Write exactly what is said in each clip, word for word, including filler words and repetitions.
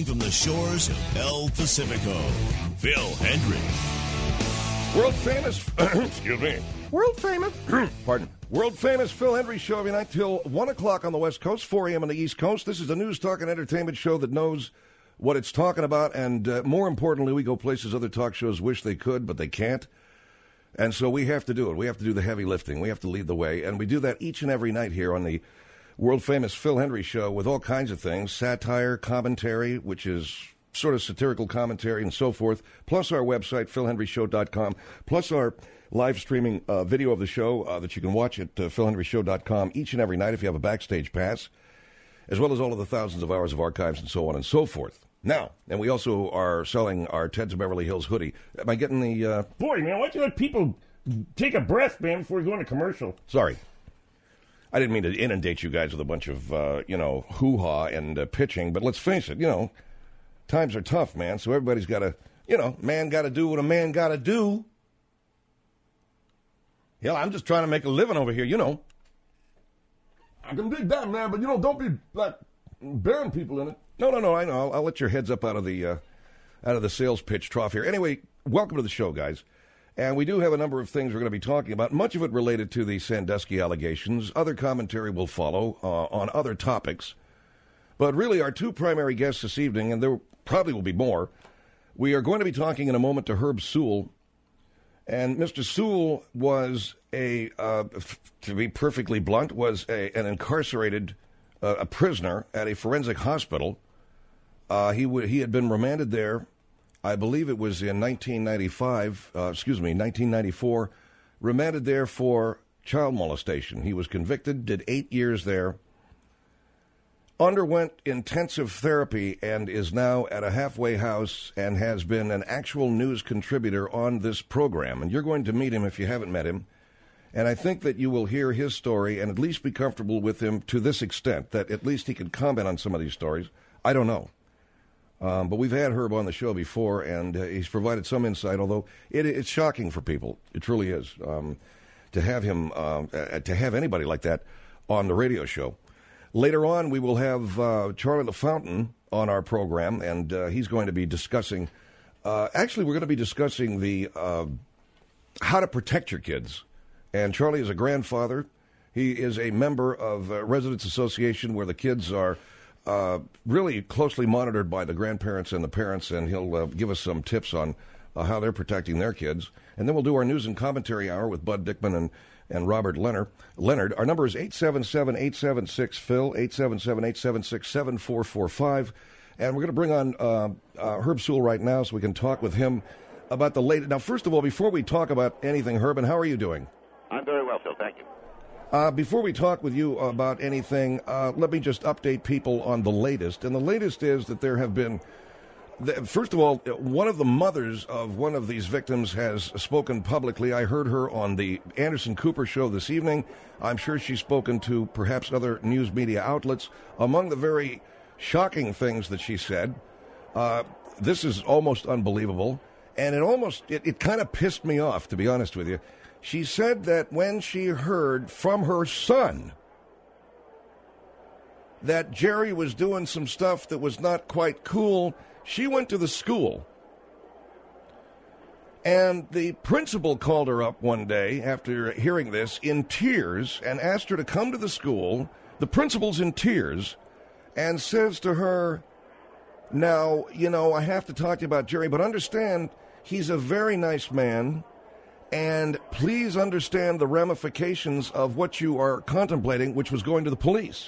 broadcasting from the shores of El Pacifico, Phil Hendry. World famous, excuse me, world famous, pardon, world famous Phil Hendry show every night till one o'clock on the West Coast, four a.m. on the East Coast. This is a news, talk, and entertainment show that knows what it's talking about, and uh, more importantly, we go places other talk shows wish they could, but they can't. And so we have to do it. We have to do the heavy lifting. We have to lead the way, and we do that each and every night here on the world-famous Phil Hendry show with all kinds of things, satire, commentary, which is sort of satirical commentary and so forth, plus our website, phil hendry show dot com, plus our live streaming uh, video of the show uh, that you can watch at uh, phil hendry show dot com each and every night if you have a backstage pass, as well as all of the thousands of hours of archives and so on and so forth. Now, and we also are selling our Ted's of Beverly Hills hoodie. Am I getting the... Uh... Boy, man, why don't you let people take a breath, man, before we go into commercial? Sorry. I didn't mean to inundate you guys with a bunch of, uh, you know, hoo-ha and uh, pitching, but let's face it, you know, times are tough, man, so everybody's got to, you know, man got to do what a man got to do. Hell, I'm just trying to make a living over here, you know. I can dig that, man, but, you know, don't be, like, burying people in it. No, no, no, I know. I'll, I'll let your heads up out of the uh, out of the sales pitch trough here. Anyway, welcome to the show, guys. And we do have a number of things we're going to be talking about, much of it related to the Sandusky allegations. Other commentary will follow uh, on other topics. But really, our two primary guests this evening, and there probably will be more, we are going to be talking in a moment to Herb Sewell. And Mister Sewell was a, uh, f- to be perfectly blunt, was a, an incarcerated uh, a prisoner at a forensic hospital. Uh, he w- he had been remanded there. I believe it was in nineteen ninety-five, uh, excuse me, nineteen ninety-four, remanded there for child molestation. He was convicted, did eight years there, underwent intensive therapy, and is now at a halfway house and has been an actual news contributor on this program. And you're going to meet him if you haven't met him. And I think that you will hear his story and at least be comfortable with him to this extent, that at least he can comment on some of these stories. I don't know. Um, but we've had Herb on the show before, and uh, he's provided some insight, although it, it's shocking for people. It truly is. Um, to have him, um, uh, to have anybody like that on the radio show. Later on, we will have uh, Charlie LaFountain on our program, and uh, he's going to be discussing, uh, actually, we're going to be discussing the uh, how to protect your kids. And Charlie is a grandfather. He is a member of a residents association where the kids are Uh, really closely monitored by the grandparents and the parents, and he'll uh, give us some tips on uh, how they're protecting their kids. And then we'll do our news and commentary hour with Bud Dickman and, and Robert Leonard. Leonard. Our number is eight seven seven, eight seven six, Phil, eight seven seven, eight seven six, seven four four five. And we're going to bring on uh, uh, Herb Sewell right now so we can talk with him about the latest. Now, first of all, before we talk about anything, Herb, how are you doing? I'm very well, Phil. Thank you. Uh, before we talk with you about anything, uh, let me just update people on the latest. And the latest is that there have been, the, first of all, one of the mothers of one of these victims has spoken publicly. I heard her on the Anderson Cooper show this evening. I'm sure she's spoken to perhaps other news media outlets. Among the very shocking things that she said, uh, this is almost unbelievable. And it almost, it, it kind of pissed me off, to be honest with you. She said that when she heard from her son that Jerry was doing some stuff that was not quite cool, she went to the school. And the principal called her up one day after hearing this in tears and asked her to come to the school. The principal's in tears and says to her, now, you know, I have to talk to you about Jerry, but understand he's a very nice man. And please understand the ramifications of what you are contemplating, which was going to the police.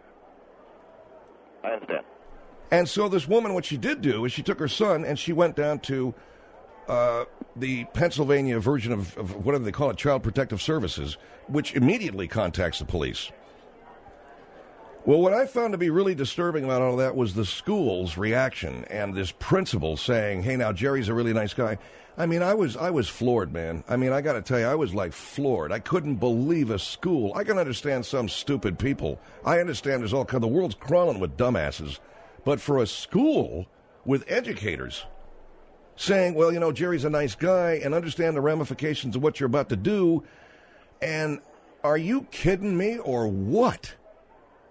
I understand. And so this woman, what she did do is she took her son and she went down to uh, the Pennsylvania version of, of whatever they call it, Child Protective Services, which immediately contacts the police. Well, what I found to be really disturbing about all that was the school's reaction and this principal saying, hey, now, Jerry's a really nice guy. I mean, I was I was floored, man. I mean, I got to tell you, I was like floored. I couldn't believe a school. I can understand some stupid people. I understand there's all kind of, the world's crawling with dumbasses. But for a school with educators saying, well, you know, Jerry's a nice guy and understand the ramifications of what you're about to do. And are you kidding me or what?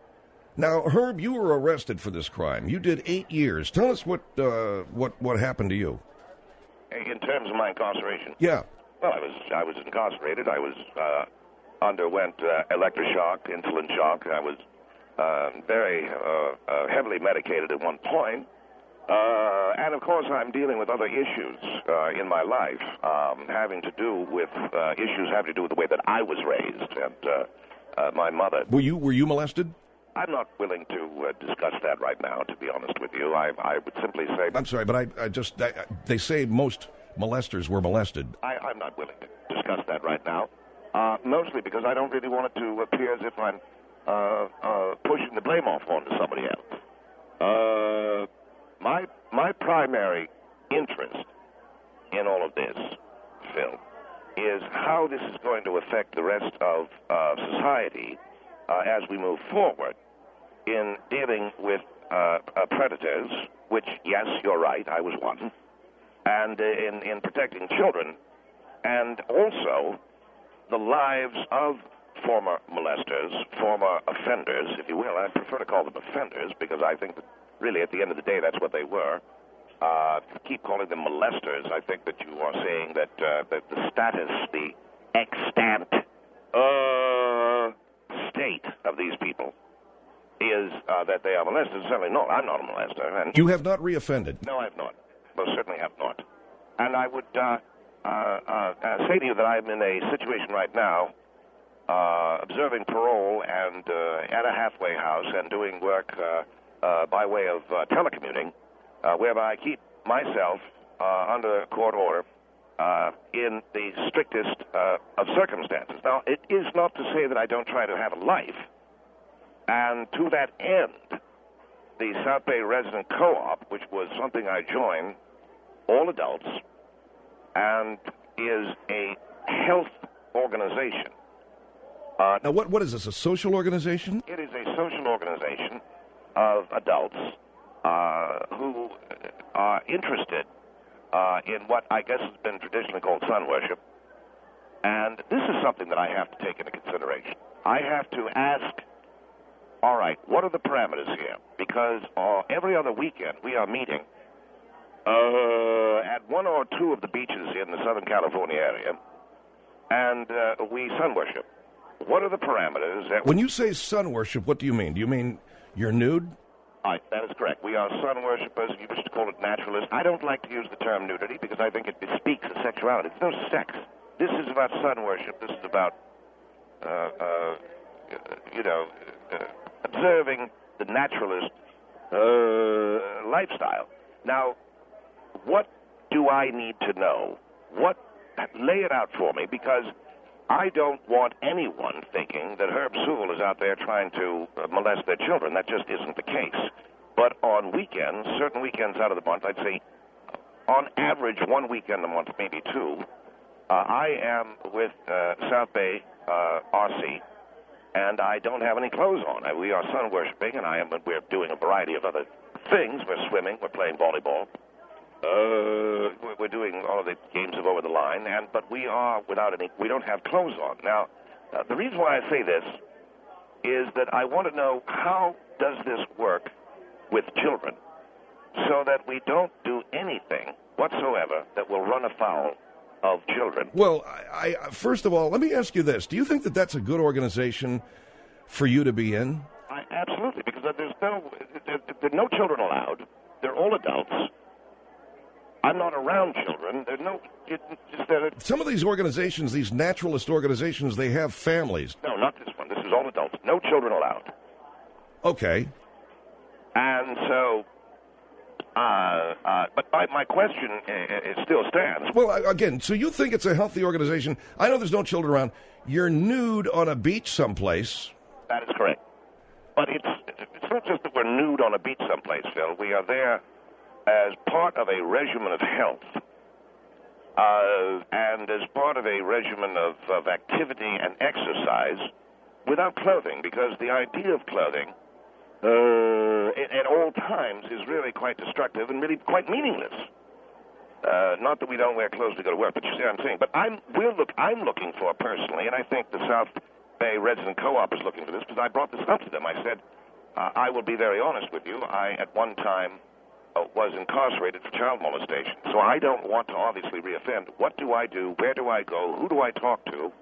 Now, Herb, you were arrested for this crime. You did eight years. Tell us what uh, what what happened to you. In terms of my incarceration? Yeah. Well, I was I was incarcerated. I was uh, underwent uh, electroshock, insulin shock. I was uh, very uh, uh, heavily medicated at one point. Uh, and, of course, I'm dealing with other issues uh, in my life um, having to do with uh, issues having to do with the way that I was raised and uh, uh, my mother. Were you were you molested? I'm not willing to uh, discuss that right now, to be honest with you. I, I would simply say... I'm sorry, but I, I just... I, they say most molesters were molested. I, I'm not willing to discuss that right now, uh, mostly because I don't really want it to appear as if I'm uh, uh, pushing the blame off onto somebody else. Uh, my, my primary interest in all of this, Phil, is how this is going to affect the rest of uh, society uh, as we move forward in dealing with uh, uh, predators, which, yes, you're right, I was one, and uh, in, in protecting children, and also the lives of former molesters, former offenders, if you will. I prefer to call them offenders because I think that really at the end of the day that's what they were. Uh, to keep calling them molesters, I think that you are saying that, uh, that the status, the extant uh, state of these people is uh, that they are molesters. Certainly not. I'm not a molester. And you have not reoffended? No, I have not. Most certainly have not. And I would uh, uh, uh, say to you that I'm in a situation right now uh, observing parole and uh, at a halfway house and doing work uh, uh, by way of uh, telecommuting, uh, whereby I keep myself uh, under court order uh, in the strictest uh, of circumstances. Now, it is not to say that I don't try to have a life. And to that end, the South Bay Resident Co-op, which was something I joined, all adults, and is a health organization. Uh, now, what what is this, a social organization? It is a social organization of adults uh, who are interested uh, in what I guess has been traditionally called sun worship. And this is something that I have to take into consideration. I have to ask, all right, what are the parameters here? Because uh, every other weekend we are meeting uh, at one or two of the beaches in the Southern California area, and uh, we sun worship. What are the parameters? That when you say sun worship, what do you mean? Do you mean you're nude? All right, that is correct. We are sun worshippers. You wish to call it naturalists. I don't like to use the term nudity because I think it bespeaks a sexuality. It's no sex. This is about sun worship. This is about, uh, uh, you know, uh, observing the naturalist uh, lifestyle. Now, what do I need to know? What? Lay it out for me, because I don't want anyone thinking that Herb Sewell is out there trying to uh, molest their children. That just isn't the case. But on weekends, certain weekends out of the month, I'd say on average one weekend a month, maybe two, uh, I am with uh, South Bay uh, R C, and I don't have any clothes on. I, we are sun worshiping, and I am. We're doing a variety of other things. We're swimming. We're playing volleyball. Uh, we're doing all of the games of over the line, and but we are without any. We don't have clothes on. Now, uh, the reason why I say this is that I want to know how does this work with children, so that we don't do anything whatsoever that will run afoul of children. Well, I, I first of all, let me ask you this: do you think that that's a good organization for you to be in? I, absolutely, because there's no there, there are no children allowed. They're all adults. I'm not around children. There's no. It, just that it, Some of these organizations, these naturalist organizations, they have families. No, not this one. This is all adults. No children allowed. Okay. And so, uh, uh, but my, my question uh, it still stands. Well, again, so you think it's a healthy organization? I know there's no children around. You're nude on a beach someplace. That is correct. But it's it's not just that we're nude on a beach someplace, Phil. We are there as part of a regimen of health, uh, and as part of a regimen of, of activity and exercise without clothing, because the idea of clothing uh, at, at all times is really quite destructive and really quite meaningless. Uh, not that we don't wear clothes to go to work, but you see what I'm saying. But I'm, we're look, I'm looking for personally, and I think the South Bay Resident Co-op is looking for this, because I brought this up to them. I said, uh, I will be very honest with you. I, at one time, uh, was incarcerated for child molestation. So I don't want to obviously reoffend. What do I do? Where do I go? Who do I talk to?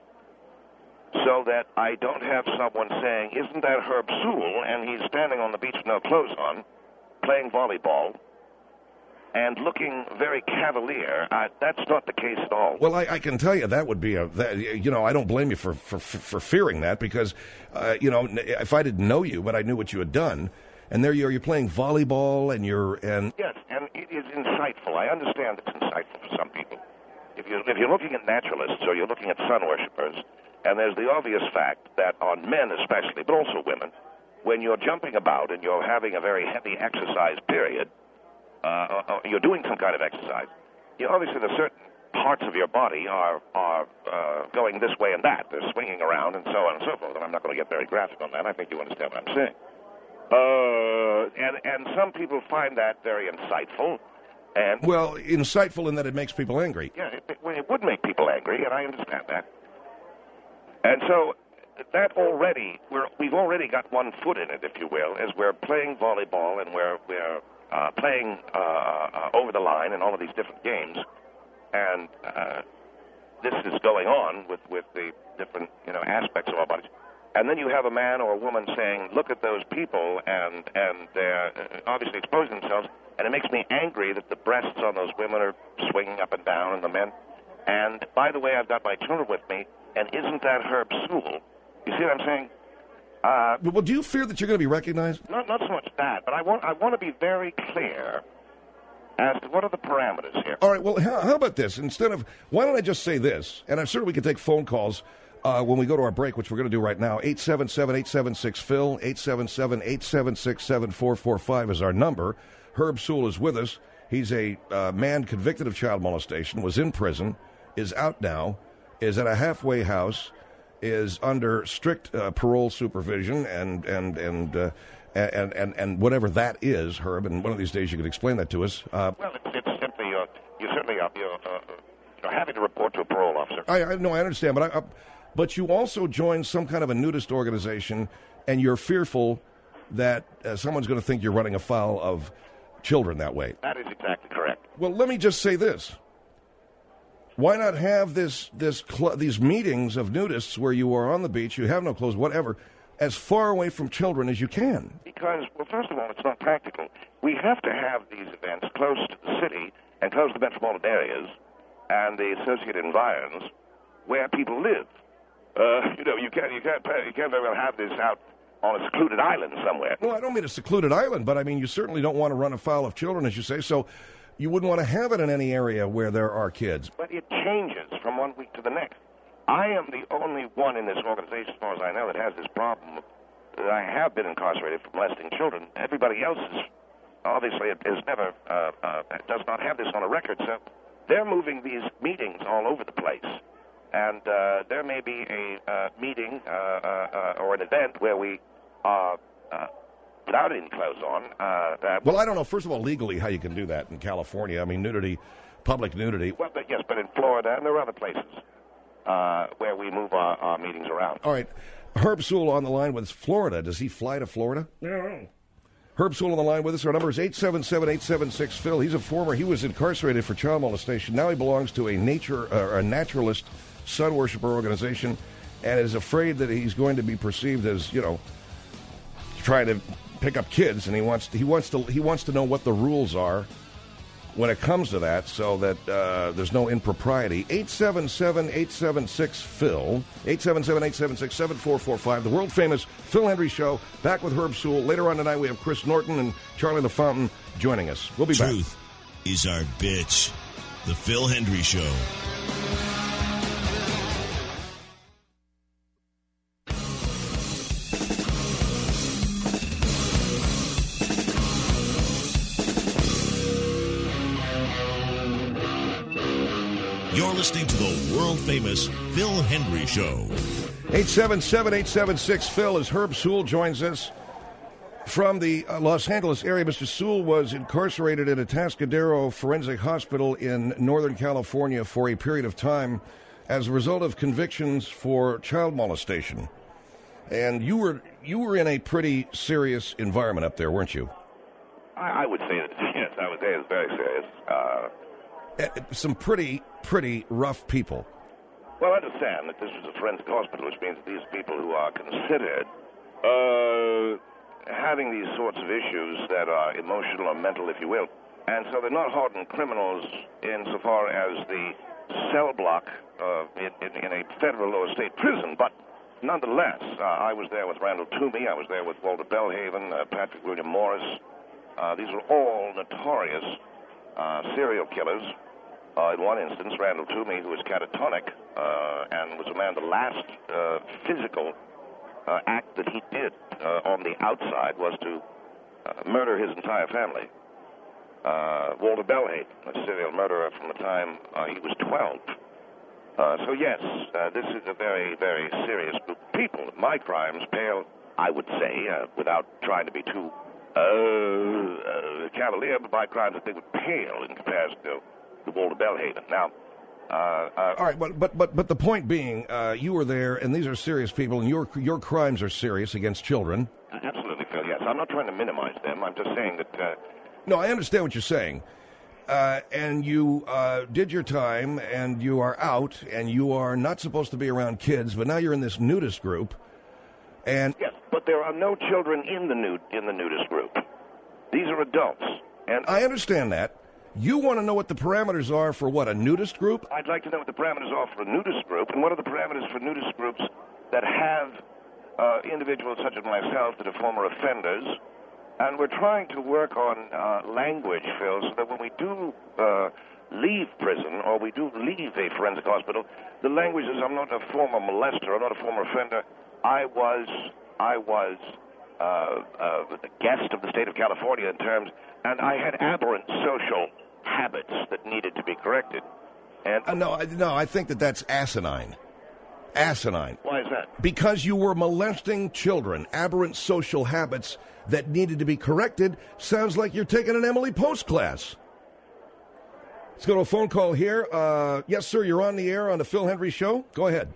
So that I don't have someone saying, isn't that Herb Sewell? And he's standing on the beach with no clothes on, playing volleyball, and looking very cavalier. Uh, that's not the case at all. Well, I, I can tell you that would be a, that, you know, I don't blame you for, for, for fearing that because, uh, you know, if I didn't know you, but I knew what you had done, and there you're, you're playing volleyball and you're, and... Yes, and it is insightful. I understand it's insightful for some people. If you're, if you're looking at naturalists or you're looking at sun worshippers, and there's the obvious fact that on men especially, but also women, when you're jumping about and you're having a very heavy exercise period, uh, or you're doing some kind of exercise, you know, obviously there's certain parts of your body are are uh, going this way and that. They're swinging around and so on and so forth. And I'm not going to get very graphic on that. I think you understand what I'm saying. Uh, and, and some people find that very insightful. And well, insightful in that it makes people angry. Yeah, it, it, it would make people angry, and I understand that. And so that already, we're, we've already got one foot in it, if you will, as we're playing volleyball and we're, we're uh, playing uh, uh, over the line and all of these different games. And uh, this is going on with, with the different, you know, aspects of our bodies. And then you have a man or a woman saying, look at those people, and, and they're obviously exposing themselves. And it makes me angry that the breasts on those women are swinging up and down, and the men. And, by the way, I've got my children with me, and isn't that Herb Sewell? You see what I'm saying? Uh, well, do you fear that you're going to be recognized? Not, not so much that, but I want, I want to be very clear as to what are the parameters here. All right, well, how, how about this? Instead of, why don't I just say this? And I'm sure we can take phone calls uh, when we go to our break, which we're going to do right now. eight seven seven, eight seven six, P H L, eight seven seven, eight seven six, seven four four five is our number. Herb Sewell is with us. He's a uh, man convicted of child molestation, was in prison, is out now, is at a halfway house, is under strict uh, parole supervision, and and and, uh, and and and whatever that is, Herb. And one of these days you could explain that to us. Uh, well, it's, it's simply uh, you certainly uh, you're, uh, you're happy to report to a parole officer. I, I no, I understand, but I, I, but you also joined some kind of a nudist organization, and you're fearful that uh, someone's going to think you're running afoul of children that way. That is exactly correct. Well, let me just say this. Why not have this this cl- these meetings of nudists where you are on the beach, you have no clothes, whatever, as far away from children as you can? Because, well, first of all, it's not practical. We have to have these events close to the city and close to the metropolitan areas and the associated environs where people live. Uh, you know, you can't you can't you can't very well have this out on a secluded island somewhere. Well, I don't mean a secluded island, but I mean you certainly don't want to run afoul of children, as you say. So you wouldn't want to have it in any area where there are kids. But it changes from one week to the next. I am the only one in this organization, as far as I know, that has this problem. That I have been incarcerated for molesting children. Everybody else is obviously has never uh, uh, does not have this on a record. So they're moving these meetings all over the place. And uh, there may be a uh, meeting uh, uh, or an event where we are uh, without any clothes on. Uh, that well, I don't know, first of all, legally how you can do that in California. I mean, nudity, public nudity. Well, but yes, but in Florida and there are other places uh, where we move our, our meetings around. All right. Herb Sewell on the line with Florida. Does he fly to Florida? No. Herb Sewell on the line with us. Our number is eight seven seven, eight seven six, P H L. He's a former, he was incarcerated for child molestation. Now he belongs to a nature, uh, a naturalist sun worshiper organization, and is afraid that he's going to be perceived as, you know, trying to pick up kids, and he wants to, he wants to he wants to know what the rules are when it comes to that, so that uh, there's no impropriety. eight seven seven, eight seven six, P H L, eight seven seven, eight seven six, seven four four five, the world-famous Phil Hendrie Show, back with Herb Sewell. Later on tonight, we have Chris Norton and Charlie the Fountain joining us. We'll be Truth back. Truth is our bitch. The Phil Hendrie Show. You're listening to the world-famous Phil Hendrie Show. eight seven seven, eight seven six, P H L as Herb Sewell joins us from the uh, Los Angeles area. Mister Sewell was incarcerated in a Atascadero Forensic Hospital in Northern California for a period of time as a result of convictions for child molestation. And you were you were in a pretty serious environment up there, weren't you? I, I would say that, yes, I would say it's very serious. Uh, Some pretty, pretty rough people. well, understand that this was a forensic hospital, which means that these people who are considered uh, having these sorts of issues that are emotional or mental, if you will, and so they're not hardened criminals insofar as the cell block uh, in, in, in a federal or state prison, but nonetheless, uh, I was there with Randall Toomey, I was there with Walter Bellhaven, uh, Patrick William Morris. Uh, these were all notorious uh, serial killers. Uh, in one instance, Randall Toomey, who was catatonic uh, and was a man, the last uh, physical uh, act that he did uh, on the outside was to uh, murder his entire family. Uh, Walter Bellhaven, a serial murderer from the time uh, he was twelve. Uh, so yes, uh, this is a very, very serious group of people. My crimes pale, I would say, uh, without trying to be too uh, uh, cavalier, but my crimes, I think, would pale in comparison to, to Walter Bellhaven. Now, uh, uh, all right, but but but but the point being, uh, you were there, and these are serious people, and your your crimes are serious against children. Absolutely, Phil. Yes, I'm not trying to minimize them. I'm just saying that. Uh, No, I understand what you're saying. Uh, and you uh, did your time, and you are out, and you are not supposed to be around kids, but now you're in this nudist group. And yes, but there are no children in the nude in the nudist group. These are adults. And I understand that. You want to know what the parameters are for what, a nudist group? I'd like to know what the parameters are for a nudist group, and what are the parameters for nudist groups that have uh, individuals such as myself that are former offenders. And we're trying to work on uh, language, Phil, so that when we do uh, leave prison or we do leave a forensic hospital, the language is, I'm not a former molester, I'm not a former offender. I was, I was uh, uh, a guest of the state of California in terms, and I had aberrant social habits that needed to be corrected. And uh, no, I, no, I think that that's asinine. Asinine. Why is that? Because you were molesting children. Aberrant social habits that needed to be corrected. Sounds like you're taking an Emily Post class. Let's go to a phone call here. Uh, yes, sir, you're on the air on the Phil Hendry Show. Go ahead.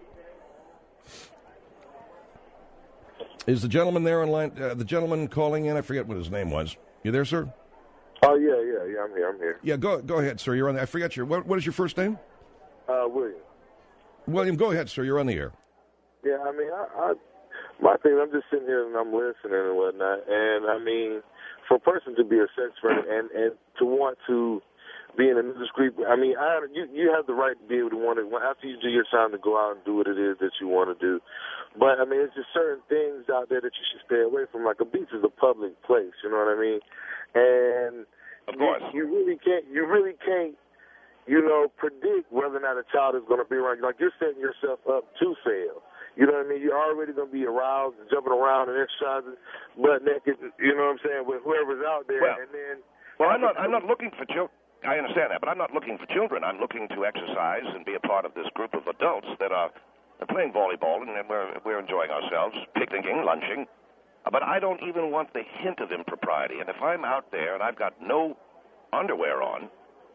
Is the gentleman there on line? Uh, the gentleman calling in, I forget what his name was. You there, sir? Oh, yeah, yeah, yeah, I'm here, I'm here. Yeah, go go ahead, sir. You're on the, I forget your, what, what is your first name? Uh, William. William, go ahead, sir. You're on the air. Yeah, I mean, I, I, my thing, I'm just sitting here and I'm listening and whatnot. And, I mean, for a person to be a sex offender and, and to want to be in a nudist group, I mean, I, you, you have the right to be able to want it. After you do your time, to go out and do what it is that you want to do. But, I mean, it's just certain things out there that you should stay away from. Like a beach is a public place, you know what I mean? And of course. You, you really can't, you really can't, you know, predict whether or not a child is going to be around you. Like, you're setting yourself up to fail. You know what I mean? You're already going to be aroused and jumping around and exercising butt naked, you know what I'm saying, with whoever's out there. Well, and then, well I'm not I'm not looking for children. I understand that, but I'm not looking for children. I'm looking to exercise and be a part of this group of adults that are playing volleyball, and we're, we're enjoying ourselves, picnicking, lunching. But I don't even want the hint of impropriety. And if I'm out there and I've got no underwear on,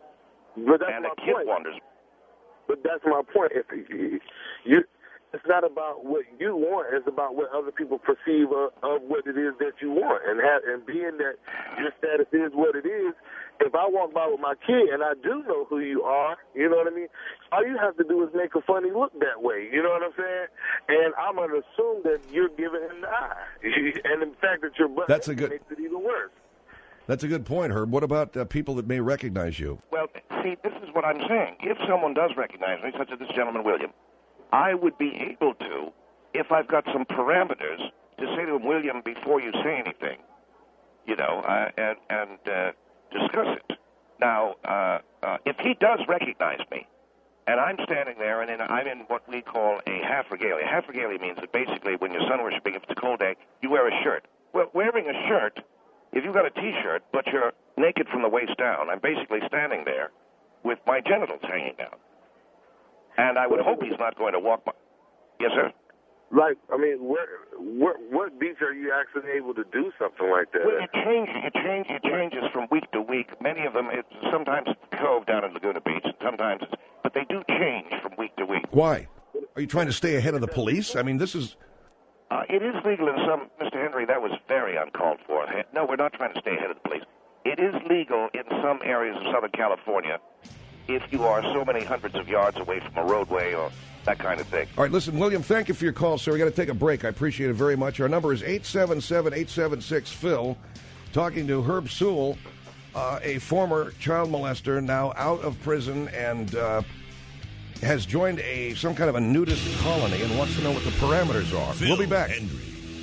But that's and my a kid point. wanders. But that's my point. If you, you, it's not about what you want. It's about what other people perceive of, of what it is that you want. And have, and being that your status is what it is, if I walk by with my kid and I do know who you are, you know what I mean, all you have to do is make a funny look that way. You know what I'm saying? And I'm going to assume that you're giving him the eye. And the fact that you're butt That's a good- makes it even worse. That's a good point, Herb. What about uh, people that may recognize you? Well, see, this is what I'm saying. If someone does recognize me, such as this gentleman, William, I would be able to, if I've got some parameters, to say to him, William, before you say anything, you know, uh, and, and uh, discuss it. Now, uh, uh, if he does recognize me, and I'm standing there, and then I'm in what we call a half regalia. Half regalia means that basically when you're sun worshiping, if it's a cold day, you wear a shirt. Well, wearing a shirt, if you've got a T-shirt, but you're naked from the waist down, I'm basically standing there with my genitals hanging down. And I would hope he's not going to walk by. Yes, sir? Like, I mean, where, where, what beach are you actually able to do something like that? Well, it changes. It changes. It changes from week to week. Many of them, it's, sometimes it's the Cove down in Laguna Beach, and sometimes it's, but they do change from week to week. Why? Are you trying to stay ahead of the police? I mean, this is... Uh, it is legal in some, Mister Henry, that was very uncalled for. No, we're not trying to stay ahead of the police. It is legal in some areas of Southern California if you are so many hundreds of yards away from a roadway or that kind of thing. All right, listen, William, thank you for your call, sir. We got to take a break. I appreciate it very much. Our number is eight seven seven, eight seven six, Phil. Talking to Herb Sewell, uh, a former child molester, now out of prison and uh, has joined a some kind of a nudist colony and wants to know what the parameters are. Phil We'll be back. Hendry.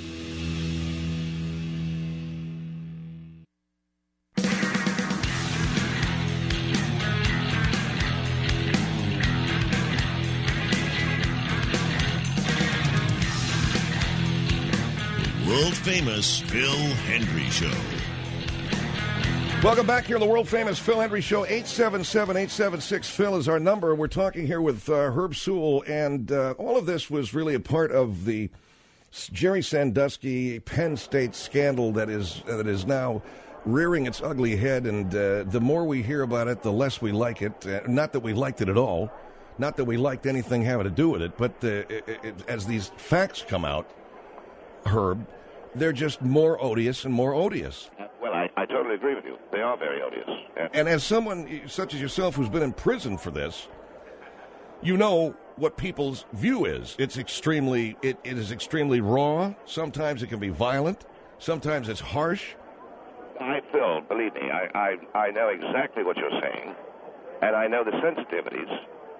World-famous Phil Hendry Show. Welcome back here on the world-famous Phil Hendry Show. eight seven seven, eight seven six, Phil is our number. We're talking here with uh, Herb Sewell, and uh, all of this was really a part of the Jerry Sandusky Penn State scandal that is uh, that is now rearing its ugly head, and uh, the more we hear about it, the less we like it. Uh, not that we liked it at all. Not that we liked anything having to do with it, but uh, it, it, as these facts come out, Herb, they're just more odious and more odious. Well, I, I totally agree with you. They are very odious. Yeah. And as someone such as yourself who's been in prison for this, you know what people's view is. It's extremely, it, it is extremely raw. Sometimes it can be violent. Sometimes it's harsh. I, Phil, believe me, I, I, I know exactly what you're saying, and I know the sensitivities.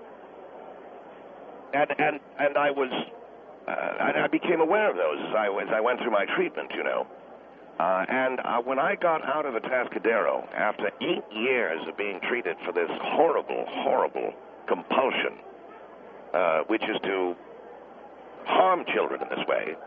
And and and I was, uh, and I became aware of those as I as I went through my treatment, you know. Uh, and uh, when I got out of Atascadero, after eight years of being treated for this horrible, horrible compulsion, uh, which is to harm children in this way,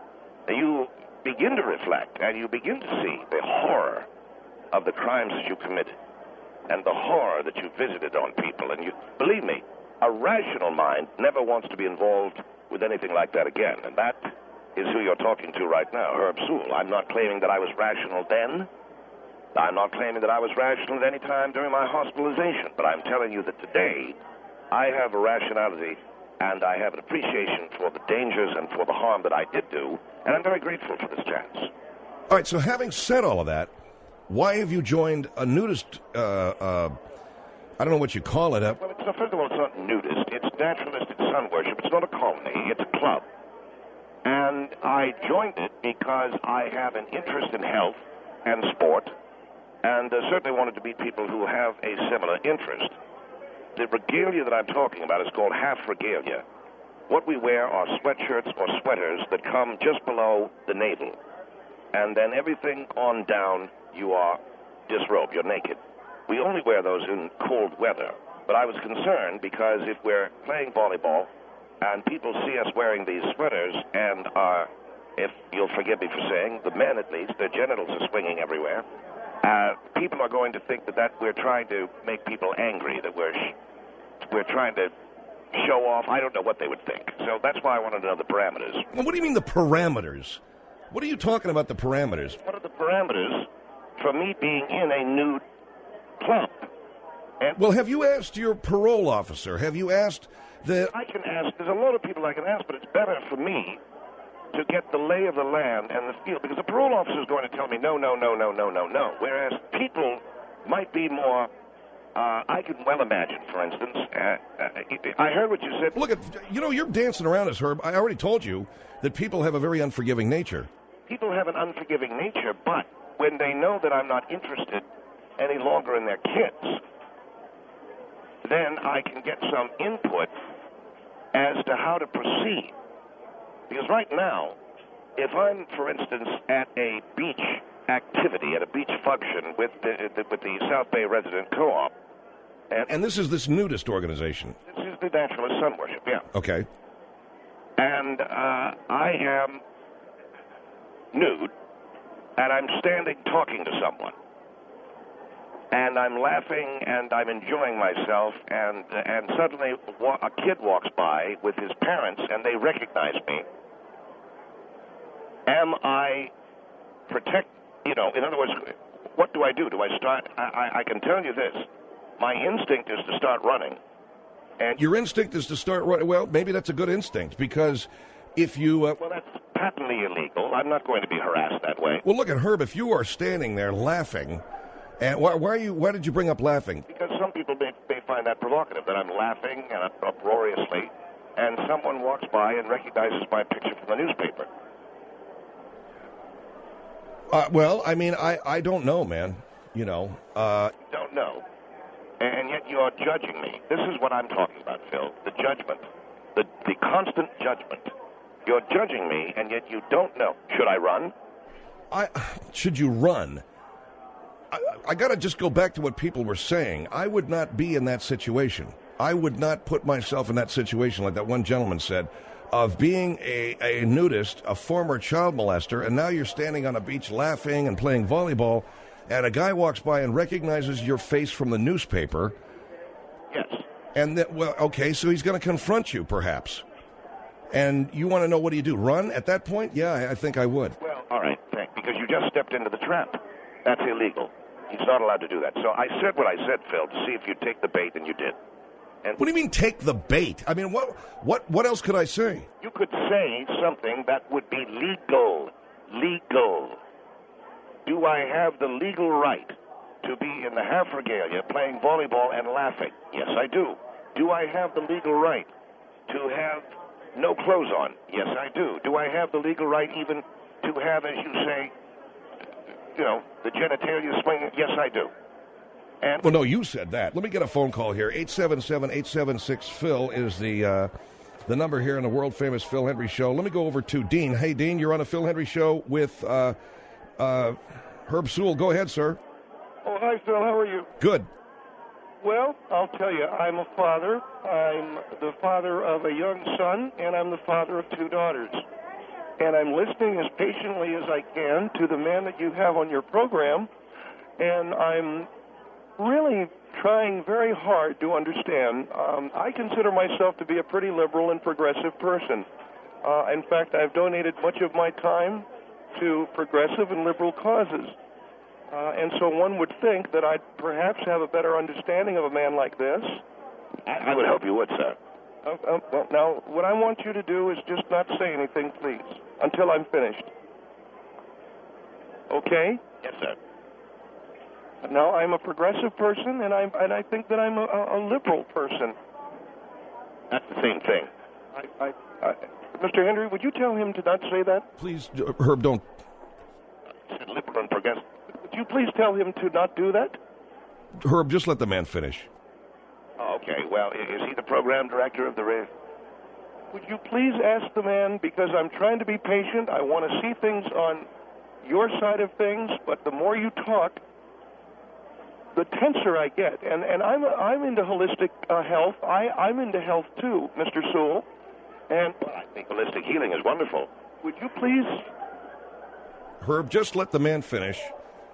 you begin to reflect and you begin to see the horror of the crimes that you committed and the horror that you visited on people. And you, believe me, a rational mind never wants to be involved with anything like that again. And that is who you're talking to right now, Herb Sewell. I'm not claiming that I was rational then. I'm not claiming that I was rational at any time during my hospitalization. But I'm telling you that today I have a rationality and I have an appreciation for the dangers and for the harm that I did do. And I'm very grateful for this chance. All right, so having said all of that, why have you joined a nudist, uh, uh, I don't know what you call it. Uh, well, it's, first of all, it's not nudist. It's naturalistic sun worship. It's not a colony. It's a club. And I joined it because I have an interest in health and sport, and uh, certainly wanted to meet people who have a similar interest. The regalia that I'm talking about is called half regalia. What we wear are sweatshirts or sweaters that come just below the navel. And then everything on down, you are disrobed, you're naked. We only wear those in cold weather. But I was concerned because if we're playing volleyball and people see us wearing these sweaters and are, if you'll forgive me for saying, the men at least, their genitals are swinging everywhere, uh, people are going to think that, that we're trying to make people angry, that we're, sh- we're trying to show off. I don't know what they would think. So that's why I wanted to know the parameters. well, what do you mean the parameters? What are you talking about, the parameters? What are the parameters for me being in a nude club? And Well, have you asked your parole officer? Have you asked the... I can ask, there's a lot of people I can ask, but it's better for me to get the lay of the land and the feel, because the parole officer is going to tell me no, no, no, no, no, no, no. Whereas people might be more, uh, I can well imagine, for instance, uh, uh, I heard what you said. Look, at you know, you're dancing around us, Herb. I already told you that people have a very unforgiving nature. People have an unforgiving nature, but when they know that I'm not interested any longer in their kids, then I can get some input as to how to proceed. Because right now, if I'm, for instance, at a beach activity, at a beach function with the, the, with the South Bay Resident Co-op, and, And this is this nudist organization. this is the Naturalist Sun Worship, yeah. Okay. And uh, I am nude, and I'm standing talking to someone. And I'm laughing, and I'm enjoying myself, and and suddenly wa- a kid walks by with his parents, and they recognize me. Am I protect, you know, in other words, what do I do? Do I start, I, I, I can tell you this, my instinct is to start running. And Your instinct is to start running. Well, maybe that's a good instinct, because if you... Uh, Well, that's patently illegal. I'm not going to be harassed that way. Well, look at Herb. If you are standing there laughing, and why, why are you? Why did you bring up laughing? Because some people may, may find that provocative, that I'm laughing and up- uproariously, and someone walks by and recognizes my picture from the newspaper. Uh, well, I mean, I, I don't know, man. You know. Uh, Don't know. And yet you are judging me. This is what I'm talking about, Phil. The judgment. The, the constant judgment. You're judging me, and yet you don't know. Should I run? I should you run? I, I got to just go back to what people were saying. I would not be in that situation. I would not put myself in that situation, like that one gentleman said, of being a, a nudist, a former child molester, and now you're standing on a beach laughing and playing volleyball, and a guy walks by and recognizes your face from the newspaper. Yes. And that, well, okay, so he's going to confront you, perhaps. And you want to know, what do you do? Run at that point? Yeah, I, I think I would. Well, all right, thank because you just stepped into the trap. That's illegal. He's not allowed to do that. So I said what I said, Phil, to see if you'd take the bait, and you did. And What do you mean, take the bait? I mean, what what what else could I say? you could say something that would be legal. Legal. Do I have the legal right to be in the half regalia playing volleyball and laughing? Yes, I do. Do I have the legal right to have no clothes on? Yes, I do. Do I have the legal right even to have, as you say, you know, the genitalia swinging? Yes, I do. And Well, no, you said that. Let me get a phone call here. eight seven seven, eight seven six, Phil is the uh, the number here on the world-famous Phil Hendry Show. Let me go over to Dean. Hey, Dean, you're on the Phil Hendry Show with uh, uh, Herb Sewell. Go ahead, sir. Oh, hi, Phil. How are you? Good. Well, I'll tell you, I'm a father. I'm the father of a young son, and I'm the father of two daughters. And I'm listening as patiently as I can to the man that you have on your program, and I'm really trying very hard to understand. Um, I consider myself to be a pretty liberal and progressive person. Uh, in fact, I've donated much of my time to progressive and liberal causes. Uh, and so one would think that I'd perhaps have a better understanding of a man like this. I, I would hope you would, sir. Uh, uh, well, now, what I want you to do is just not say anything, please, until I'm finished. Okay? Yes, sir. Now, I'm a progressive person, and I and I think that I'm a, a liberal person. That's the same thing. I, I, I, Mister Henry, would you tell him to not say that? Please, uh, Herb, don't. Said liberal and progressive. Would you please tell him to not do that? Herb, just let the man finish. Oh, okay. Well, i- is he the program director of the radio? Would you please ask the man, because I'm trying to be patient. I want to see things on your side of things, but the more you talk, the tenser I get. And and I'm I'm into holistic uh, health. I I'm into health too, Mister Sewell. And Well, I think holistic healing is wonderful. would you please? Herb, just let the man finish.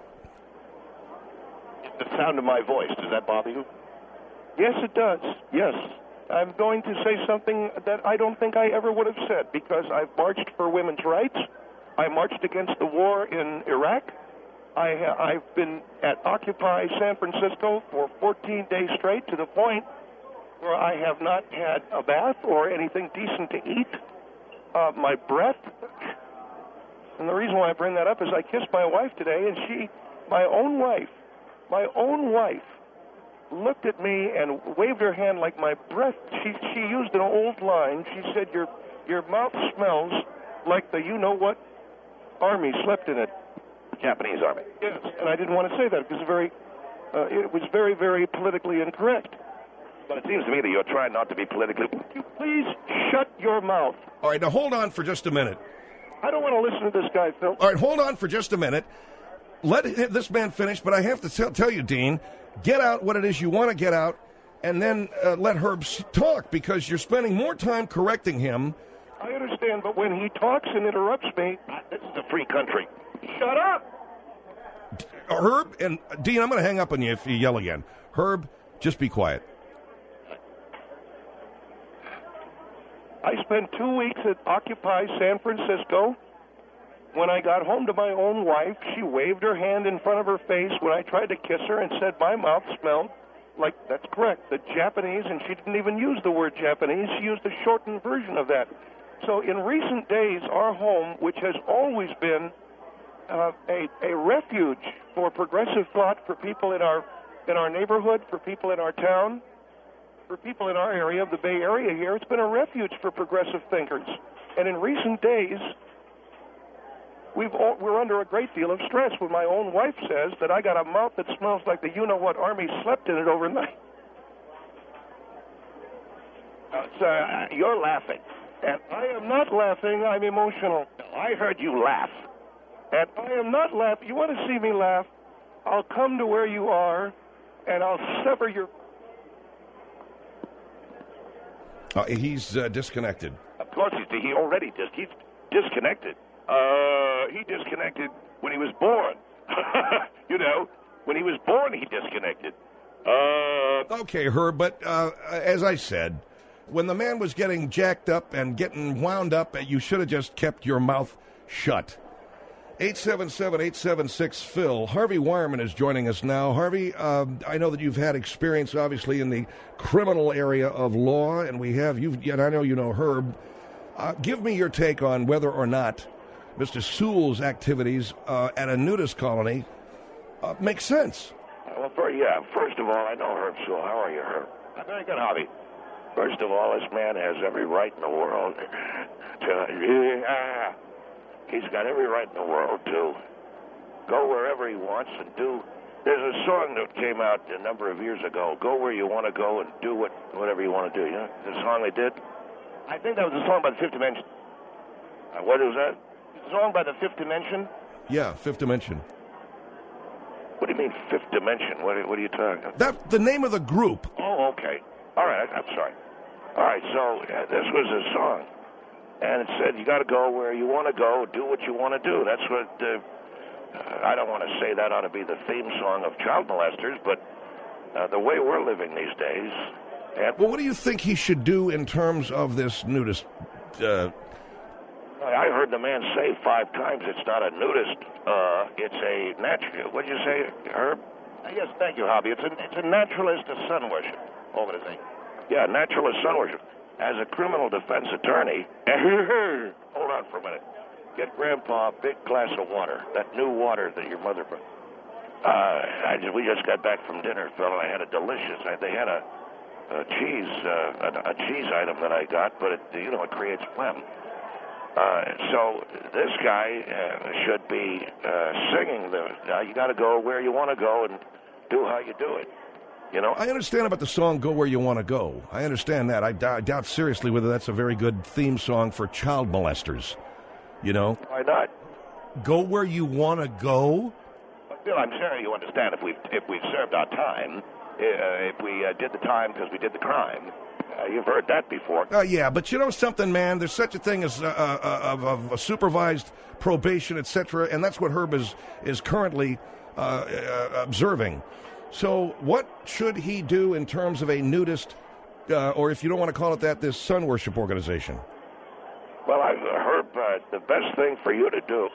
The sound of my voice, does that bother you? Yes, it does. Yes. I'm going to say something that I don't think I ever would have said, because I've marched for women's rights. I marched against the war in Iraq. I ha- I've been at Occupy San Francisco for fourteen days straight, to the point where I have not had a bath or anything decent to eat. Uh, my breath. And the reason why I bring that up is I kissed my wife today, and she, my own wife, my own wife, looked at me and waved her hand like my breath. She she used an old line. She said, "Your your mouth smells like the you-know-what army slept in it." Japanese army. Yes, and I didn't want to say that because very, uh, it was very, very politically incorrect. But it seems to me that you're trying not to be politically... Would you please shut your mouth? All right, now hold on for just a minute. I don't want to listen to this guy, Phil. All right, hold on for just a minute. Let this man finish, but I have to tell, tell you, Dean, get out what it is you want to get out, and then uh, let Herb s- talk, because you're spending more time correcting him. I understand, but when he talks and interrupts me, This is a free country. shut up! Herb and uh, Dean, I'm going to hang up on you if you yell again. Herb, just be quiet. I spent two weeks at Occupy San Francisco. When I got home to my own wife, she waved her hand in front of her face when I tried to kiss her and said my mouth smelled like, that's correct, the Japanese, and she didn't even use the word Japanese. She used a shortened version of that. So in recent days, our home, which has always been uh, a, a refuge for progressive thought for people in our in our neighborhood, for people in our town, for people in our area of the Bay Area here, it's been a refuge for progressive thinkers. And in recent days, we've all, we're under a great deal of stress when my own wife says that I got a mouth that smells like the you-know-what army slept in it overnight. Uh, sir, you're laughing. And I am not laughing, I'm emotional. I heard you laugh. And I am not laughing. You want to see me laugh? I'll come to where you are, and I'll sever your... Uh, he's uh, disconnected. Of course, he's, he already dis- he's disconnected. Uh, he disconnected when he was born. You know, when he was born, he disconnected. Uh, Okay, Herb, but uh, as I said, when the man was getting jacked up and getting wound up, you should have just kept your mouth shut. eight seven seven, eight seven six, Phil. Harvey Wireman is joining us now. Harvey, uh, I know that you've had experience, obviously, in the criminal area of law, and we have, you've, and I know you know Herb. Uh, give me your take on whether or not Mister Sewell's activities uh, at a nudist colony uh, make sense. well, for, yeah, first of all, I know Herb Sewell. How are you, Herb? I'm very good, Harvey. First of all, this man has every right in the world to... Yeah, he's got every right in the world to go wherever he wants and do. There's a song that came out a number of years ago. Go where you want to go and do what whatever you want to do. You know the song they did. I think that was a song by the Fifth Dimension. Uh, what was that? A song by the Fifth Dimension. Yeah, Fifth Dimension. What do you mean Fifth Dimension? What, what are you talking about? That the name of the group. Oh, okay. All right. I, I'm sorry. All right. So uh, this was a song. And it said, you got to go where you want to go, do what you want to do. That's what, uh, uh, I don't want to say that ought to be the theme song of child molesters, but uh, the way we're living these days... And Well, what do you think he should do in terms of this nudist... Uh... I heard the man say five times it's not a nudist, uh, it's a natural... What'd you say, Herb? Uh, yes, thank you, Hobby. It's a, it's a naturalist of sun worship organization. Yeah, naturalist sun worship. As a criminal defense attorney, hold on for a minute. Get Grandpa a big glass of water, that new water that your mother brought. Uh, I just, we just got back from dinner, Phil, and I had a delicious. I, they had a, a cheese, uh, a, a cheese item that I got, but it, you know, it creates phlegm. Uh, so this guy uh, should be uh, singing the. Uh, you got to go where you want to go and do how you do it. You know, I understand about the song Go Where You Want to Go. I understand that. I, d- I doubt seriously whether that's a very good theme song for child molesters. You know? Why not? Go Where You Want to Go? But Bill, I'm sure you understand if we've, if we've served our time, uh, if we uh, did the time because we did the crime. Uh, you've heard that before. Uh, yeah, but you know something, man? There's such a thing as uh, uh, of, of a supervised probation, et cetera, and that's what Herb is, is currently uh, uh, observing. So what should he do in terms of a nudist, uh, or if you don't want to call it that, this sun worship organization? Well, I've heard uh, the best thing for you to do,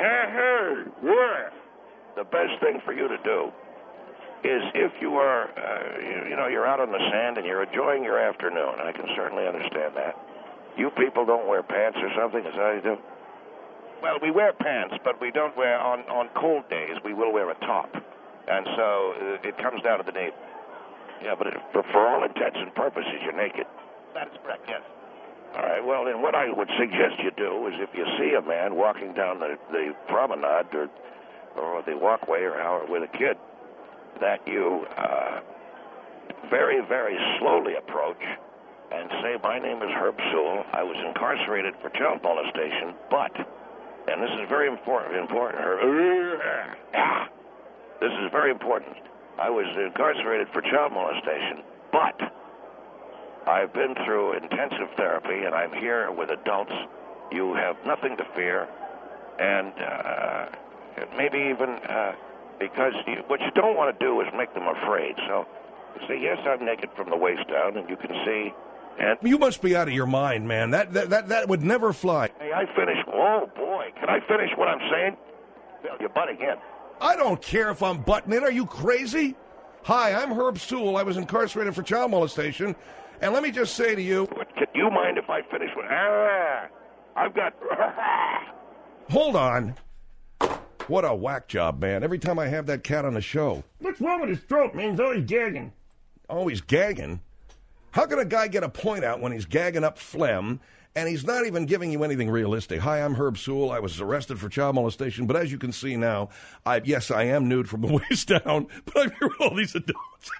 the best thing for you to do is if you are, uh, you, you know, you're out on the sand and you're enjoying your afternoon. I can certainly understand that. You people don't wear pants or something, is that how you do? Well, we wear pants, but we don't wear, on, on cold days, we will wear a top. And so uh, it comes down to the nape. Yeah, but it, for, for all intents and purposes, you're naked. That is correct, yes. All right, well, then what I would suggest you do is if you see a man walking down the, the promenade or, or the walkway or how, with a kid, that you uh, very, very slowly approach and say, my name is Herb Sewell. I was incarcerated for child molestation, but, and this is very important, important, Herb, this is very important. I was incarcerated for child molestation, but I've been through intensive therapy, and I'm here with adults. You have nothing to fear, and uh, maybe even uh, because you, what you don't want to do is make them afraid. So you say, yes, I'm naked from the waist down, and you can see. And You must be out of your mind, man. That that that, that would never fly. Hey, I finish. Oh, boy. Can I finish what I'm saying? Bill, you're butting in. I don't care if I'm butting in. Are you crazy? Hi, I'm Herb Sewell. I was incarcerated for child molestation, And let me just say to you... What, do you mind if I finish with... Ah, I've got... Hold on. What a whack job, man. Every time I have that cat on the show. What's wrong with his throat, man? He's always gagging. Oh, he's gagging? How can a guy get a point out when he's gagging up phlegm and he's not even giving you anything realistic? Hi, I'm Herb Sewell. I was arrested for child molestation, but as you can see now, I yes, I am nude from the waist down, but I'm here with all these adults.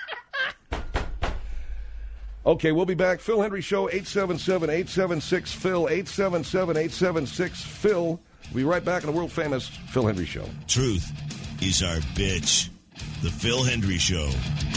Okay, we'll be back. Phil Hendry Show, eight seven seven, eight seven six, Phil, eight seven seven, eight seven six, Phil. We'll be right back on the world-famous Phil Hendry Show. Truth is our bitch. The Phil Hendry Show.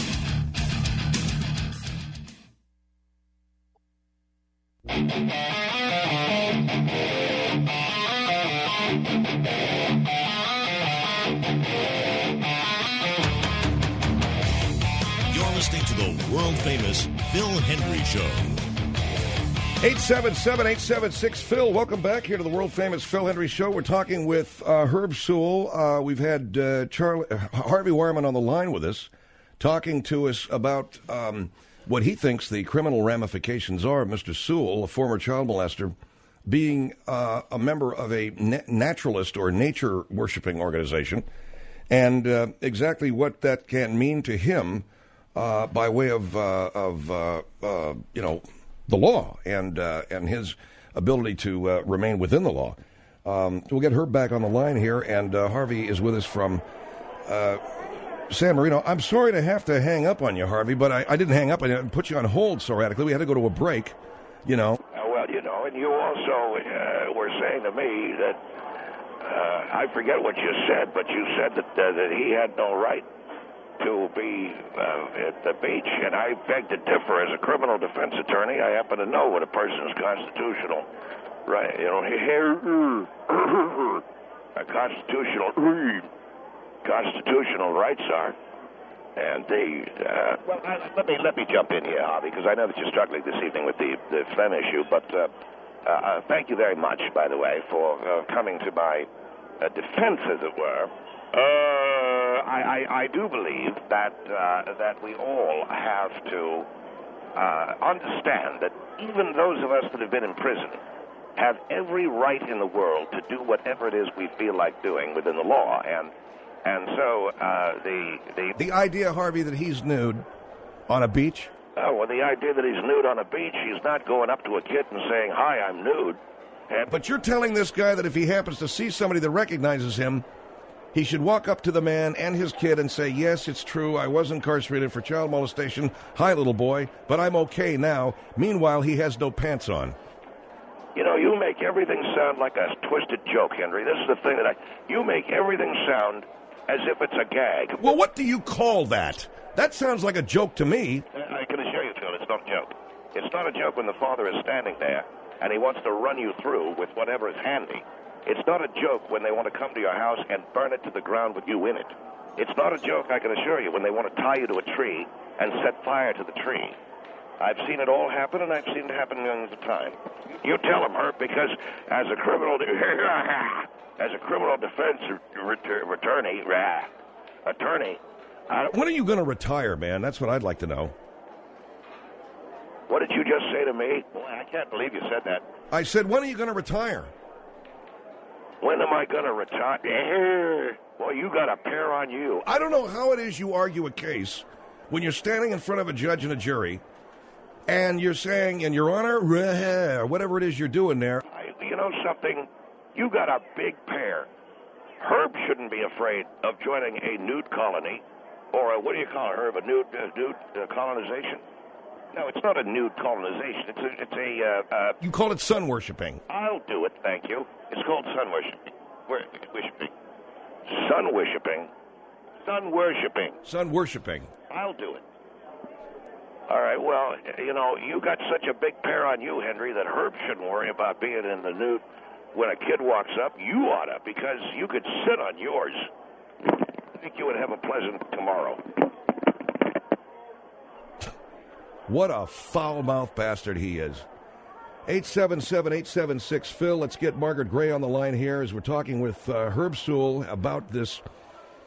You're listening to the world-famous Phil Hendry Show. eight seven seven, eight seven six, Phil. Welcome back here to the world-famous Phil Hendry Show. We're talking with uh, Herb Sewell. Uh, we've had uh, Charlie, Harvey Wireman on the line with us, talking to us about um, what he thinks the criminal ramifications are of Mister Sewell, a former child molester, being uh, a member of a na- naturalist or nature-worshipping organization, and uh, exactly what that can mean to him uh, by way of, uh, of uh, uh, you know, the law and uh, and his ability to uh, remain within the law. Um, we'll get Herb back on the line here, and uh, Harvey is with us from uh, San Marino. I'm sorry to have to hang up on you, Harvey, but I, I didn't hang up on you. I put you on hold so radically. We had to go to a break, you know. Uh, well, you know, and you also uh, were saying to me that, uh, I forget what you said, but you said that, uh, that he had no right to be uh, at the beach, and I beg to differ. As a criminal defense attorney, I happen to know what a person's constitutional right, you know, a constitutional constitutional rights are, and they. Uh, well, I, let me let me jump in here, Harvey, because I know that you're struggling this evening with the the phlegm issue. But uh, uh, thank you very much, by the way, for uh, coming to my uh, defense, as it were. Uh, I, I, I do believe that uh, that we all have to uh, understand that even those of us that have been in prison have every right in the world to do whatever it is we feel like doing within the law, and and so uh, the the the idea, Harvey, that he's nude on a beach. Oh, well, the idea that he's nude on a beach, he's not going up to a kid and saying, "Hi, I'm nude." And, but you're telling this guy that if he happens to see somebody that recognizes him, he should walk up to the man and his kid and say, yes, it's true, I was incarcerated for child molestation. Hi, little boy, but I'm okay now. Meanwhile, he has no pants on. You know, you make everything sound like a twisted joke, Henry. This is the thing that I... You make everything sound as if it's a gag. Well, what do you call that? That sounds like a joke to me. I can assure you, Phil, it's not a joke. It's not a joke when the father is standing there and he wants to run you through with whatever is handy. It's not a joke when they want to come to your house and burn it to the ground with you in it. It's not a joke, I can assure you, when they want to tie you to a tree and set fire to the tree. I've seen it all happen, and I've seen it happen millions of times. You tell him, Herb, because as a criminal, as a criminal defense attorney, attorney. I when are you going to retire, man? That's what I'd like to know. What did you just say to me? Boy, I can't believe you said that. I said, when are you going to retire? When am I going to retire? Well, you got a pair on you. I don't know how it is you argue a case when you're standing in front of a judge and a jury, and you're saying, in your honor, or whatever it is you're doing there. I, you know something? You got a big pair. Herb shouldn't be afraid of joining a nude colony, or a, what do you call it, Herb? A nude, uh, nude uh, colonization? No, it's not a nude colonization. It's a, it's a. Uh, uh, you call it sun worshipping. I'll do it, thank you. It's called sun worshipping. Worshipping. Sun worshipping. Sun worshipping. Sun worshipping. I'll do it. All right, well, you know, you got such a big pair on you, Henry, that Herb shouldn't worry about being in the nude. When a kid walks up, you ought to, because you could sit on yours. I think you would have a pleasant tomorrow. What a foul-mouthed bastard he is. eight seven seven, eight seven six, Phil. Let's get Margaret Gray on the line here as we're talking with uh, Herb Sewell about this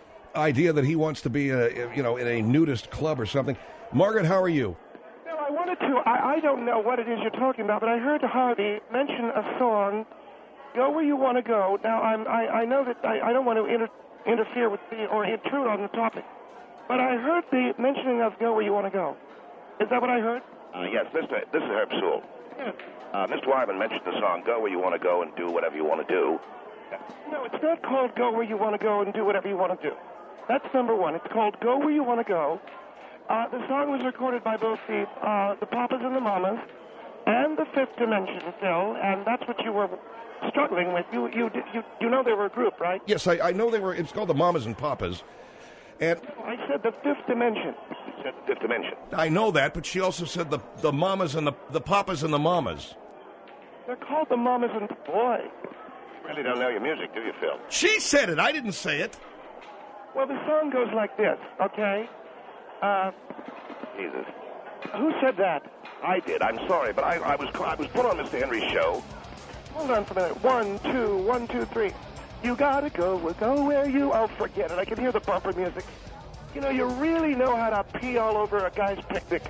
idea that he wants to be, a, you know, in a nudist club or something. Margaret, how are you? Well, I want wanted to, I, I don't know what it is you're talking about, but I heard Harvey mention a song, Go Where You Want to Go. Now, I'm, I, I know that I, I don't want to inter- interfere with the, or intrude on the topic, but I heard the mentioning of Go Where You Want to Go. Is that what I heard? Uh, yes, Mister This is Herb Sewell. Yes. Uh, Mister Wyman mentioned the song Go Where You Want to Go and Do Whatever You Want to Do. No, it's not called Go Where You Want to Go and Do Whatever You Want to Do. That's number one. It's called Go Where You Want to Go. Uh, the song was recorded by both the uh, the Papas and the Mamas and the Fifth Dimension, Phil, and that's what you were struggling with. You you you you know they were a group, right? Yes, I, I know they were. It's called the Mamas and Papas. And I said the Fifth Dimension. You said Fifth Dimension. I know that, but she also said the the Mamas and the the Papas and the Mamas. They're called the Mamas and... Boy. You really don't know your music, do you, Phil? She said it. I didn't say it. Well, the song goes like this, okay? Uh, Jesus. who said that? I did. I'm sorry, but I, I was I was put on Mister Henry's show. Hold on for a minute. One, two, one, two, three. You gotta go, we'll go where you... Oh, forget it. I can hear the bumper music. You know, you really know how to pee all over a guy's picnic.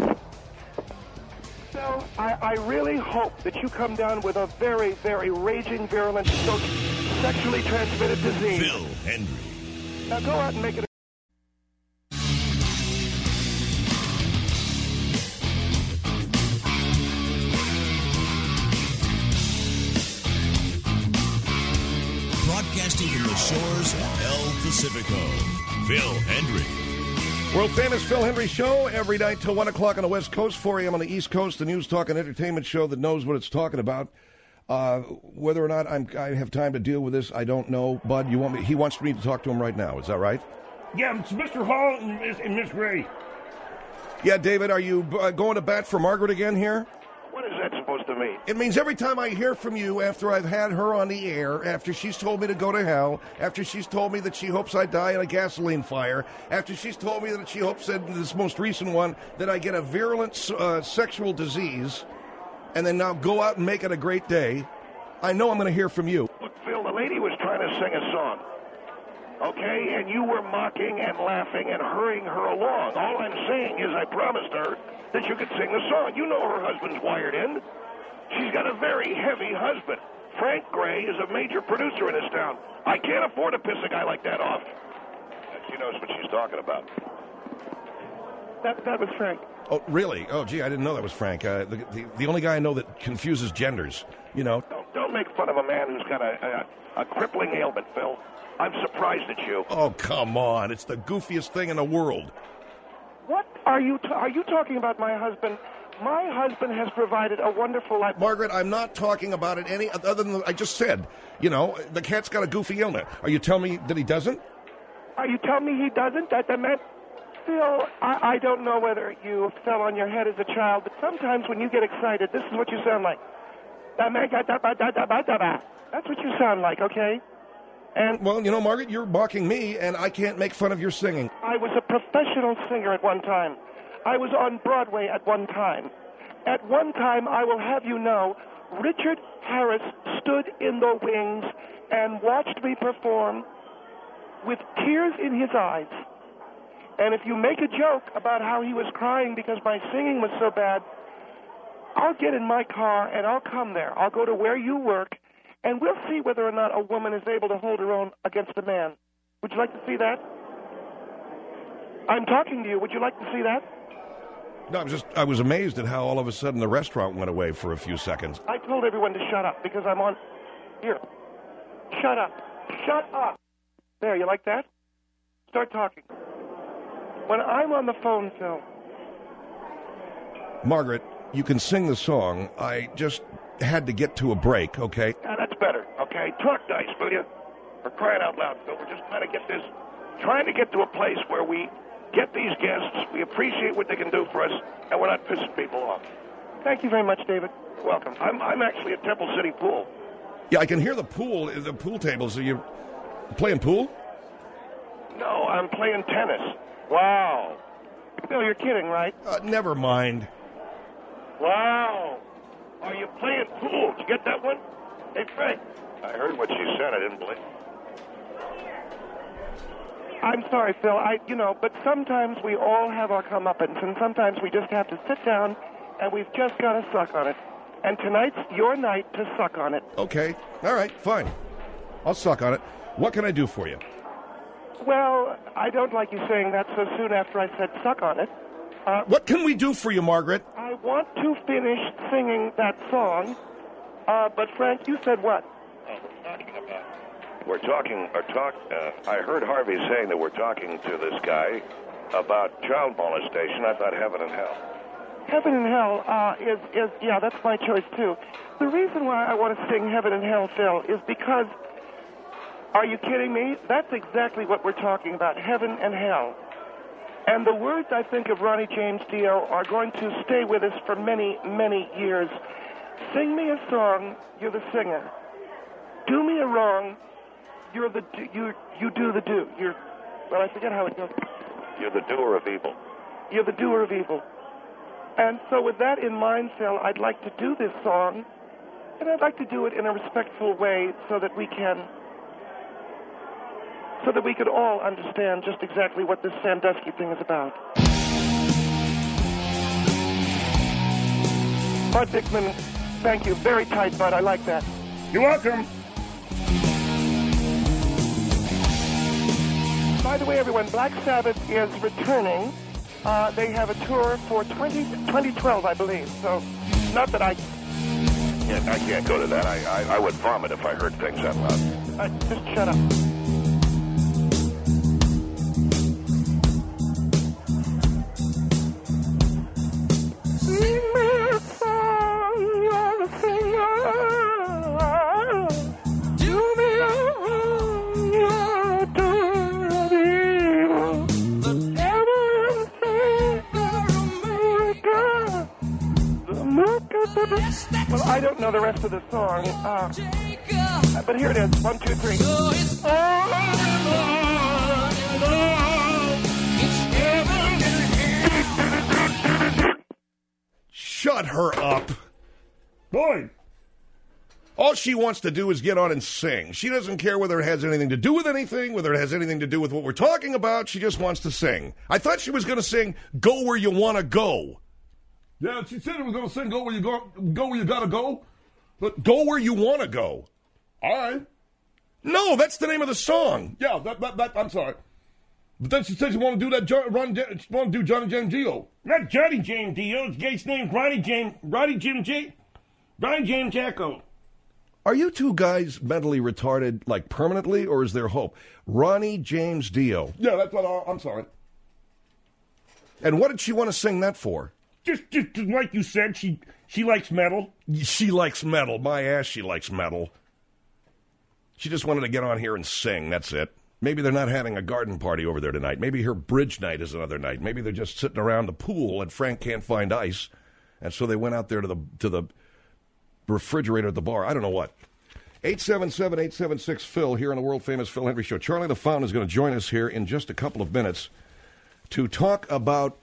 So, I, I really hope that you come down with a very, very raging, virulent, so sexually transmitted disease. Phil Hendry. Now go out and make it a... Broadcasting from the shores of El Pacifico, Phil Hendry. World famous Phil Hendry Show every night till one o'clock on the West Coast, four a.m. on the East Coast, the news, talk, and entertainment show that knows what it's talking about. Uh, whether or not I'm, I have time to deal with this, I don't know. Bud, you want me? He wants me to talk to him right now. Is that right? Yeah, it's Mister Hall and Miss, and Miss Gray. Yeah, David, are you uh, going to bat for Margaret again here? What is that supposed to mean? It means every time I hear from you after I've had her on the air, after she's told me to go to hell, after she's told me that she hopes I die in a gasoline fire, after she's told me that she hopes that this most recent one, that I get a virulent uh, sexual disease, and then now go out and make it a great day, I know I'm going to hear from you. Look, Phil, the lady was trying to sing a song, okay? And you were mocking and laughing and hurrying her along. All I'm saying is I promised her that you could sing the song. You know her husband's wired in. She's got a very heavy husband. Frank Gray is a major producer in this town. I can't afford to piss a guy like that off. She knows what she's talking about. That, that was Frank. Oh, really? Oh, gee, I didn't know that was Frank. Uh, the, the, the only guy I know that confuses genders, you know. Don't, don't make fun of a man who's got a, a, a crippling ailment, Phil. I'm surprised at you. Oh, come on. It's the goofiest thing in the world. What are you... T- are you talking about my husband? My husband has provided a wonderful life. Margaret, I'm not talking about it any other than I just said. You know, the cat's got a goofy ailment. Are you telling me that he doesn't? Are you telling me he doesn't? That the man... Phil, I, I don't know whether you fell on your head as a child, but sometimes when you get excited, this is what you sound like. That's what you sound like, okay? And Well, you know, Margaret, you're mocking me, and I can't make fun of your singing. I was a professional singer at one time. I was on Broadway at one time. At one time, I will have you know, Richard Harris stood in the wings and watched me perform with tears in his eyes. And if you make a joke about how he was crying because my singing was so bad, I'll get in my car and I'll come there. I'll go to where you work, and we'll see whether or not a woman is able to hold her own against a man. Would you like to see that? I'm talking to you. Would you like to see that? No, I was just, I was amazed at how all of a sudden the restaurant went away for a few seconds. I told everyone to shut up because I'm on... Here. Shut up. Shut up. There, you like that? Start talking. When I'm on the phone, Phil... Margaret, you can sing the song. I just had to get to a break, okay? Yeah, that's better, okay? Talk nice, will you? For crying out loud, Phil. We're just trying to get this... Trying to get to a place where we get these guests, we appreciate what they can do for us, and we're not pissing people off. Thank you very much, David. Welcome. I'm, I'm actually at Temple City Pool. Yeah, I can hear the pool, the pool tables. Are you playing pool? No, I'm playing tennis. Wow. Phil, you're kidding, right? Uh, never mind. Wow. Are you playing pool? Did you get that one? Hey, Frank. I heard what she said. I didn't believe. I'm sorry, Phil. I, you know, but sometimes we all have our comeuppance, and sometimes we just have to sit down, and we've just got to suck on it. And tonight's your night to suck on it. Okay. All right. Fine. I'll suck on it. What can I do for you? Well, I don't like you saying that so soon after I said suck on it. Uh, What can we do for you, Margaret? I want to finish singing that song, uh, but Frank, you said what? We're talking, or talk, uh, I heard Harvey saying that we're talking to this guy about child molestation. I thought heaven and hell. Heaven and Hell uh, is, is, yeah, that's my choice, too. The reason why I want to sing Heaven and Hell, Phil, is because, are you kidding me? That's exactly what we're talking about, heaven and hell. And the words, I think, of Ronnie James Dio are going to stay with us for many, many years. Sing me a song, you're the singer. Do me a wrong, you're the, you, you do the do. You're, well, I forget how it goes. You're the doer of evil. You're the doer of evil. And so with that in mind, Phil, I'd like to do this song, and I'd like to do it in a respectful way so that we can, so that we could all understand just exactly what this Sandusky thing is about. Bud Dickman, thank you. Very tight, Bud. I like that. You're welcome. By the way, everyone, Black Sabbath is returning. Uh, they have a tour for twenty, twenty twelve, I believe. So, not that I... Yeah, I can't go to that. I, I, I would vomit if I heard things that loud. Uh, just shut up. Sing me a song, you're a singer. Do me a wrong, you're a doer of evil. The devil is America. America. Well, I don't know the rest of the song, uh, but here it is. One, two, three. Shut her up. Boy. All she wants to do is get on and sing. She doesn't care whether it has anything to do with anything, whether it has anything to do with what we're talking about. She just wants to sing. I thought she was going to sing Go Where You Want to Go. Yeah, she said it was going to sing Go Where You go, go Where You Gotta Go. But Go Where You Want to Go. All right. No, that's the name of the song. Yeah, that, that, that, I'm sorry. But then she said she want to do that, jo- run, she want to do Johnny James Dio. Not Johnny James Dio. His guy's name's Ronnie James, Ronnie Jim J. Ronnie James Echo. Are you two guys mentally retarded, like permanently, or is there hope? Ronnie James Dio. Yeah, that's what I, I'm sorry. And what did she want to sing that for? Just, just like you said, she she likes metal. She likes metal. My ass, she likes metal. She just wanted to get on here and sing. That's it. Maybe they're not having a garden party over there tonight. Maybe her bridge night is another night. Maybe they're just sitting around the pool and Frank can't find ice, and so they went out there to the to the refrigerator at the bar. I don't know what. eight seven seven, eight seven six, Phil here on the world-famous Phil Hendry Show. Charlie the Fountain is going to join us here in just a couple of minutes to talk about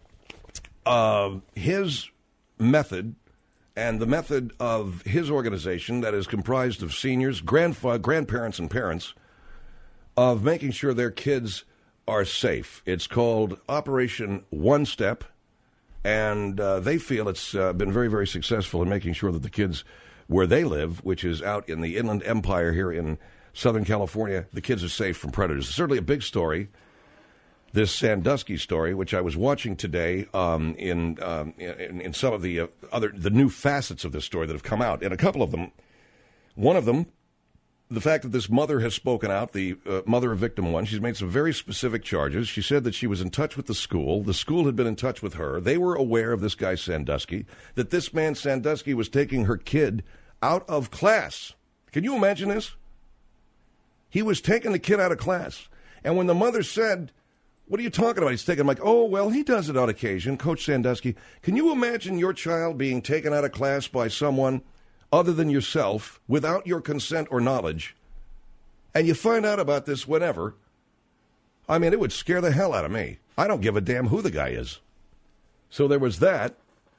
uh, his method and the method of his organization that is comprised of seniors, grandfa- grandparents, and parents of making sure their kids are safe. It's called Operation One Step, and uh, they feel it's uh, been very, very successful in making sure that the kids where they live, which is out in the Inland Empire here in Southern California, the kids are safe from predators. It's certainly a big story, this Sandusky story, which I was watching today um, in, um, in in some of the uh, other the new facets of this story that have come out. And a couple of them, one of them, the fact that this mother has spoken out, the uh, mother of victim one, she's made some very specific charges. She said that she was in touch with the school. The school had been in touch with her. They were aware of this guy Sandusky, that this man Sandusky was taking her kid out of class. Can you imagine this? He was taking the kid out of class. And when the mother said, what are you talking about? He's taking, I'm like, oh, well, he does it on occasion, Coach Sandusky. Can you imagine your child being taken out of class by someone other than yourself, without your consent or knowledge, and you find out about this whenever? I mean, it would scare the hell out of me. I don't give a damn who the guy is. So there was that.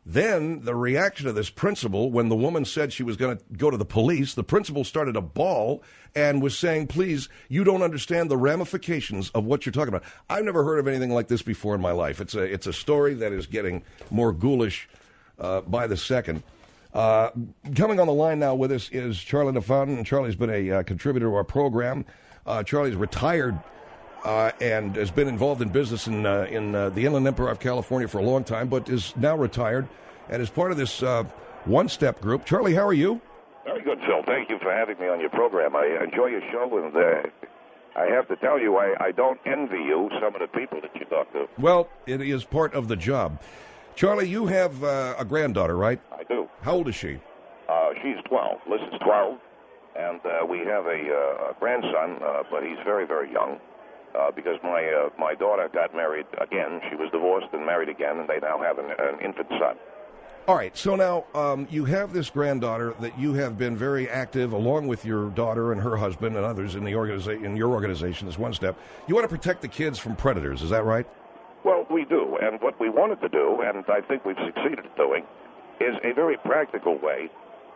Then the reaction of this principal, when the woman said she was going to go to the police, the principal started a bawl and was saying, please, you don't understand the ramifications of what you're talking about. I've never heard of anything like this before in my life. It's a, it's a story that is getting more ghoulish uh, by the second. Uh, coming on the line now with us is Charlie DeFountain. Charlie's been a uh, contributor to our program. Uh, Charlie's retired uh, and has been involved in business in uh, in uh, the Inland Empire of California for a long time, but is now retired and is part of this uh, one-step group. Charlie, how are you? Very good, Phil. Thank you for having me on your program. I enjoy your show, and uh, I have to tell you, I, I don't envy you some of the people that you talk to. Well, it is part of the job. Charlie, you have uh, a granddaughter, right? I do. How old is she? Uh, she's twelve. Liz is twelve. And uh, we have a, uh, a grandson, uh, but he's very, very young uh, because my uh, my daughter got married again. She was divorced and married again, and they now have an, an infant son. All right. So now um, you have this granddaughter that you have been very active, along with your daughter and her husband and others in the organiza- in your organization, this One Step. You want to protect the kids from predators. Is that right? Well, we do. And what we wanted to do, and I think we've succeeded at doing, is a very practical way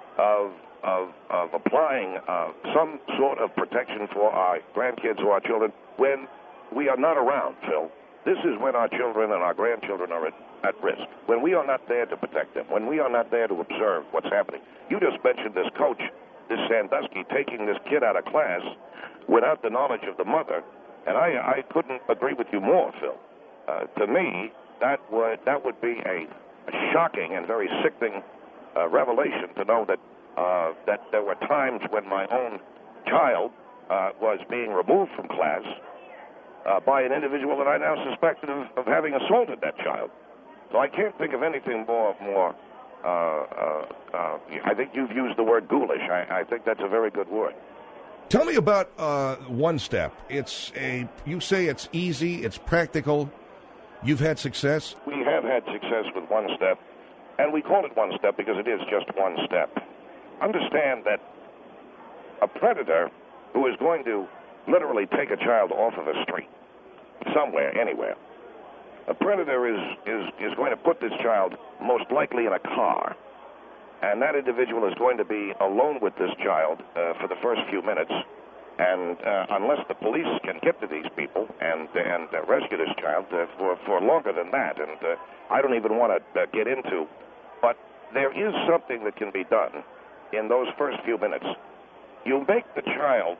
of of, of applying uh, some sort of protection for our grandkids or our children when we are not around, Phil. This is when our children and our grandchildren are at, at risk, when we are not there to protect them, when we are not there to observe what's happening. You just mentioned this coach, this Sandusky, taking this kid out of class without the knowledge of the mother, and I, I couldn't agree with you more, Phil. Uh, to me, that would, that would be a, a shocking and very sickening uh, revelation to know that Uh, that there were times when my own child uh, was being removed from class uh, by an individual that I now suspected of, of having assaulted that child. So I can't think of anything more, more uh, uh, uh, I think you've used the word ghoulish. I, I think that's a very good word. Tell me about uh, One Step. It's a, you say it's easy, it's practical. You've had success? We have had success with One Step, and we call it One Step because it is just one step. Understand that a predator who is going to literally take a child off of a street, somewhere, anywhere, a predator is, is, is going to put this child most likely in a car, and that individual is going to be alone with this child uh, for the first few minutes, and uh, unless the police can get to these people and, and uh, rescue this child uh, for, for longer than that, and uh, I don't even want to uh, get into, but there is something that can be done in those first few minutes. You make the child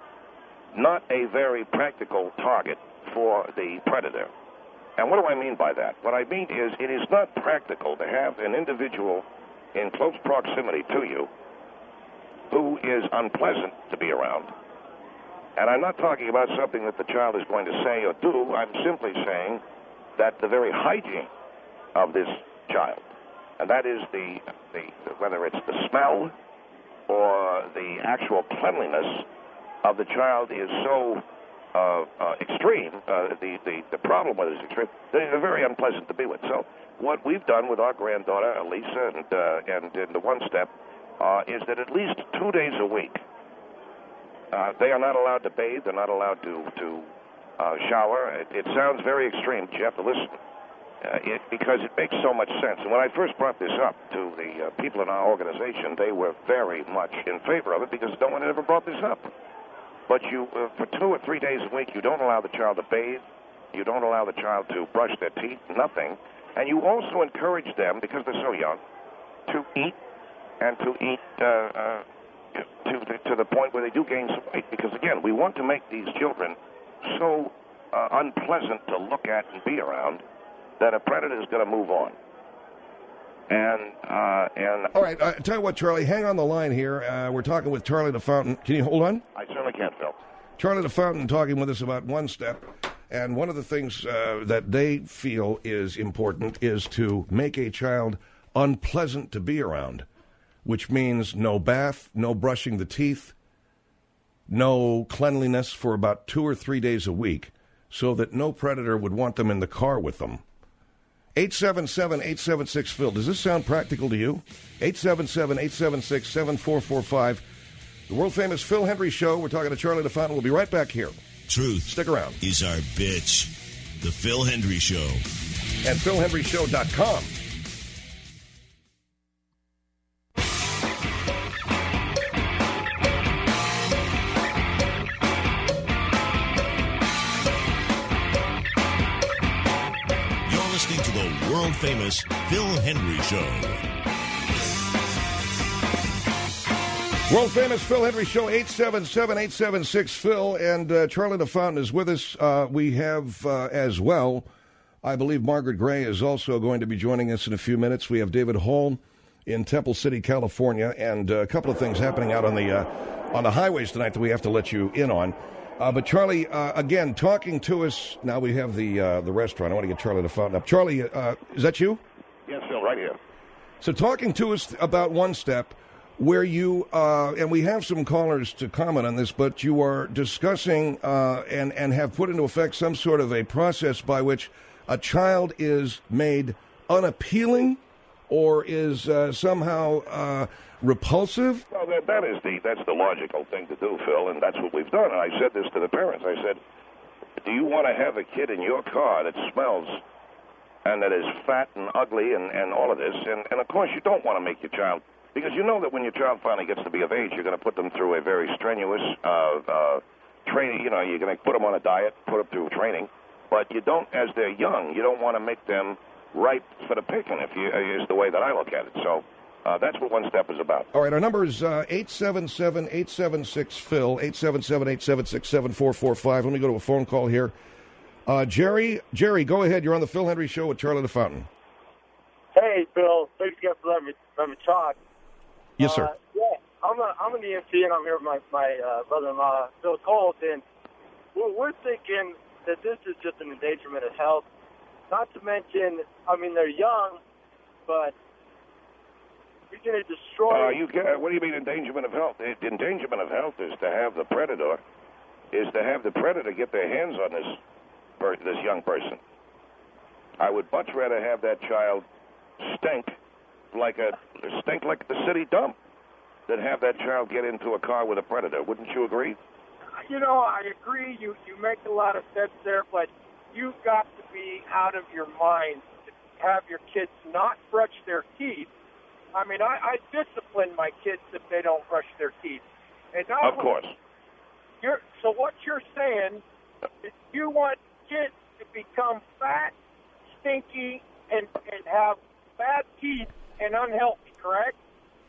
not a very practical target for the predator. And what do I mean by that? What I mean is it is not practical to have an individual in close proximity to you who is unpleasant to be around. And I'm not talking about something that the child is going to say or do. I'm simply saying that the very hygiene of this child, and that is the, the whether it's the smell or the actual cleanliness of the child is so uh, uh, extreme, uh, the, the, the problem with it is extreme, they're very unpleasant to be with. So what we've done with our granddaughter, Elisa, and, uh, and in the One Step, uh, is that at least two days a week, uh, they are not allowed to bathe, they're not allowed to, to uh, shower. It, it sounds very extreme, but you have to listen. Uh, it, because it makes so much sense. And when I first brought this up to the uh, people in our organization, they were very much in favor of it because no one had ever brought this up. But you, uh, for two or three days a week, you don't allow the child to bathe, you don't allow the child to brush their teeth, nothing. And you also encourage them, because they're so young, to eat and to eat uh, uh, to, to, to the point where they do gain some weight. Because, again, we want to make these children so uh, unpleasant to look at and be around that a predator is going to move on. And, uh, and... All right, uh, tell you what, Charlie, hang on the line here. Uh, we're talking with Charlie DeFountain. Can you hold on? I certainly can, Phil. Charlie DeFountain talking with us about One Step. And one of the things uh, that they feel is important is to make a child unpleasant to be around, which means no bath, no brushing the teeth, no cleanliness for about two or three days a week, so that no predator would want them in the car with them. eight seven seven, eight seven six, Phil. Does this sound practical to you? eight seven seven, eight seven six, seven four four five. The world-famous Phil Hendrie Show. We're talking to Charlie DeFountain. We'll be right back here. Truth. Stick around. Is our bitch. The Phil Hendrie Show. And phil hendrie show dot com. world-famous Phil Hendrie Show. World-famous Phil Hendrie Show, eight seven seven, eight seven six, Phil, and uh, Charlie DeFountain is with us. Uh, we have uh, as well, I believe Margaret Gray is also going to be joining us in a few minutes. We have David Hall in Temple City, California, and uh, a couple of things happening out on the uh, on the highways tonight that we have to let you in on. Uh, but Charlie, uh, again, talking to us. Now we have the uh, the restaurant. I want to get Charlie DeFountain up. Charlie, uh, is that you? Yes, Phil, right here. So talking to us about One Step, where you, uh, and we have some callers to comment on this, but you are discussing uh, and, and have put into effect some sort of a process by which a child is made unappealing or is uh, somehow uh, repulsive? Well, that, that is the that's the logical thing to do, Phil, and that's what we've done. And I said this to the parents. I said, do you want to have a kid in your car that smells and that is fat and ugly and, and all of this? And, and, of course, you don't want to make your child, because you know that when your child finally gets to be of age, you're going to put them through a very strenuous uh, uh, training. You know, you're going to put them on a diet, put them through training. But you don't, as they're young, you don't want to make them ripe for the picking, if you, is the way that I look at it. So uh, that's what One Step is about. All right, our number is uh, eight seven seven, eight seven six, Phil, eight seven seven, eight seven six, seven four four five. Let me go to a phone call here. Uh, Jerry, Jerry, go ahead. You're on the Phil Hendrie Show with Charlie DeFountain. Hey, Phil. Thanks again for letting me, letting me talk. Yes, sir. Uh, yeah, I'm, a, I'm an E M T, and I'm here with my, my uh, brother-in-law, Phil Colt, and we're, we're thinking that this is just an endangerment of health. Not to mention, I mean, they're young, but you're going to destroy... Uh, you can, what do you mean endangerment of health? The endangerment of health is to have the predator, is to have the predator get their hands on this, per, this young person. I would much rather have that child stink like a stink like the city dump than have that child get into a car with a predator. Wouldn't you agree? You know, I agree. You, you make a lot of sense there, but you've got to be out of your mind to have your kids not brush their teeth. I mean, I, I discipline my kids if they don't brush their teeth. And not of course. You're, so what you're saying is you want kids to become fat, stinky, and, and have bad teeth and unhealthy, correct?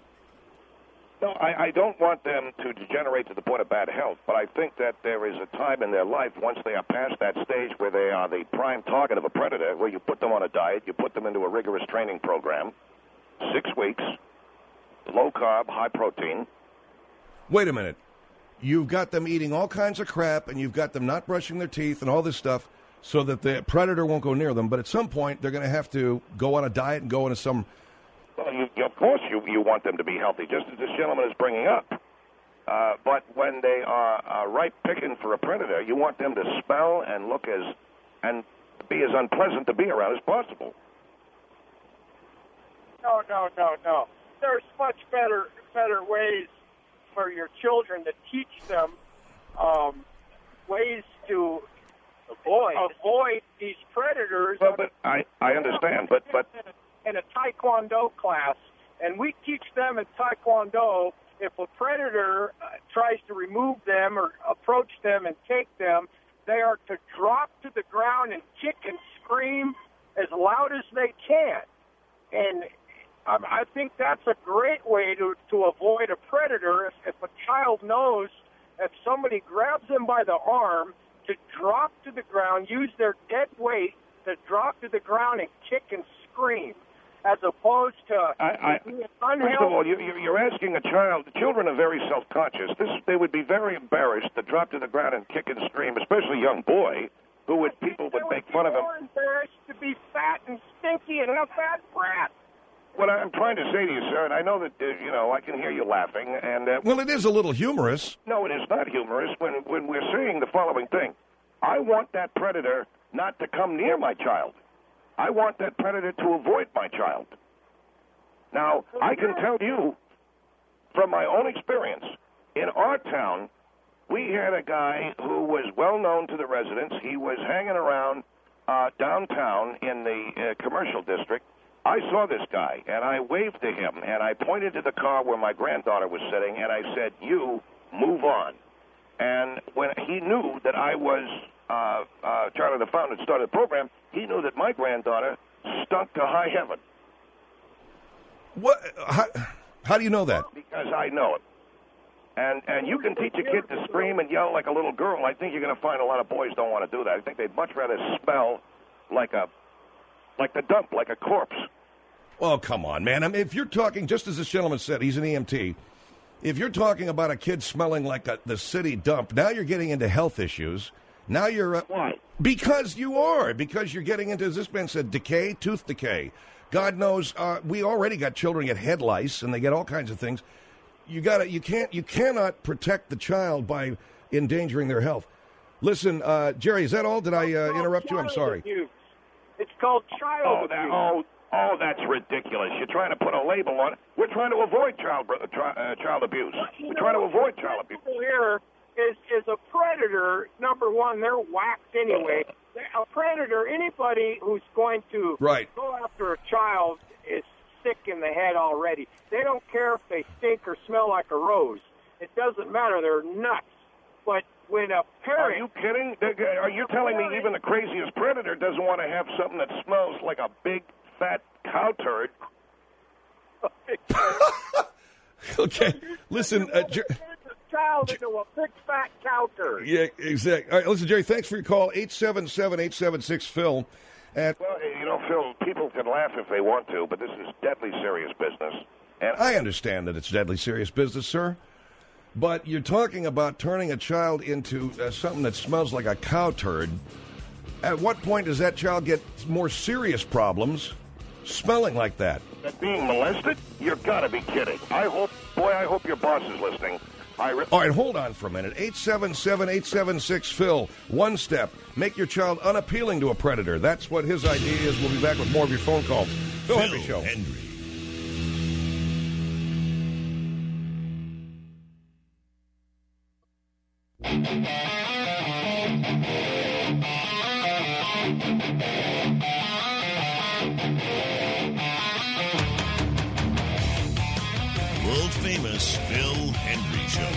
No, I, I don't want them to degenerate to the point of bad health, but I think that there is a time in their life, once they are past that stage where they are the prime target of a predator, where you put them on a diet, you put them into a rigorous training program, six weeks, low carb, high protein. Wait a minute. You've got them eating all kinds of crap, and you've got them not brushing their teeth and all this stuff so that the predator won't go near them, but at some point they're going to have to go on a diet and go into some... Well, you, of course you, you want them to be healthy, just as this gentleman is bringing up. Uh, but when they are uh, ripe picking for a predator, you want them to smell and look as and be as unpleasant to be around as possible. No, no, no, no. There's much better better ways for your children to teach them um, ways to avoid avoid these predators. Well, but I, I understand, but but. In a Taekwondo class, and we teach them at Taekwondo, if a predator uh, tries to remove them or approach them and take them, they are to drop to the ground and kick and scream as loud as they can. And um, I think that's a great way to, to avoid a predator. If, if a child knows if somebody grabs them by the arm, to drop to the ground, use their dead weight to drop to the ground and kick and scream, as opposed to I, I, first of all, you, you're asking a child. Children are very self-conscious. This, they would be very embarrassed to drop to the ground and kick and scream, especially a young boy, who would people would make fun of him. More embarrassed to be fat and stinky and a fat brat. What I'm trying to say to you, sir, and I know that uh, you know I can hear you laughing, and uh, well, it is a little humorous. No, it is not humorous when when we're saying the following thing. I want that predator not to come near my child. I want that predator to avoid my child. Now, I can tell you from my own experience, in our town, we had a guy who was well known to the residents. He was hanging around uh, downtown in the uh, commercial district. I saw this guy, and I waved to him, and I pointed to the car where my granddaughter was sitting, and I said, you, move on. And when he knew that I was, uh, uh, Charlie DeFountain had started the program, he knew that my granddaughter stunk to high heaven. What? How, how do you know that? Because I know it. And and you can teach a kid to scream and yell like a little girl. I think you're going to find a lot of boys don't want to do that. I think they'd much rather smell like a like the dump, like a corpse. Oh, come on, man. I mean, if you're talking, just as this gentleman said, he's an E M T. If you're talking about a kid smelling like a, the city dump, now you're getting into health issues. Now you're... Uh, Why? Because you are. Because you're getting into, as this man said, decay, tooth decay. God knows, uh, we already got children get head lice, and they get all kinds of things. You gotta, you can't, you cannot protect the child by endangering their health. Listen, uh, Jerry, is that all? Did I uh, interrupt you? I'm sorry. Abuse. It's called child Oh, abuse. that, oh, oh, that's ridiculous. You're trying to put a label on it. We're trying to avoid child uh, tri- uh, child abuse. We're trying to avoid child abuse. Here is is a predator. Number one, they're whacked anyway. A predator, anybody who's going to Right. go after a child is sick in the head already. They don't care if they stink or smell like a rose. It doesn't matter. They're nuts. But when a parent... Are you kidding? Are you telling me even the craziest predator doesn't want to have something that smells like a big, fat cow turd? Okay, listen, uh, Jer- child into a big fat cow turd. yeah, exactly. All right, listen, Jerry, thanks for your call. eight seven seven, eight seven six, Phil. At, Well, you know, Phil, people can laugh if they want to, but this is deadly serious business. And I understand that it's deadly serious business, sir, but you're talking about turning a child into uh, something that smells like a cow turd. At what point does that child get more serious problems smelling like that? that being molested? You've got to be kidding. I hope, boy, I hope your boss is listening. I re- All right, hold on for a minute. eight seven seven, eight seven six, Phil. One step. Make your child unappealing to a predator. That's what his idea is. We'll be back with more of your phone calls. Phil, Phil Henry Show. Henry. World famous Phil Henry Show.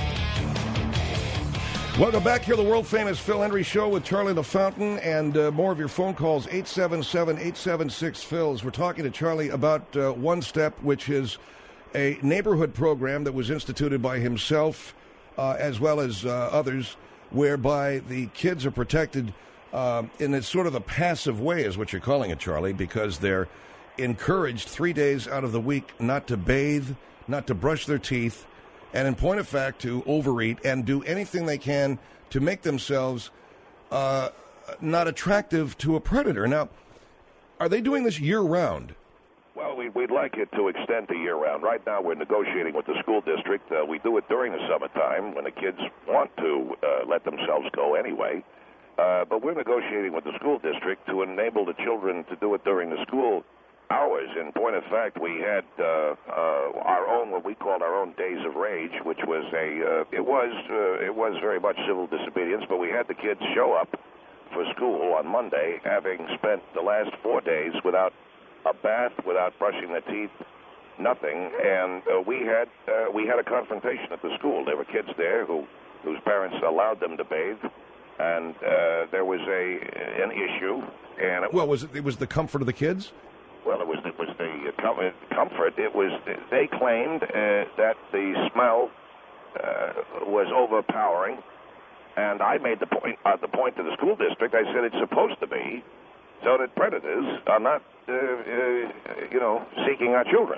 Welcome back here, the world-famous Phil Henry Show with Charlie the Fountain, and uh, more of your phone calls, eight seven seven, eight seven six, Phils. We're talking to Charlie about uh, One Step, which is a neighborhood program that was instituted by himself uh, as well as uh, others, whereby the kids are protected uh, in a sort of a passive way, is what you're calling it, Charlie, because they're encouraged three days out of the week not to bathe, not to brush their teeth, and in point of fact, to overeat and do anything they can to make themselves uh, not attractive to a predator. Now, are they doing this year-round? Well, we, we'd like it to extend to year-round. Right now, we're negotiating with the school district. Uh, we do it during the summertime when the kids want to uh, let themselves go anyway. Uh, but we're negotiating with the school district to enable the children to do it during the school hours. In point of fact, we had uh, uh, our own, what we called our own Days of Rage, which was a, uh, it was uh, it was very much civil disobedience, but we had the kids show up for school on Monday, having spent the last four days without a bath, without brushing their teeth, nothing. And uh, we had uh, we had a confrontation at the school. There were kids there who whose parents allowed them to bathe, and uh, there was a an issue. And it Well, was it, it was the comfort of the kids? Well, it was it was the com- comfort. It was they claimed uh, that the smell uh, was overpowering, and I made the point uh, the point to the school district. I said it's supposed to be so that predators are not uh, uh, you know seeking our children.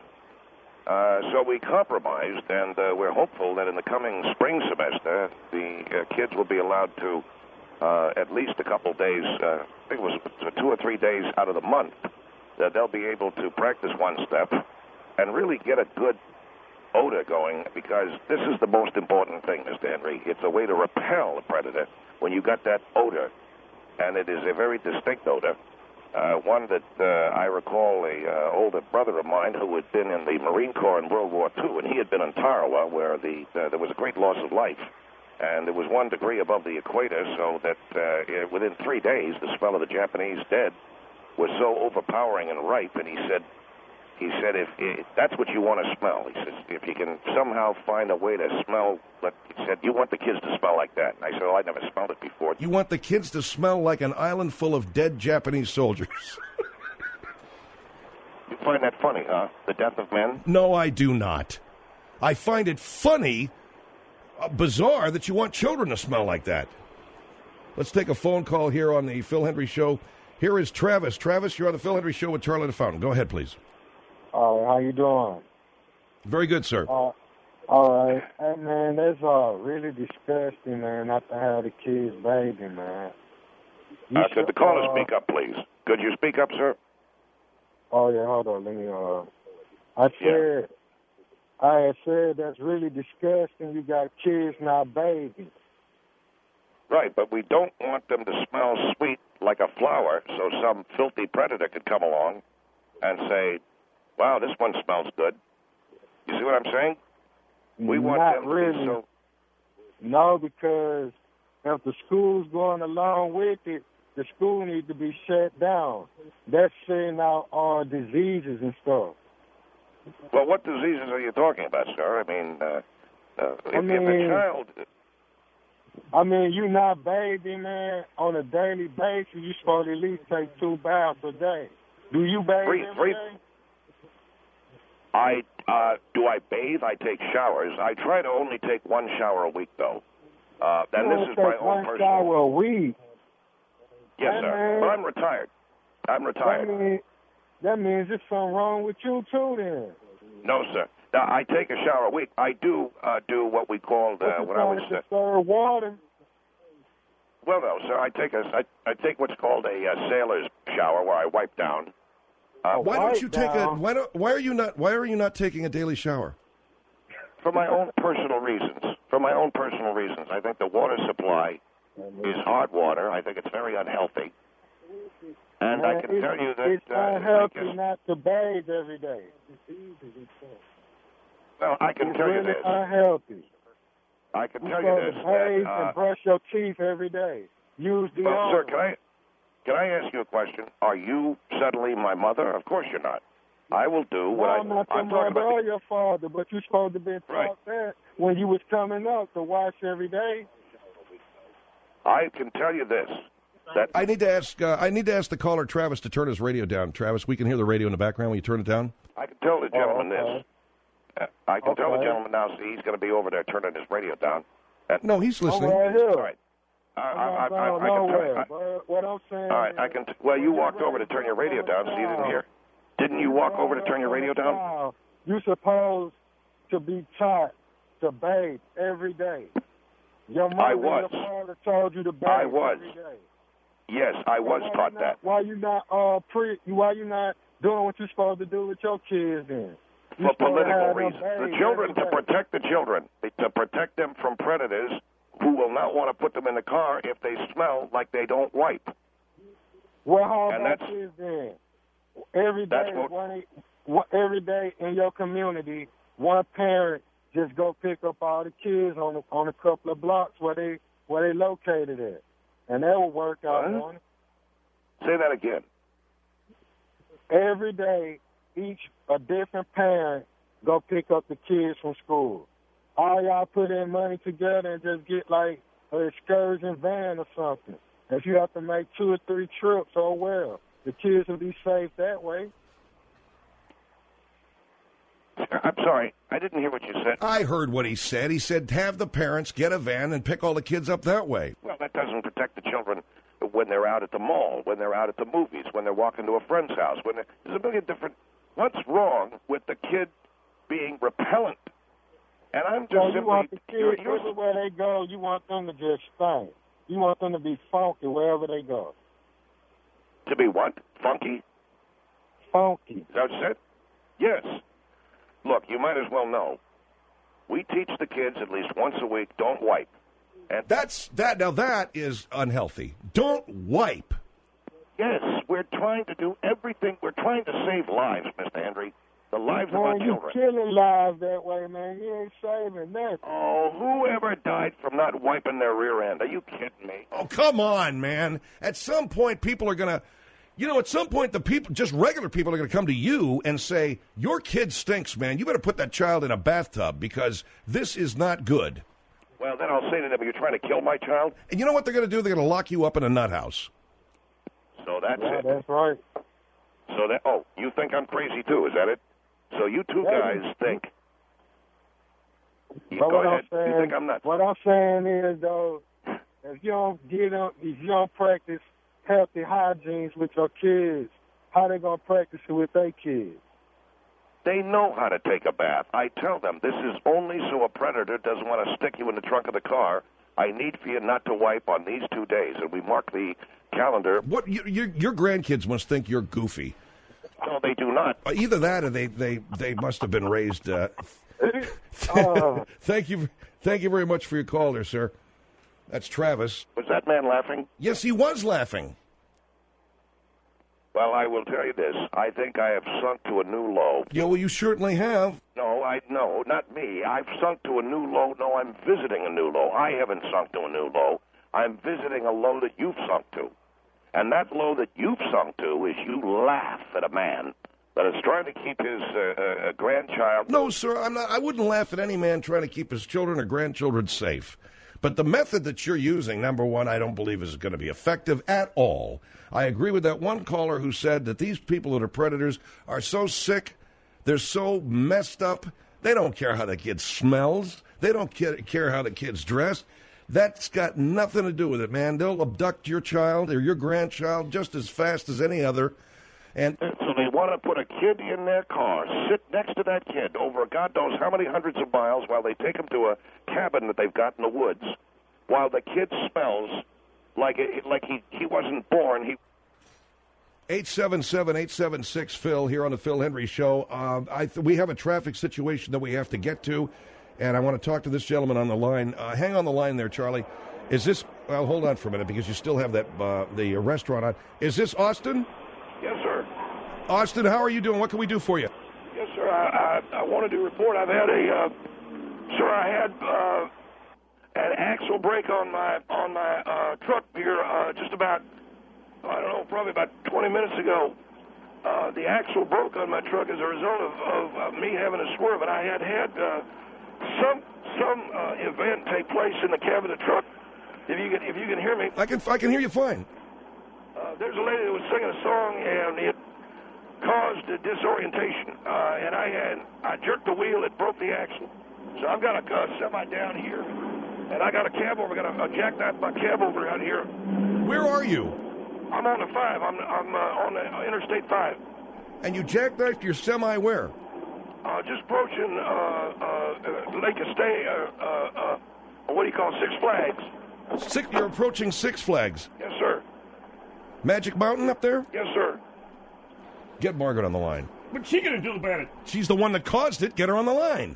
Uh, so we compromised, and uh, we're hopeful that in the coming spring semester, the uh, kids will be allowed to uh, at least a couple days. Uh, I think it was two or three days out of the month. That they'll be able to practice one step and really get a good odor going, because this is the most important thing, Mister Henry. It's a way to repel a predator when you got that odor, and it is a very distinct odor. Uh, one that uh, I recall a uh, older brother of mine who had been in the Marine Corps in World War Two, and he had been in Tarawa, where the uh, there was a great loss of life, and it was one degree above the equator, so that uh, within three days the smell of the Japanese dead was so overpowering and ripe, and he said, he said, if, if that's what you want to smell, he says, if you can somehow find a way to smell, but he said, you want the kids to smell like that. And I said, oh, I never smelled it before. You want the kids to smell like an island full of dead Japanese soldiers. find that funny, huh? The death of men? No, I do not. I find it funny, uh, bizarre that you want children to smell like that. Let's take a phone call here on the Phil Hendry Show. Here is Travis. Travis, you're on the Phil Hendry Show with Charlie the Fountain. Go ahead, please. Oh, how you doing? Very good, sir. Uh, all right. Hey, man, that's uh, really disgusting, man, not to have the kids bathing, man. You Uh, could the caller uh, speak up, please? Could you speak up, sir? Oh, yeah, hold on. Let me, uh, I said, I had said that's really disgusting. You got kids not bathing. Right, but we don't want them to smell sweet like a flower, so some filthy predator could come along and say, wow, this one smells good. You see what I'm saying? We want Not them to really. be so... No, because if the school's going along with it, the school needs to be shut down. That's sending out uh, diseases and stuff. Well, what diseases are you talking about, sir? I mean, uh, uh, if, I mean, if a child... I mean, you're not bathing, man, on a daily basis. You're supposed to at least take two baths a day. Do you bathe Three, every three, day? I, uh, do I bathe? I take showers. I try to only take one shower a week, though. Uh, and You this only is my take own one personal... shower a week. Yes, Hey, sir. man. But I'm retired. I'm That retired. means, that means there's something wrong with you, too, then. No, sir. Now, I take a shower a week. I do uh, do what we called, uh, when I was... to Uh, serve water. well, no, sir. I take a, I, I take what's called a uh, sailor's shower where I wipe down. Uh, Why don't you Wipe take a? down. Why don't? Why are you not? Why are you not taking a daily shower? For my own personal reasons. For my own personal reasons. I think the water supply is hard water. I think it's very unhealthy. And I Man, can it's, tell you that... it's uh, I unhealthy guess- not to bathe every day. well, I can It's tell you really this. unhealthy. I can You're tell you supposed this. to bathe That, uh, and brush your teeth every day. Use deodorant. well, sir, can I, can I ask you a question? Are you suddenly my mother? Of course you're not. I will do No, what I... I'm not your I'm talking mother about... or your father, but you're supposed to be taught Right. that when you was coming up to wash every day. I can tell you this. That I need to ask. Uh, I need to ask the caller Travis to turn his radio down. Travis, we can hear the radio in the background. Will you turn it down? I can tell the gentleman okay. this. Uh, I can tell the Okay. gentleman now, see, he's going to be over there turning his radio down. And, No, he's listening. I'm right here. all right. I, I, I, I'm not I, I going can tell nowhere. I, but what I'm saying all right, I can... T- well, you walked over to turn your radio down, so you didn't hear. Didn't you walk over to turn your radio down? You're supposed to be taught to bathe every day. Your mother I was. and your father told you to bathe I was. every day. Yes, I was Why you taught not- that. Why you not uh pre? Why you not doing what you're supposed to do with your kids then? You For supposed to political have them reasons. The bathe children, every to day. protect the children, to protect them from predators who will not want to put them in the car if they smell like they don't wipe. Well, how and about that's- this then? Every that's day, what- one, one, every day in your community, one parent just go pick up all the kids on a, on a couple of blocks where they where they located at, and that will work out. What? On it. Say that again. Every day, each a different parent go pick up the kids from school. All y'all put in money together and just get like an excursion van or something. If you have to make two or three trips, oh well. The kids will be safe that way. I'm sorry, I didn't hear what you said. I heard what he said. He said have the parents get a van and pick all the kids up that way. Well, that doesn't protect the children when they're out at the mall, when they're out at the movies, when they're walking to a friend's house. When they're- there's a million different... What's wrong with the kid being repellent? And I'm just So you simply... want the you're- kids you're- everywhere they go, you want them to just stink. You want them to be funky wherever they go. to be what? Funky? Funky. Is that what you said? Yes. Look, you might as well know. We teach the kids at least once a week, don't wipe. And That's that. Now that is unhealthy. Don't wipe. yes, we're trying to do everything. We're trying to save lives, Mister Henry. The lives of our Man, you children. killing lives that way, man. You ain't saving nothing. Oh, whoever died from not wiping their rear end? Are you kidding me? Oh, come on, man. At some point, people are going to, you know, at some point, the people, just regular people are going to come to you and say, your kid stinks, man. You better put that child in a bathtub because this is not good. Well, then I'll say to them, are you trying to kill my child? And you know what they're going to do? They're going to lock you up in a nut house. So that's Yeah, it. that's right. So that, oh, you think I'm crazy too, is that it? So you two guys think. You, But go what ahead. I'm saying, You think I'm nuts? what I'm saying is, though, if you don't get up, if you don't practice healthy hygiene with your kids, how they gonna practice it with their kids? They know how to take a bath. I tell them this is only so a predator doesn't want to stick you in the trunk of the car. I need for you not to wipe on these two days, and we mark the calendar. What you, your your grandkids must think you're goofy. No, they do not. Uh, either that, or they they, they must have been raised. Uh, Uh, thank you, thank you very much for your call, there, sir. That's Travis. Was that man laughing? Yes, he was laughing. Well, I will tell you this. I think I have sunk to a new low. Yeah, well, you certainly have. No, I no, not me. I've sunk to a new low. No, I'm visiting a new low. I haven't sunk to a new low. I'm visiting a low that you've sunk to. And that low that you've sunk to is you laugh at a man that is trying to keep his uh, uh, grandchild. No, sir, I'm not. I wouldn't laugh at any man trying to keep his children or grandchildren safe. But the method that you're using, number one, I don't believe is going to be effective at all. I agree with that one caller who said that these people that are predators are so sick, they're so messed up, they don't care how the kid smells, they don't care how the kid's dressed. That's got nothing to do with it, man. They'll abduct your child or your grandchild just as fast as any other. And so they want to put a kid in their car, sit next to that kid over God knows how many hundreds of miles while they take him to a cabin that they've got in the woods, while the kid smells like it, like he, he wasn't born. He eight seven seven, eight seven six, Phil here on the Phil Hendry Show. Uh, I th- we have a traffic situation that we have to get to, and I want to talk to this gentleman on the line. Uh, hang on the line there, Charlie. Is this, well, hold on for a minute because you still have that uh, the restaurant on. Is this Austin? Yes, sir. Austin, how are you doing? What can we do for you? Yes, sir. I, I, I wanted to report I've had a, uh, sir, I had uh, an axle break on my on my uh, truck here uh, just about, I don't know, probably about twenty minutes ago. Uh, the axle broke on my truck as a result of, of uh, me having a swerve, and I had had uh, some some uh, event take place in the cab of the truck. If you can, if you can hear me, I can I can hear you fine. Uh, there's a lady that was singing a song, and it caused a disorientation. Uh, and I had I jerked the wheel, it broke the axle. So I've got a uh, semi down here, and I got a cab over. Got a, a jackknife my cab over out here. Where are you? I'm on the five. I'm I'm uh, on the Interstate five. And you jackknifed your semi where? Uh, just approaching uh, uh, Lake Estee. Uh, uh, uh, what do you call it? Six Flags? Six, you're approaching Six Flags. Yes, sir. Magic Mountain up there? Yes, sir. Get Margaret on the line. What's she going to do about it? She's the one that caused it. Get her on the line.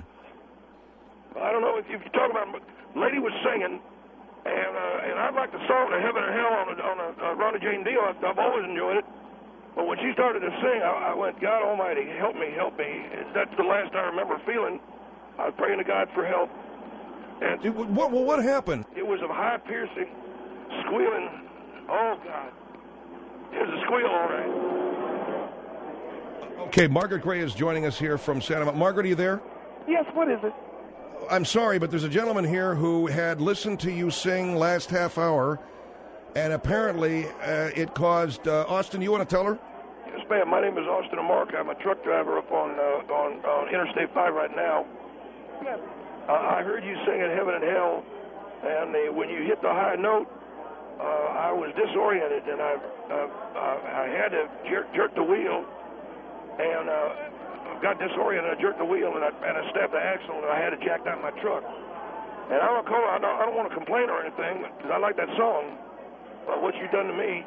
I don't know if you talk about. Lady was singing, and uh, and I like the song "The Heaven and Hell" on a, on a uh, Ronnie Jane Dio. I've, I've always enjoyed it. But when she started to sing, I, I went, God Almighty, help me, help me. That's the last I remember feeling. I was praying to God for help. And Dude, what, what what happened? it was a high piercing, squealing. Oh God, it was a squeal, all right. Okay, Margaret Gray is joining us here from Santa Monica. Margaret, are you there? Yes, what is it? I'm sorry, but there's a gentleman here who had listened to you sing last half hour, and apparently uh, it caused... Uh, Austin, you want to tell her? Yes, ma'am. My name is Austin Amark. I'm a truck driver up on uh, on, on Interstate five right now. Yes. Uh, I heard you singing Heaven and Hell, and the, when you hit the high note, uh, I was disoriented, and I uh, I had to jerk, jerk the wheel, and uh, got disoriented. I jerked the wheel, and I, and I stabbed the axle, and I had to jack down my truck. And I don't, call, I don't, I don't want to complain or anything, because I like that song, but what you done to me.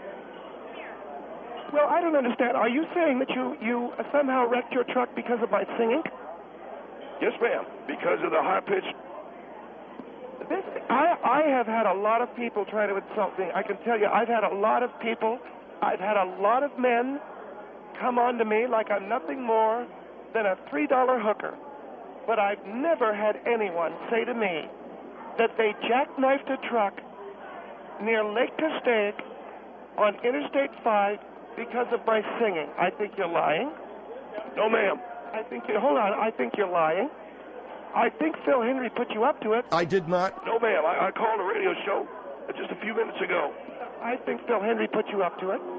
Well, I don't understand. Are you saying that you, you somehow wrecked your truck because of my singing? Yes, ma'am, because of the high-pitched. This, I, I have had a lot of people try to insult me. I can tell you, I've had a lot of people, I've had a lot of men come on to me like I'm nothing more than a three dollar hooker. But I've never had anyone say to me that they jackknifed a truck near Lake Castaic on Interstate five because of my singing. I think you're lying. No, ma'am. I think you, hold on, I think you're lying. I think Phil Hendry put you up to it. I did not. No, ma'am. I, I called a radio show just a few minutes ago. I think Phil Hendry put you up to it.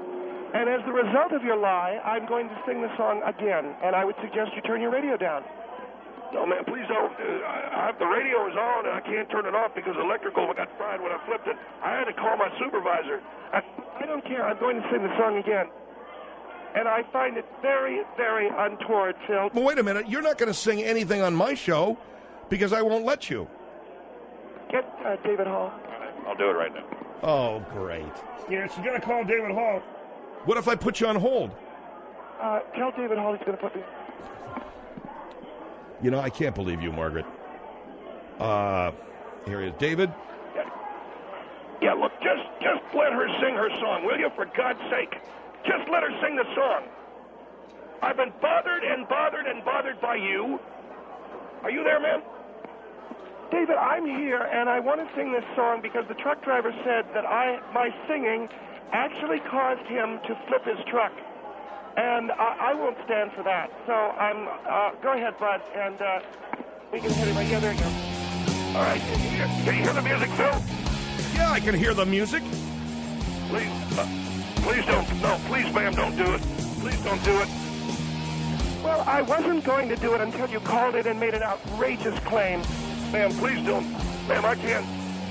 And as the result of your lie, I'm going to sing the song again, and I would suggest you turn your radio down. No, man, please don't. Uh, I, I, the radio is on, and I can't turn it off because the electrical got fried when I flipped it. I had to call my supervisor. I, I don't care. I'm going to sing the song again. And I find it very, very untoward, Phil. Well, wait a minute. You're not going to sing anything on my show because I won't let you. Get uh, David Hall. All right, I'll do it right now. Oh, great. Yeah, she's going to call David Hall. What if I put you on hold? Uh, tell David Hall he's going to put me... You know, I can't believe you, Margaret. Uh, here he is. David? Yeah, yeah look, just, just let her sing her song, will you, for God's sake? Just let her sing the song. I've been bothered and bothered and bothered by you. Are you there, man? David, I'm here, and I want to sing this song because the truck driver said that I, my singing actually caused him to flip his truck. And I, I won't stand for that. So I'm, uh, go ahead, Bud, and uh, we can hit it right here. There you go. All right. Can you hear, can you hear the music, Phil? Yeah, I can hear the music. Please, uh, please don't. No, please, ma'am, don't do it. Please don't do it. Well, I wasn't going to do it until you called it and made an outrageous claim. Ma'am, please don't. Ma'am, I can't.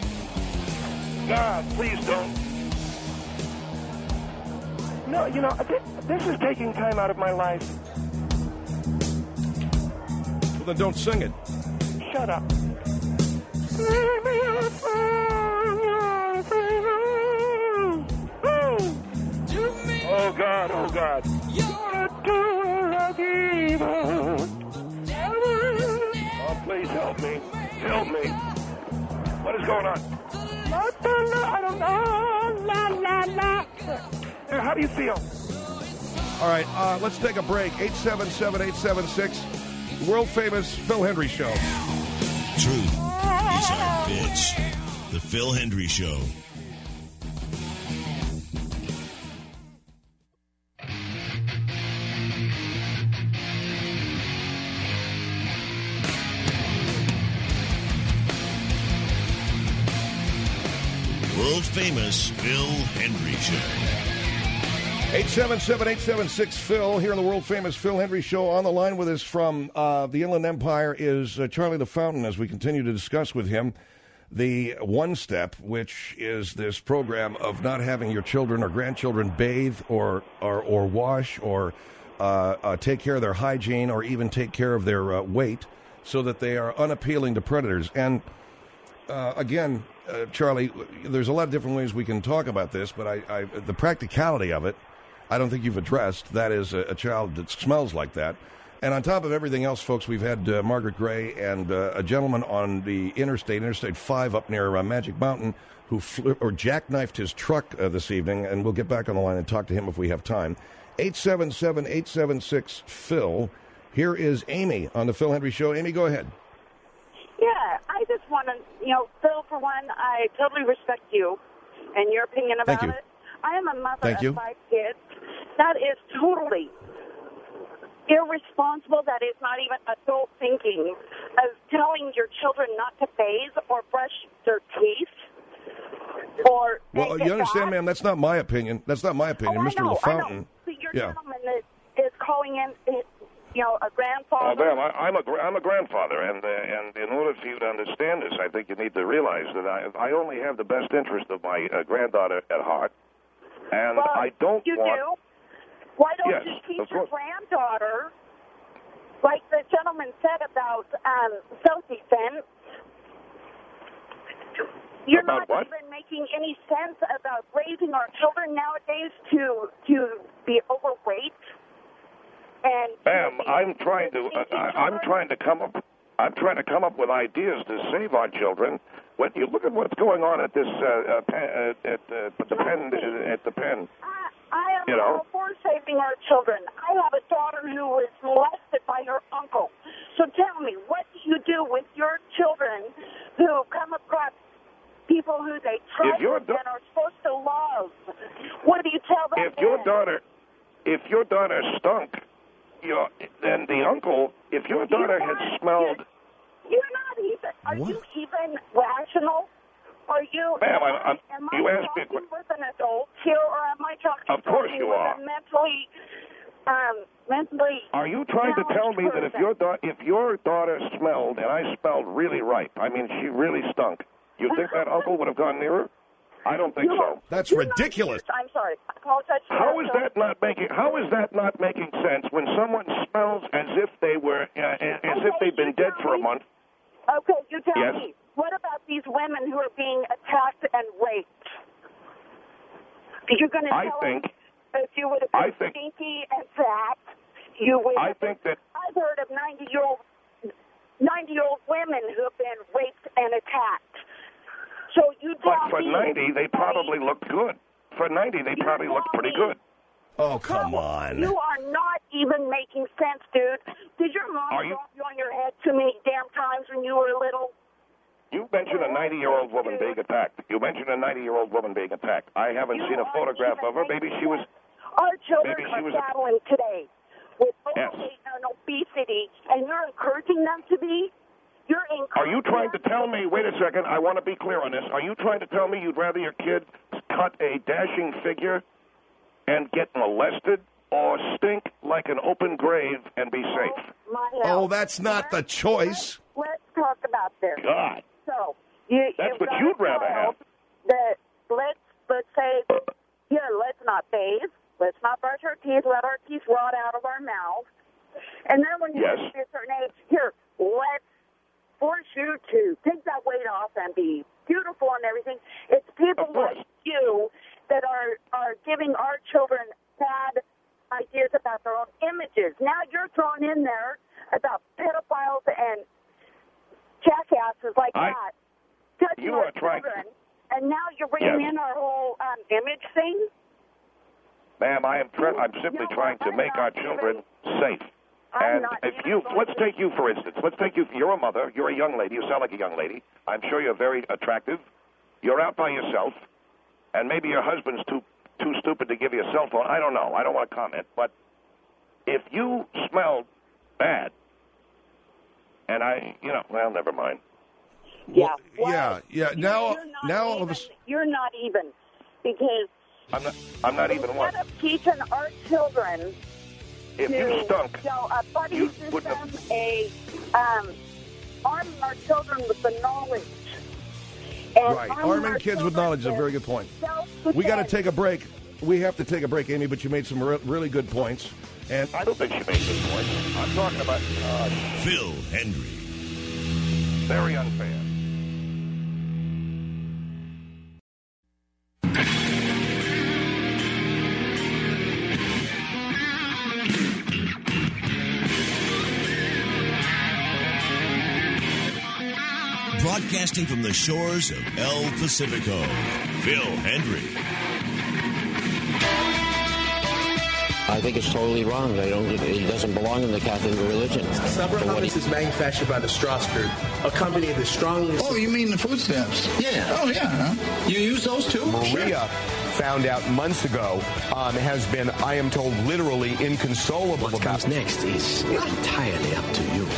God, please don't. No, you know, th- this is taking time out of my life. Well, then don't sing it. Shut up. Oh, God, oh, God. You're a doer of evil. Oh, please help me. Help me. What is going on? I don't know. La, la, la. How do you feel? All right, uh, let's take a break. eight seven seven, eight seven six, world-famous Phil Hendrie Show. Truth is our bitch. The Phil Hendrie Show. World-famous Phil Hendrie Show. eight seven seven, eight seven six, Phil, here on the world-famous Phil Hendrie Show. On the line with us from uh, the Inland Empire is uh, Charlie the Fountain, as we continue to discuss with him the One Step, which is this program of not having your children or grandchildren bathe or, or, or wash or uh, uh, take care of their hygiene or even take care of their uh, weight so that they are unappealing to predators. And uh, again, uh, Charlie, there's a lot of different ways we can talk about this, but I, I, the practicality of it, I don't think you've addressed. That is a, a child that smells like that. And on top of everything else, folks, we've had uh, Margaret Gray and uh, a gentleman on the interstate, Interstate five up near uh, Magic Mountain, who flew, or jackknifed his truck uh, this evening, and we'll get back on the line and talk to him if we have time. eight seven seven, eight seven six, Phil. Here is Amy on the Phil Hendrie Show. Amy, go ahead. Yeah, I just want to, you know, Phil, for one, I totally respect you and your opinion about Thank you. it. I am a mother Thank of you. five kids. That is totally irresponsible. That is not even adult thinking of telling your children not to bathe or brush their teeth. Or Well, you understand, ma'am, that's not my opinion. That's not my opinion. Oh, I Mister know, LaFountain. I know. So your Yeah. gentleman is, is calling in, you know, a Oh, grandfather. ma'am, I, I'm a gra- I'm a grandfather, and uh, and in order for you to understand this, I think you need to realize that I I only have the best interest of my uh, granddaughter at heart, and well, I don't you want. do. Why don't Yes, you of teach your course. granddaughter, like the gentleman said about um, self-defense? You're About not what? even making any sense about raising our children nowadays to to be overweight. And Ma'am, I'm trying to uh, I, I'm trying to come up I'm trying to come up with ideas to save our children. When you look at what's going on at this uh, uh, pen, uh, at uh, the pen at the pen. I am You know? all for saving our children. I have a daughter who was molested by her uncle. So tell me, what do you do with your children who come across people who they trust If your and da- are supposed to love? What do you tell them? If your then? daughter if your daughter stunk, your then the uncle if your daughter had smelled You're not even. Are What? you even rational? Are you? Ma'am, I'm, I'm, am I you asked me. talking with an adult here, or am I talking? Of course you with are. A mentally, um, mentally. Are you trying to tell me that if your da- if your daughter smelled and I smelled really ripe, I mean she really stunk, you think that uncle would have gone near her? I don't think so. That's ridiculous. I'm sorry. I apologize. How is that not making? How is that not making sense when someone smells as if they were uh, as if they've been dead for a month? Okay, you tell Yes. me. What about these women who are being attacked and raped? You're going to I tell think. us if you would have I been think- stinky and fat, you would. I have think been, that. I've heard of ninety-year-old, ninety-year-old women who have been raped and attacked. So you tell But for me. ninety, they probably looked good. For ninety, they probably looked pretty good. Oh, come on. You are not even making sense, dude. Did your mom Are you- drop you on your head too many damn times when you were little? You mentioned a ninety-year-old woman being attacked. You mentioned a ninety-year-old woman being attacked. I haven't You seen a are photograph even of her. Maybe she was. Our children Maybe she are was a- battling today with Yes. overweight and obesity, and you're encouraging them to be? You're encouraging Are you trying to tell me? Wait a second. I want to be clear on this. Are you trying to tell me you'd rather your kid cut a dashing figure and get molested, or stink like an open grave and be safe? My Oh, health. that's not the choice. Let's talk about this. God. So, you, That's you've what got you'd a rather child have. That let's let's say, here, let's not bathe, let's not brush our teeth, let our teeth rot out of our mouth, and then when you Yes. get to a certain age, here, let's force you to take that weight off and be beautiful and everything. It's people Of course. like you that are are giving our children bad ideas about their own images. Now you're thrown in there about pedophiles and jackasses like I- that. Touching you our are trying- children, and now you're bringing Yes. in our whole um, image thing. Ma'am, I am tr- I'm simply No, trying to I'm make not our children safe. I'm And not if even you, going let's to- take you for instance. Let's take you. You're a mother. You're a young lady. You sound like a young lady. I'm sure you're very attractive. You're out by yourself, and maybe your husband's too too stupid to give you a cell phone. I don't know. I don't want to comment. But if you smelled bad, and I, you know, well, never mind. Yeah. Well, yeah, yeah. Now, You're not now all even, of a s- you're not even because I'm not. I'm not even one. instead of teaching our children If to you stunk, you know, a buddy you system, wouldn't have- a um, arming our children with the knowledge. And right. arming Arming our kids with children knowledge is a very good point. self-defense. We got to take a break. We have to take a break, Amy, but you made some re- really good points. And I don't think she made good points. I'm talking about uh, Phil Hendry. very unfair. Broadcasting from the shores of El Pacifico, Phil Hendry. I think it's totally wrong. They don't. It doesn't belong in the Catholic religion. Sabra hummus is manufactured by the Strauss Group, a company that strongly... Oh, you mean the food stamps? Yeah. Oh, yeah. You use those too? Maria found out months ago, um, has been, I am told, literally inconsolable What about comes next is entirely up to you.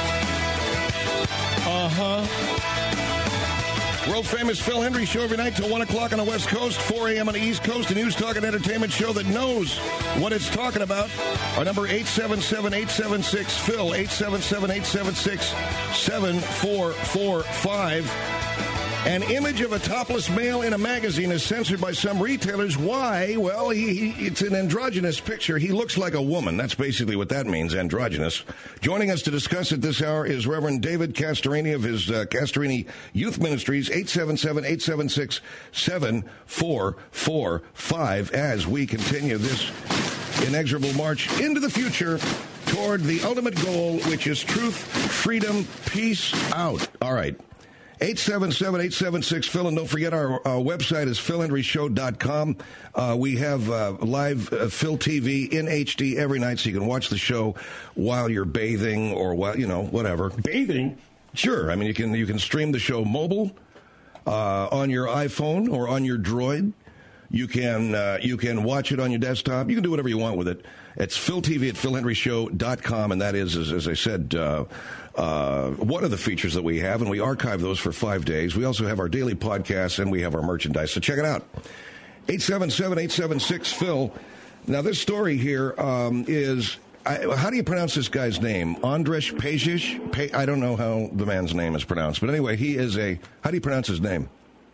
Uh-huh. World famous Phil Hendry show every night till one o'clock on the West Coast, four a.m. on the East Coast, a news, talk, and entertainment show that knows what it's talking about. Our number, eight seven seven, eight seven six, Phil, eight seven seven, eight seven six, seven four four five. An image of a topless male in a magazine is censored by some retailers. Why? Well, he, he, it's an androgynous picture. He looks like a woman. That's basically what that means, androgynous. Joining us to discuss it this hour is Reverend David Castorini of his uh, Castorini Youth Ministries, eight seven seven, eight seven six, seven four four five, as we continue this inexorable march into the future toward the ultimate goal, which is truth, freedom, peace out. All right. eight seven seven, eight seven six, Phil, and don't forget our, our website is phil henry show dot com. Uh, we have uh, live uh, Phil T V in H D every night, so you can watch the show while you're bathing or while, you know, whatever. Bathing? Sure. I mean, you can you can stream the show mobile, uh, on your iPhone or on your Droid. You can uh, you can watch it on your desktop. You can do whatever you want with it. It's Phil T V at phil henry show dot com, and that is, as, as I said, uh, uh, one of the features that we have, and we archive those for five days. We also have our daily podcasts, and we have our merchandise. So check it out. eight seven seven, eight seven six, Phil. Now, this story here um, is, I, how do you pronounce this guy's name? Andrej Pejic? Pe- I don't know how the man's name is pronounced. But anyway, he is a, how do you pronounce his name?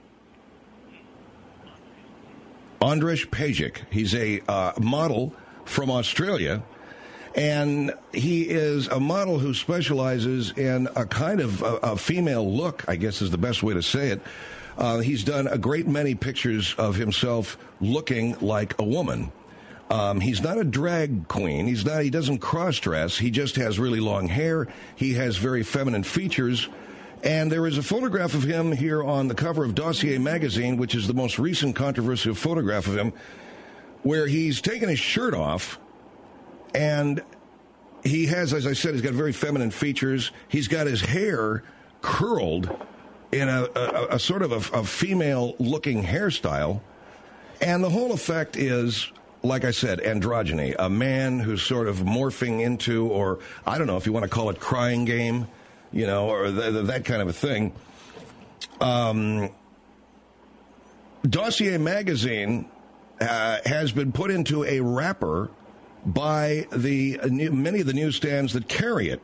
Andrej Pejic. He's a uh, model from Australia, and he is a model who specializes in a kind of a, a female look, I guess is the best way to say it. Uh, he's done a great many pictures of himself looking like a woman. Um, he's not a drag queen. He's not. He doesn't cross-dress. He just has really long hair. He has very feminine features. And there is a photograph of him here on the cover of Dossier magazine, which is the most recent controversial photograph of him, where he's taken his shirt off, and he has, as I said, he's got very feminine features. He's got his hair curled in a, a, a sort of a, a female-looking hairstyle. And the whole effect is, like I said, androgyny, a man who's sort of morphing into, or I don't know if you want to call it crying game, you know, or th- th- that kind of a thing. Um, Dossier magazine uh, has been put into a wrapper by the uh, new, many of the newsstands that carry it.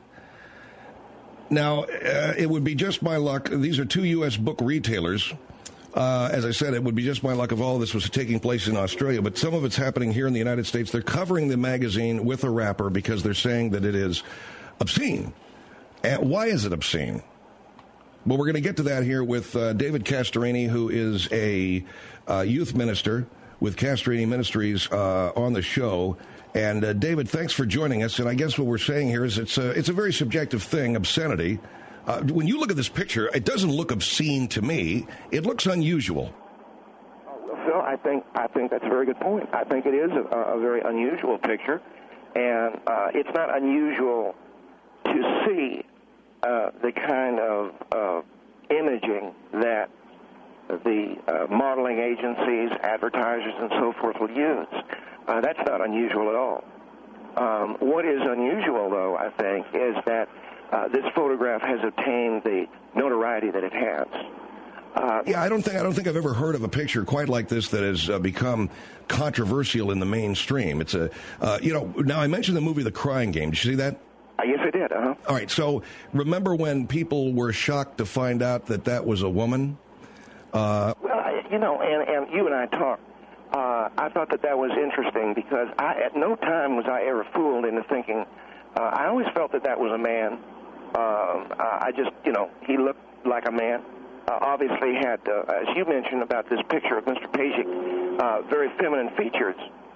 Now, uh, it would be just my luck. These are two U S book retailers. Uh, as I said, it would be just my luck if all of this was taking place in Australia, but some of it's happening here in the United States. They're covering the magazine with a wrapper because they're saying that it is obscene. And why is it obscene? Well, we're going to get to that here with uh, David Castorini, who is a uh, youth minister with Castorini Ministries uh, on the show. And, uh, David, thanks for joining us. And I guess what we're saying here is it's a, it's a very subjective thing, obscenity. Uh, when you look at this picture, it doesn't look obscene to me. It looks unusual. Well, Phil, I think I think that's a very good point. I think it is a, a very unusual picture, and uh, it's not unusual to see uh, the kind of uh, imaging that the uh, modeling agencies, advertisers, and so forth will use. Uh, that's not unusual at all. Um, what is unusual, though, I think, is that uh, this photograph has obtained the notoriety that it has. Uh, yeah, I don't think I don't think I've ever heard of a picture quite like this that has uh, become controversial in the mainstream. It's a, uh, you know, now I mentioned the movie The Crying Game. Did you see that? Uh, yes, I did. Uh-huh. All right. So remember when people were shocked to find out that that was a woman? Uh, well, I, you know, and, and you and I talked. Uh, I thought that that was interesting because I, at no time was I ever fooled into thinking. Uh, I always felt that that was a man. Um, I just, you know, he looked like a man. Uh, obviously had, uh, as you mentioned about this picture of Mister Pejic, uh, very feminine features,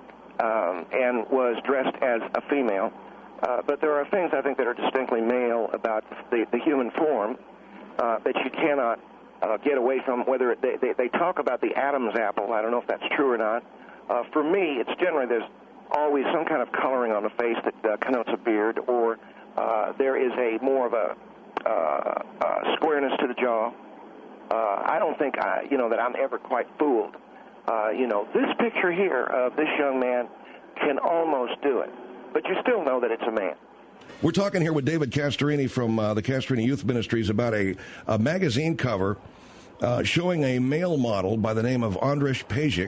um, and was dressed as a female. Uh, but there are things I think that are distinctly male about the, the human form uh, that you cannot uh, get away from. Whether they, they, they talk about the Adam's apple, I don't know if that's true or not. Uh, for me, it's generally there's always some kind of coloring on the face that uh, connotes a beard, or uh, there is a more of a uh, uh, squareness to the jaw. Uh, I don't think I, you know, that I'm ever quite fooled. Uh, you know, this picture here of this young man can almost do it, but you still know that it's a man. We're talking here with David Castorini from uh, the Castorini Youth Ministries about a, a magazine cover uh, showing a male model by the name of Andrej Pejic.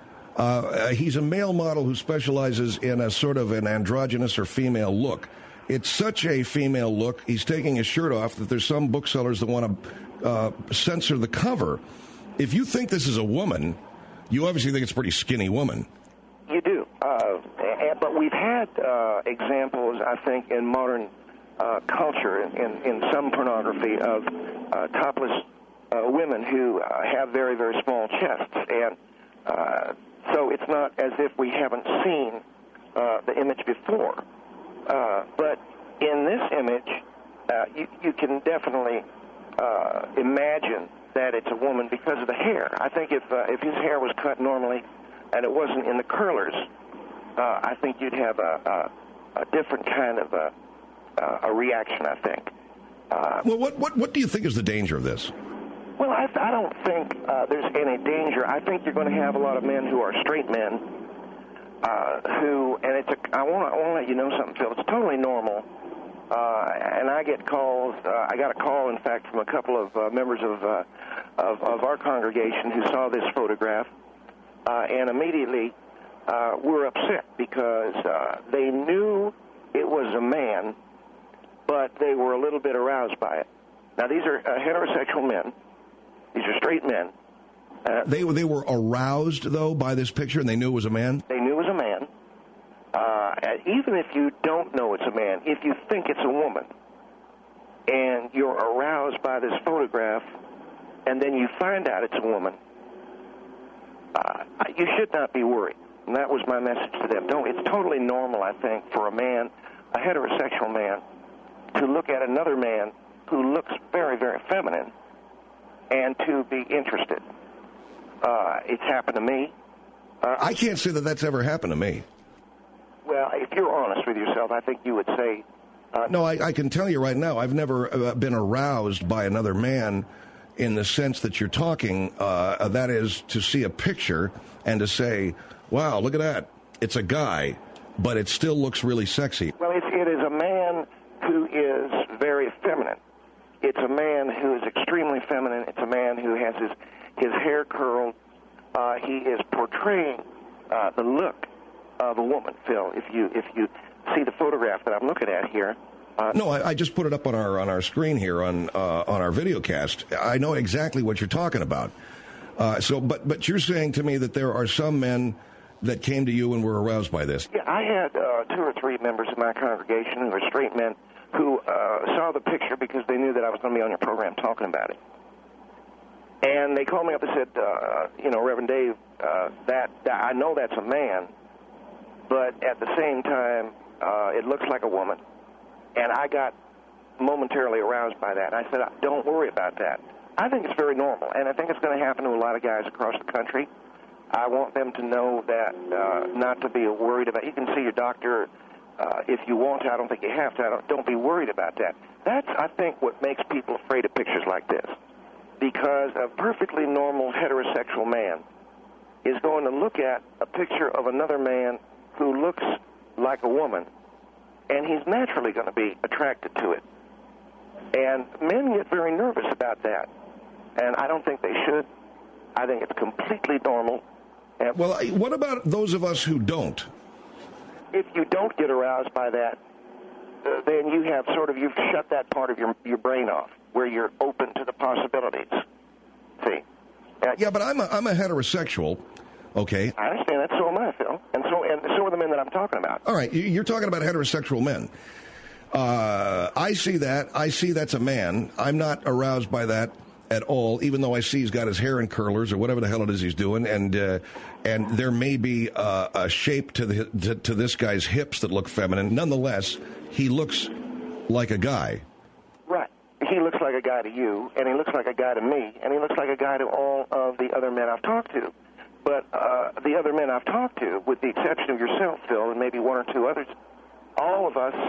Uh, he's a male model who specializes in a sort of an androgynous or female look. It's such a female look, he's taking his shirt off, that there's some booksellers that want to uh, censor the cover. If you think this is a woman, you obviously think it's a pretty skinny woman. You do. Uh, and, but we've had uh, examples, I think, in modern uh, culture, in, in some pornography, of uh, topless uh, women who uh, have very, very small chests. And uh, so it's not as if we haven't seen uh, the image before. Uh, but in this image, uh, you, you can definitely uh, imagine that it's a woman because of the hair. I think if uh, if his hair was cut normally and it wasn't in the curlers, uh, I think you'd have a, a, a different kind of a, a reaction, I think. Uh, well, what, what, what do you think is the danger of this? Well, I, I don't think uh, there's any danger. I think you're going to have a lot of men who are straight men uh, who, and it's a, I want to I want to let you know something, Phil. It's totally normal Uh, and I get calls. Uh, I got a call, in fact, from a couple of uh, members of, uh, of of our congregation who saw this photograph, uh, and immediately uh, were upset because uh, they knew it was a man, but they were a little bit aroused by it. Now, these are uh, heterosexual men. These are straight men. Uh, they they were aroused though by this picture, and they knew it was a man. They knew it was a man. Uh, and even if you don't know it's a man, if you think it's a woman, and you're aroused by this photograph, and then you find out it's a woman, uh, you should not be worried. And that was my message to them. Don't. It's totally normal, I think, for a man, a heterosexual man, to look at another man who looks very, very feminine, and to be interested. Uh, it's happened to me. Uh, I can't say that that's ever happened to me. Well, if you're honest with yourself, I think you would say... Uh, no, I, I can tell you right now, I've never uh, been aroused by another man in the sense that you're talking. Uh, that is, to see a picture and to say, wow, look at that. It's a guy, but it still looks really sexy. Well, it's, it is a man who is very feminine. It's a man who is extremely feminine. It's a man who has his, his hair curled. Uh, he is portraying uh, the look of a woman, Phil. If you if you see the photograph that I'm looking at here. Uh, no, I, I just put it up on our on our screen here on uh, on our video cast. I know exactly what you're talking about. Uh, so, but but you're saying to me that there are some men that came to you and were aroused by this. Yeah, I had uh, two or three members of my congregation who were straight men who uh, saw the picture because they knew that I was going to be on your program talking about it. And they called me up and said, uh, you know, Reverend Dave, uh, that, that I know that's a man, but at the same time, uh, it looks like a woman. And I got momentarily aroused by that. I said, don't worry about that. I think it's very normal, and I think it's going to happen to a lot of guys across the country. I want them to know that uh, not to be worried about. You can see your doctor uh, if you want to. I don't think you have to. I don't, don't be worried about that. That's, I think, what makes people afraid of pictures like this. Because a perfectly normal heterosexual man is going to look at a picture of another man who looks like a woman, and he's naturally going to be attracted to it. And men get very nervous about that, and I don't think they should. I think it's completely normal. And well, what about those of us who don't? If you don't get aroused by that, uh, then you have sort of, you've shut that part of your, your brain off, where you're open to the possibilities. See? Uh, yeah, but I'm a, I'm a heterosexual, okay? I understand that. So am I, Phil. And so, and so are the men that I'm talking about. All right, you're talking about heterosexual men. Uh, I see that. I see that's a man. I'm not aroused by that at all, even though I see he's got his hair in curlers or whatever the hell it is he's doing, and uh, and there may be uh, a shape to the to, to this guy's hips that look feminine. Nonetheless, he looks like a guy. Right. He looks like a guy to you, and he looks like a guy to me, and he looks like a guy to all of the other men I've talked to. But uh, the other men I've talked to, with the exception of yourself, Phil, and maybe one or two others, all of us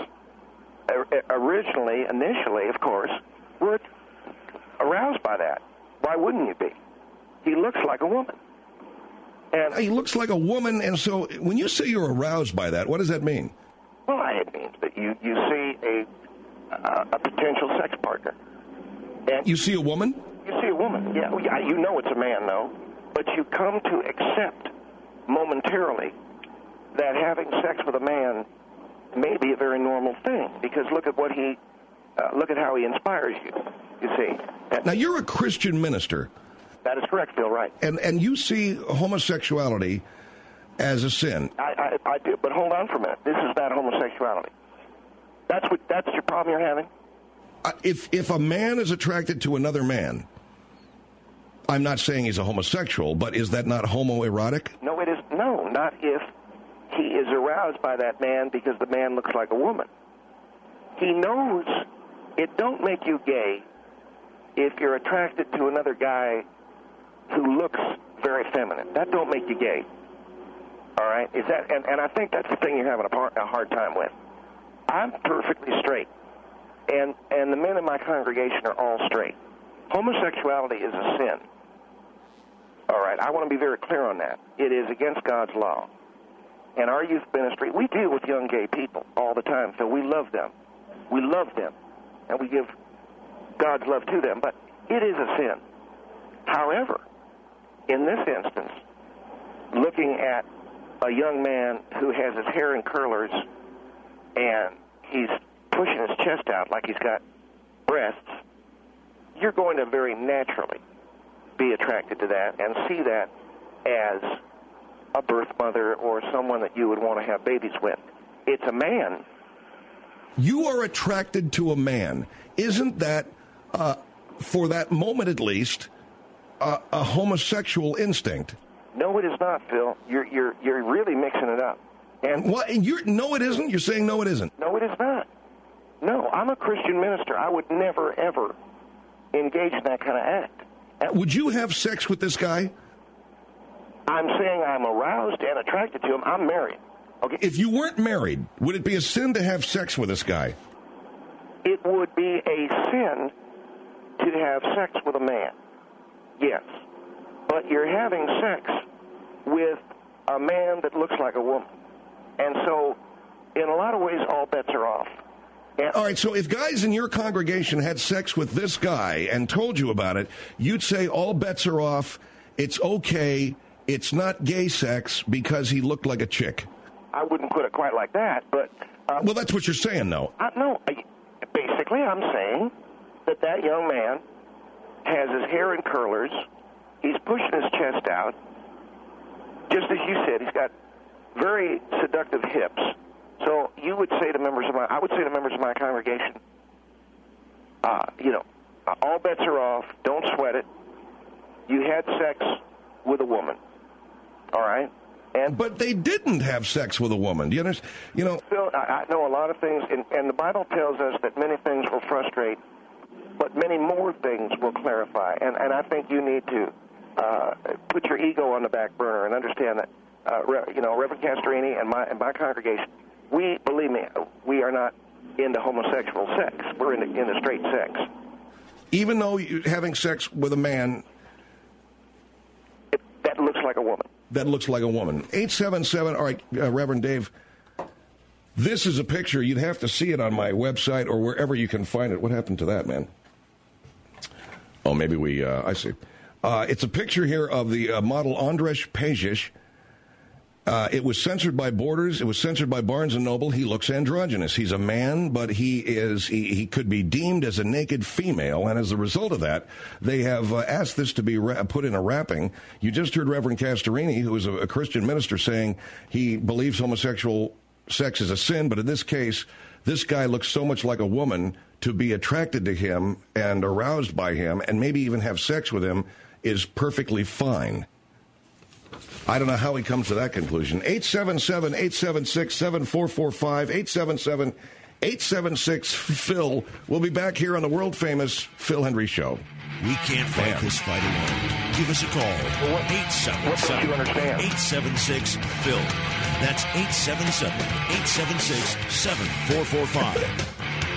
originally, initially, of course, were aroused by that. Why wouldn't you be? He looks like a woman. And he looks like a woman, and so when you say you're aroused by that, what does that mean? Well, it means that you, you see a uh, a potential sex partner. And you see a woman? You see a woman, yeah. You know it's a man, though. But you come to accept momentarily that having sex with a man may be a very normal thing, because look at what he, uh, look at how he inspires you, you see. And now, you're a Christian minister. That is correct, Phil, right. And and you see homosexuality as a sin. I, I, I do, but hold on for a minute. This is not homosexuality. That's what, that's your problem you're having? Uh, if if a man is attracted to another man, I'm not saying he's a homosexual, but is that not homoerotic? No, it is, no, not if he is aroused by that man because the man looks like a woman. He knows it don't make you gay if you're attracted to another guy who looks very feminine. That don't make you gay. All right? Is that? And, and I think that's the thing you're having a, par, a hard time with. I'm perfectly straight, and and the men in my congregation are all straight. Homosexuality is a sin. All right? I want to be very clear on that. It is against God's law. And our youth ministry, we deal with young gay people all the time, so we love them. We love them, and we give God's love to them, but it is a sin. However, in this instance, looking at a young man who has his hair in curlers and he's pushing his chest out like he's got breasts, you're going to very naturally be attracted to that and see that as a birth mother or someone that you would want to have babies with. It's a man. You are attracted to a man. Isn't that, uh, for that moment at least, uh, a homosexual instinct? No, it is not, Phil. You're you're you're really mixing it up. And what? And you're no, it isn't. You're saying no, it isn't. No, it is not. No, I'm a Christian minister. I would never ever engage in that kind of act. Would you have sex with this guy? I'm saying I'm aroused and attracted to him. I'm married. Okay. If you weren't married, would it be a sin to have sex with this guy? It would be a sin to have sex with a man. Yes. But you're having sex with a man that looks like a woman. And so, in a lot of ways, all bets are off. And all right, so if guys in your congregation had sex with this guy and told you about it, you'd say all bets are off, it's okay, it's not gay sex because he looked like a chick. I wouldn't put it quite like that, but... Uh, well, that's what you're saying, though. I, no, I, basically I'm saying that that young man has his hair in curlers, he's pushing his chest out, just as you said, he's got very seductive hips. So you would say to members of my, I would say to members of my congregation, uh, you know, all bets are off. Don't sweat it. You had sex with a woman, all right? And but they didn't have sex with a woman. Do you understand? You know, Phil, I, I know a lot of things, and, and the Bible tells us that many things will frustrate, but many more things will clarify. And, and I think you need to uh, put your ego on the back burner and understand that, uh, Re, you know, Reverend Castorini and my and my congregation. We, believe me, we are not into homosexual sex. We're into, into straight sex. Even though you're having sex with a man... It, that looks like a woman. That looks like a woman. eight seven seven, all right, uh, Reverend Dave, this is a picture. You'd have to see it on my website or wherever you can find it. What happened to that, man? Oh, maybe we, uh, I see. Uh, it's a picture here of the uh, model Andrzej Pejic. Uh, it was censored by Borders. It was censored by Barnes and Noble. He looks androgynous. He's a man, but he is he, he could be deemed as a naked female, and as a result of that, they have uh, asked this to be ra- put in a wrapping. You just heard Reverend Castorini, who is a, a Christian minister, saying he believes homosexual sex is a sin, but in this case, this guy looks so much like a woman, to be attracted to him and aroused by him and maybe even have sex with him is perfectly fine. I don't know how he comes to that conclusion. eight seven seven, eight seven six, seven four four five, eight seven seven, eight seven six, Phil. We'll be back here on the world-famous Phil Hendry Show. We can't fight Bam. this fight alone. Give us a call. eight seven seven, eight seven six, Phil. That's eight seven seven, eight seven six, seven four four five.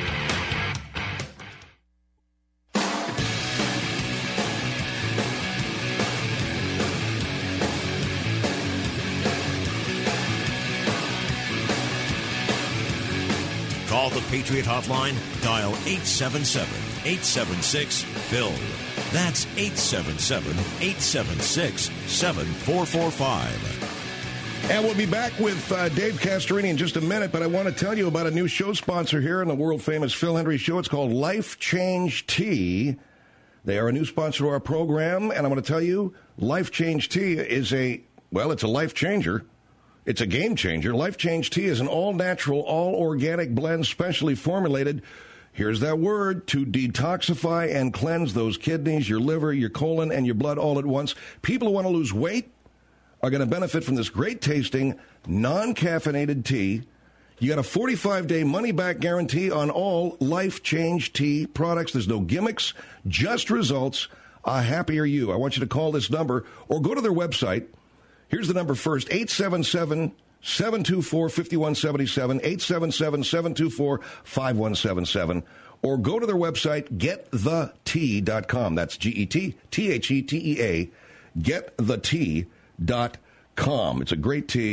Call the Patriot Hotline. Dial eight seven seven, eight seven six, Phil. That's eight seven seven, eight seven six, seven four four five. And we'll be back with uh, Dave Castorini in just a minute, but I want to tell you about a new show sponsor here on the world-famous Phil Hendry Show. It's called Life Change Tea. They are a new sponsor to our program, and I'm going to tell you, Life Change Tea is a, well, it's a life changer. It's a game changer. Life Change Tea is an all-natural, all-organic blend specially formulated, here's that word, to detoxify and cleanse those kidneys, your liver, your colon, and your blood all at once. People who want to lose weight are going to benefit from this great-tasting, non-caffeinated tea. You got a forty-five day money-back guarantee on all Life Change Tea products. There's no gimmicks, just results. A happier you. I want you to call this number or go to their website. Here's the number first, eight seven seven, seven two four, five one seven seven, eight seven seven, seven two four, five one seven seven, or go to their website, get the tea dot com. That's G E T T H E T E A, get the tea dot com. It's a great tea.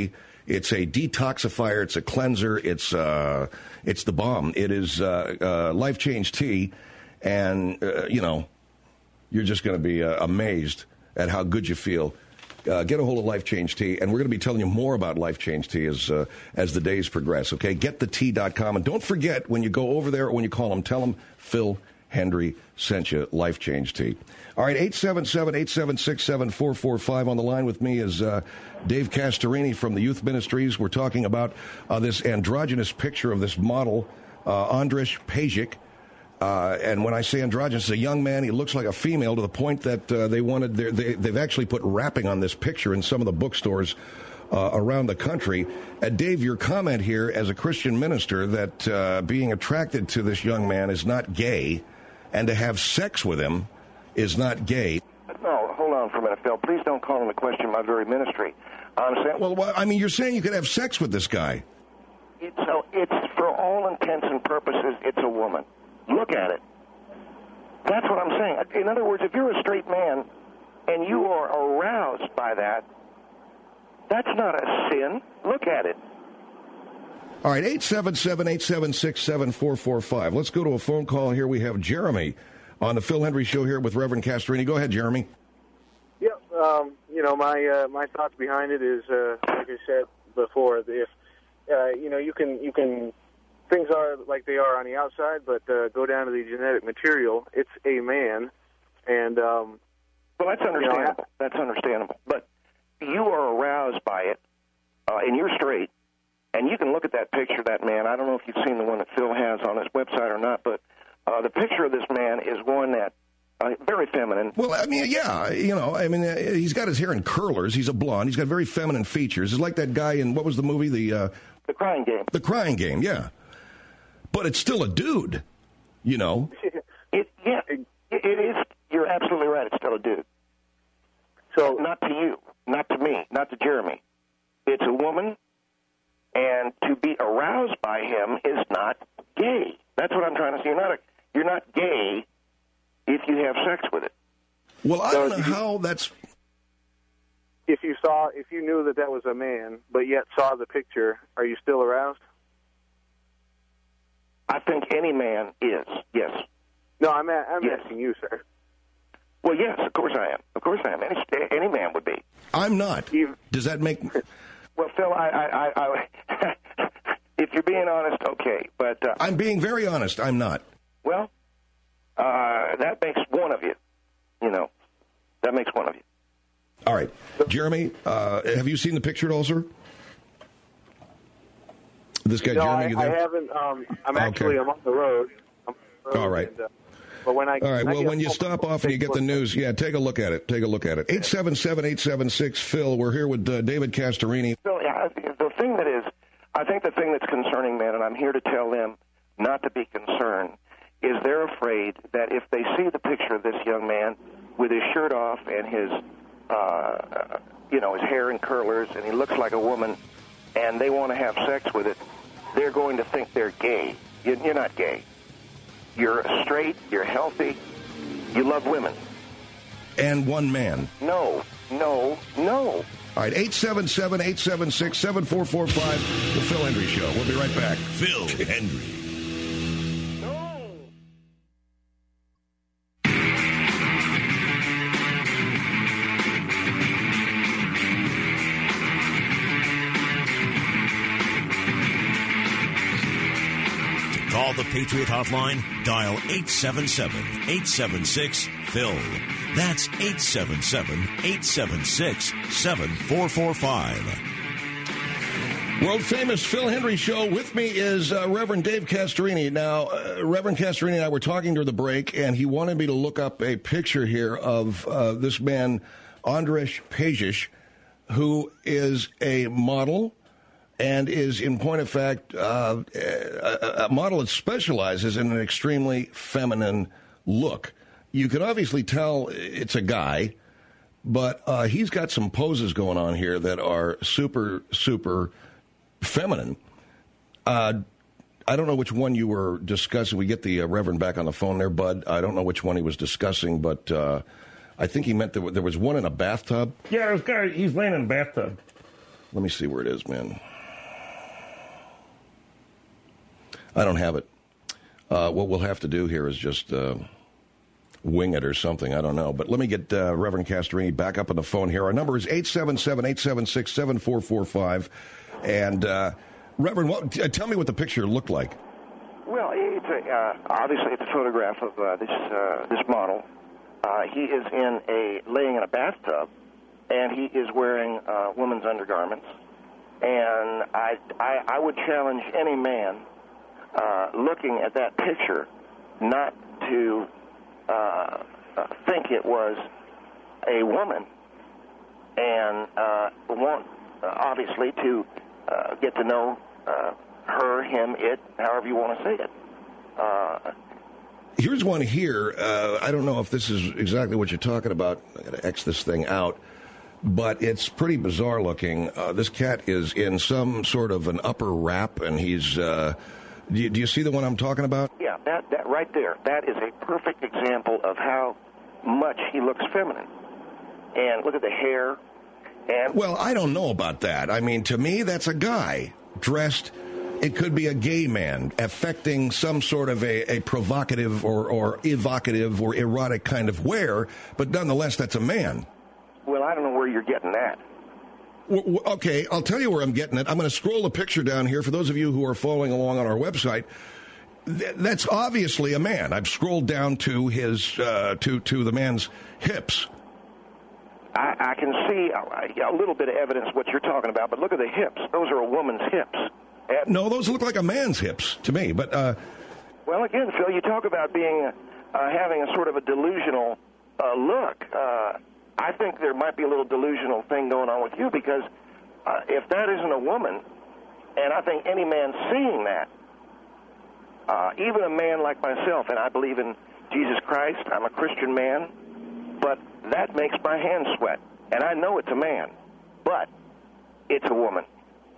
It's a detoxifier. It's a cleanser. It's uh, it's the bomb. It is uh, uh, Life Change Tea, and uh, you know, you're just going to be uh, amazed at how good you feel. Uh, get a hold of Life Change Tea, and we're going to be telling you more about Life Change Tea as uh, as the days progress. Okay, get the tea dot com, and don't forget when you go over there or when you call them, tell them Phil Hendry sent you Life Change Tea. All right, eight seven seven, eight seven six, seven four four five. On the line with me is uh, Dave Castorini from the Youth Ministries. We're talking about uh, this androgynous picture of this model, uh, Andris Pejic. Uh, and when I say androgynous, a young man, he looks like a female to the point that uh, they wanted, their, they, they've actually put wrapping on this picture in some of the bookstores uh, around the country. Uh, Dave, your comment here as a Christian minister that uh, being attracted to this young man is not gay, and to have sex with him is not gay. No, hold on for a minute, Phil. Please don't call into question my very ministry. I'm saying, well, well, I mean, you're saying you could have sex with this guy. It's, so it's, for all intents and purposes, it's a woman. Look at it. That's what I'm saying. In other words, if you're a straight man and you are aroused by that, that's not a sin. Look at it. All right, eight seven seven, eight seven six, seven four four five. Let's go to a phone call here. We have Jeremy on the Phil Hendry Show here with Reverend Castorini. Go ahead, Jeremy. Yep. Um, you know, my uh, my thoughts behind it is, uh, like I said before, if uh, you know, you can you can. Things are like they are on the outside, but uh, go down to the genetic material. It's a man, and um, well, that's understandable. You know, that's understandable. But you are aroused by it, uh, and you're straight, and you can look at that picture of that man. I don't know if you've seen the one that Phil has on his website or not, but uh, the picture of this man is one that uh, very feminine. Well, I mean, yeah, you know, I mean, uh, he's got his hair in curlers. He's a blonde. He's got very feminine features. It's like that guy in what was the movie? The uh, The Crying Game. The Crying Game. Yeah. But it's still a dude, you know. It, yeah, it, it is. You're absolutely right. It's still a dude. So not to you, not to me, not to Jeremy. It's a woman, and to be aroused by him is not gay. That's what I'm trying to say. You're not a, you're not gay if you have sex with it. Well, I So don't know how that's. if you saw, if you knew that that was a man, but yet saw the picture, are you still aroused? I think any man is, yes. No, I'm a, I'm yes. asking you, sir. Well, yes, of course I am. Of course I am. Any, any man would be. I'm not. Does that make... Well, Phil, I, I, I, I if you're being honest, okay, but... Uh, I'm being very honest. I'm not. Well, uh, that makes one of you, you know. That makes one of you. All right. Jeremy, uh, have you seen the picture at all, sir? This guy, no, Jeremy, I, you there? I haven't. Um, I'm Okay. actually I'm on the road. I'm on the road All right. And, uh, but when I All right. when I Well, get when you home, stop off and you get the news, yeah, take a look at it. Take a look at it. eight seven seven, eight seven six, Phil. We're here with uh, David Castorini. Phil, yeah, the thing that is, I think the thing that's concerning men, and I'm here to tell them not to be concerned, is they're afraid that if they see the picture of this young man with his shirt off and his, uh, you know, his hair in curlers, and he looks like a woman, and they want to have sex with it, they're going to think they're gay. You're not gay. You're straight, you're healthy, you love women. And one man. No, no, no. All right, eight seven seven, eight seven six, seven four four five, The Phil Hendry Show. We'll be right back. Phil Hendry. Call the Patriot Hotline. Dial eight seven seven, eight seven six, Phil. That's eight seven seven, eight seven six, seven four four five. World famous Phil Hendry Show. With me is uh, Reverend Dave Castorini. Now, uh, Reverend Castorini and I were talking during the break, and he wanted me to look up a picture here of uh, this man, Andris Pejic, who is a model and is, in point of fact, uh, a, a model that specializes in an extremely feminine look. You can obviously tell it's a guy, but uh, he's got some poses going on here that are super, super feminine. Uh, I don't know which one you were discussing. We get the uh, Reverend back on the phone there, Bud. I don't know which one he was discussing, but uh, I think he meant there, there was one in a bathtub. Yeah, this guy, he's laying in a bathtub. Let me see where it is, man. I don't have it. Uh, what we'll have to do here is just uh, wing it or something. I don't know. But let me get uh, Reverend Castorini back up on the phone here. Our number is eight seven seven, eight seven six, seven four four five. And, uh, Reverend, what, tell me what the picture looked like. Well, it's a, uh, obviously it's a photograph of uh, this uh, this model. Uh, he is in a laying in a bathtub, and he is wearing uh, woman's undergarments. And I, I, I would challenge any man uh, looking at that picture not to uh, uh, think it was a woman, and uh, want uh, obviously to uh, get to know uh, her, him, it, however you want to say it. Uh, Here's one here. Uh, I don't know if this is exactly what you're talking about. I got to X this thing out. But it's pretty bizarre looking. Uh, this cat is in some sort of an upper wrap, and he's... Uh, do, you, do you see the one I'm talking about? Yeah, that, that right there. That is a perfect example of how much he looks feminine. And look at the hair. And well, I don't know about that. I mean, to me, that's a guy dressed... It could be a gay man affecting some sort of a, a provocative or, or evocative or erotic kind of wear, but nonetheless, that's a man. Well, I don't know where you're getting that. W- w- okay, I'll tell you where I'm getting it. I'm going to scroll the picture down here for those of you who are following along on our website. Th- that's obviously a man. I've scrolled down to his uh, to to the man's hips. I, I can see a, a little bit of evidence what you're talking about, but look at the hips. Those are a woman's hips. And no, those look like a man's hips to me. But uh, well, again, Phil, you talk about being uh, having a sort of a delusional uh, look. Uh, I think there might be a little delusional thing going on with you because uh, if that isn't a woman, and I think any man seeing that, uh, even a man like myself, and I believe in Jesus Christ, I'm a Christian man, but that makes my hands sweat, and I know it's a man, but it's a woman.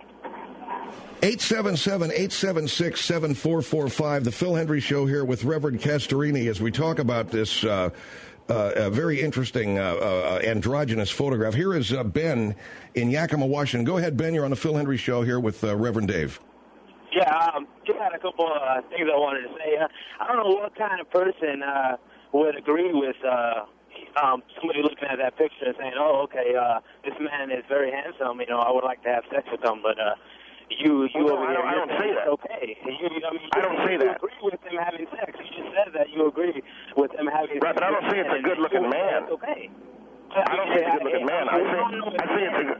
eight seven seven, eight seven six, seven four four five, The Phil Hendrie Show here with Reverend Castorini as we talk about this uh, uh, a very interesting uh, uh, androgynous photograph. Here is uh, Ben in Yakima, Washington. Go ahead, Ben. You're on The Phil Hendrie Show here with uh, Reverend Dave. Yeah, um, just had a couple of uh, things I wanted to say. Uh, I don't know what kind of person uh, would agree with uh, um, somebody looking at that picture and saying, oh, okay, uh, this man is very handsome. You know, I would like to have sex with him, but... Uh, You, you well, over I here, don't, I don't say that. Okay. You, I, mean, I don't you, say you that. agree with him having sex. You just said that you agree with him having right, sex. Right, but I don't say it's a good-looking man. Okay. I don't say it's a good-looking man. I say, I say it's a good...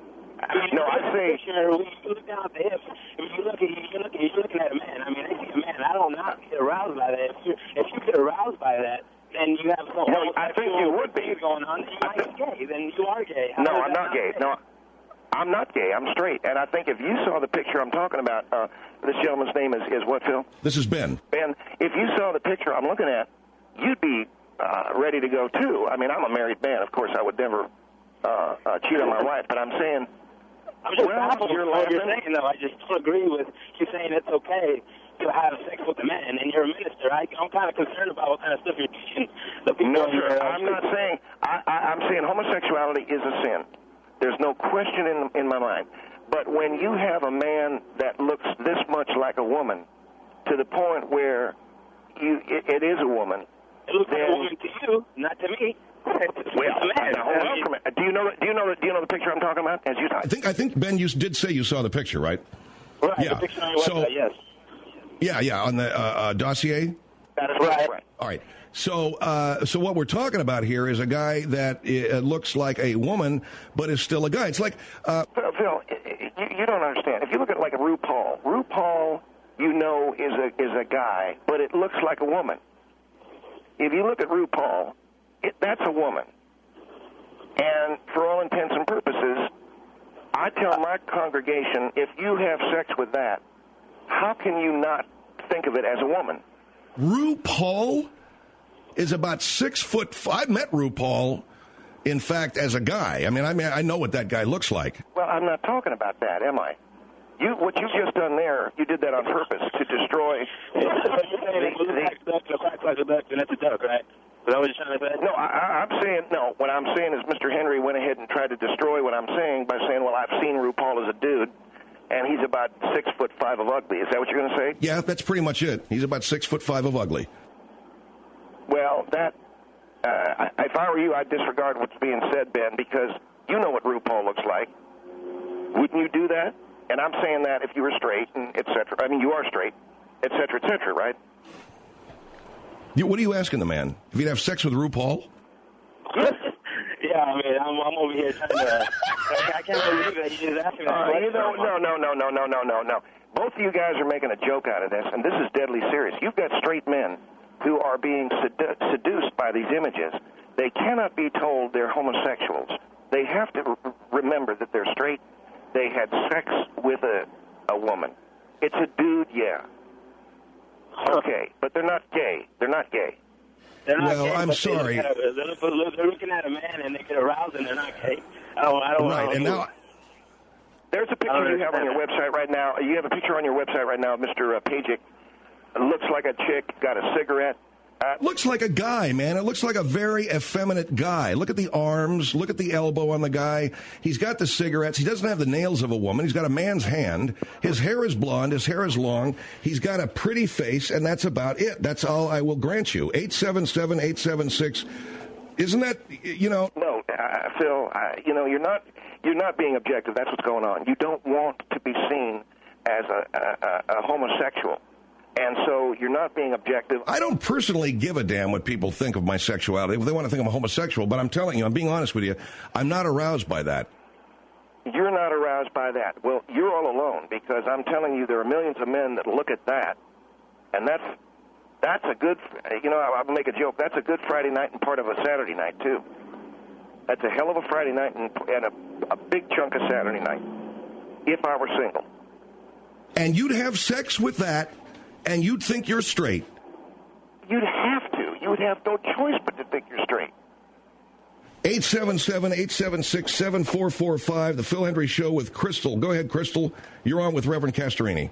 I mean, no, I say... When you look down at the hips, if you look at, you're looking, you're looking at a man. I mean, I see a man. I don't not get aroused by that. If you, if you get aroused by that, then you have some... No, I think you would be. ...going on. You might be gay. Then you are gay. How no, I'm not, not gay. gay. No, I'm not gay. I'm straight. And I think if you saw the picture I'm talking about, uh, this gentleman's name is, is what, Phil? This is Ben. Ben, if you saw the picture I'm looking at, you'd be uh, ready to go, too. I mean, I'm a married man. Of course, I would never uh, uh, cheat on my wife. But I'm saying, I'm just well, baffled you're with what you're laughing. saying, though. I just don't agree with you saying it's okay to have sex with a man, and you're a minister. I, I'm kind of concerned about what kind of stuff you're teaching the people. No, in sir. your, uh, I'm not saying... I, I, I'm saying homosexuality is a sin. There's no question in in my mind. But when you have a man that looks this much like a woman, to the point where you it, it is a woman, it looks then, like a woman to you, not to me. Well, now, hold on for a minute. Do you know? Do you know? Do you know the picture I'm talking about? As you, I think I think Ben, you did say you saw the picture, right? Right. Yeah. The picture on your So- website, yes. Yeah, yeah, on the uh, uh, dossier. That is right. right. All right. So, uh, so what we're talking about here is a guy that uh, looks like a woman, but is still a guy. It's like, uh, Phil, Phil, you, you don't understand. If you look at like a RuPaul, RuPaul, you know, is a is a guy, but it looks like a woman. If you look at RuPaul, it, that's a woman. And for all intents and purposes, I tell my congregation, if you have sex with that, how can you not think of it as a woman? RuPaul is about six foot. F- I met RuPaul, in fact, as a guy. I mean, I mean, I know what that guy looks like. Well, I'm not talking about that, am I? You, what you've just done there, you did that on purpose to destroy. So you're saying it looks like a duck and a quack like a duck, and that's a duck, right? Is that what you're trying to say? No, I, I- I'm saying, no, what I'm saying is Mister Henry went ahead and tried to destroy what I'm saying by saying, well, I've seen RuPaul Yeah, that's pretty much it. He's about six foot five of ugly. Well, that, uh, I, if I were you, I'd disregard what's being said, Ben, because you know what RuPaul looks like. Wouldn't you do that? And I'm saying that if you were straight, and et cetera. I mean, you are straight, et cetera, et cetera, right? You, what are you asking the man? If he'd have sex with RuPaul? Yeah, I mean, I'm, I'm over here trying to. I can't believe that you just asked me that Uh, question. you know, no, no, no, no, no, no, no, no. Both of you guys are making a joke out of this, and this is deadly serious. You've got straight men who are being sedu- seduced by these images. They cannot be told they're homosexuals. They have to r- remember that they're straight. They had sex with a, a woman. It's a dude, yeah. Okay, but they're not gay. They're not gay. They're not Well, gay, I'm but sorry. They look at a, they're, look, they're looking at a man and they get aroused and they're not gay. I don't. I don't. I Right, don't and know. now... There's a picture you have on your website right now. You have a picture on your website right now of Mister Uh, Pajic. It looks like a chick, got a cigarette. Uh, Looks like a guy, man. It looks like a very effeminate guy. Look at the arms. Look at the elbow on the guy. He's got the cigarettes. He doesn't have the nails of a woman. He's got a man's hand. His hair is blonde. His hair is long. He's got a pretty face, and that's about it. That's all I will grant you. eight seven seven, eight seven six. Isn't that, you know... No, uh, Phil, uh, you know, you're not you're not being objective. That's what's going on. You don't want to be seen as a, a, a homosexual. And so you're not being objective. I don't personally give a damn what people think of my sexuality. If they want to think I'm a homosexual, but I'm telling you, I'm being honest with you, I'm not aroused by that. You're not aroused by that. Well, you're all alone, because I'm telling you there are millions of men that look at that, and that's that's a good, you know, I'll make a joke, that's a good Friday night and part of a Saturday night, too. That's a hell of a Friday night and, and a, a big chunk of Saturday night, if I were single. And you'd have sex with that, and you'd think you're straight. You'd have to. You would have no choice but to think you're straight. eight seven seven, eight seven six, seven four four five, The Phil Hendry Show with Crystal. Go ahead, Crystal. You're on with Reverend Castorini.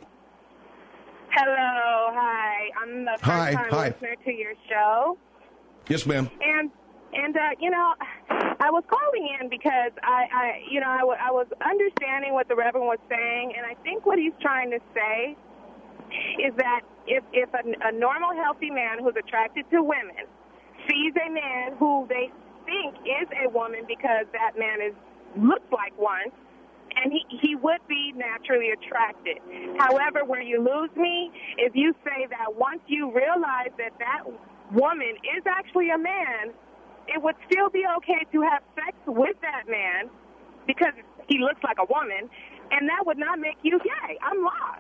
Hello, hi. I'm the Hi, first-time hi. listener to your show. Yes, ma'am. And, and uh, you know, I was calling in because I, I you know, I, w- I was understanding what the Reverend was saying, and I think what he's trying to say is that if, if a, a normal, healthy man who's attracted to women sees a man who they think is a woman because that man is looks like one, and he, he would be naturally attracted. However, where you lose me is you say that once you realize that that woman is actually a man, it would still be okay to have sex with that man because he looks like a woman, and that would not make you gay. I'm lost.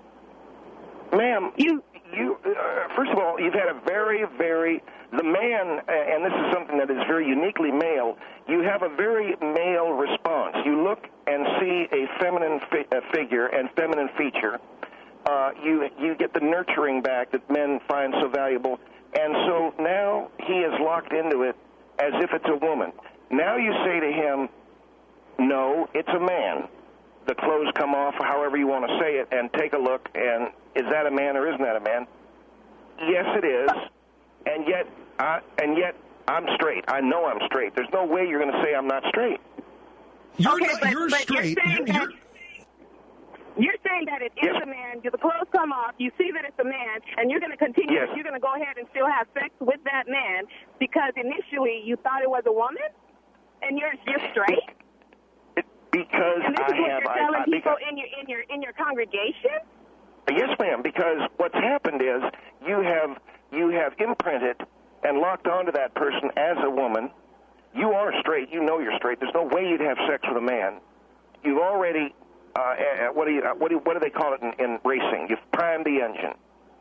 Ma'am, you, you uh, first of all, you've had a very, very, the man, uh, and this is something that is very uniquely male, you have a very male response. You look and see a feminine fi- uh, figure and feminine feature. Uh, you, you get the nurturing back that men find so valuable. And so now he is locked into it as if it's a woman. Now you say to him, no, it's a man. The clothes come off, however you want to say it, and take a look, and is that a man or isn't that a man? Yes, it is, and yet, I, and yet I'm straight. I know I'm straight. There's no way you're going to say I'm not straight. You're, okay, not, but, you're but straight. You're saying, You're, that, you're saying that it is Yes. a man. The clothes come off. You see that it's a man, and you're going to continue. Yes. You're going to go ahead and still have sex with that man because initially you thought it was a woman, and you're you're straight. Because And this I is what have, you're I, telling I, people because, in your in your in your congregation. yes, ma'am. Because what's happened is you have you have imprinted and locked onto that person as a woman. You are straight. You know you're straight. There's no way you'd have sex with a man. You've already uh, uh, what do you uh, what do what do they call it in, in racing? You've primed the engine,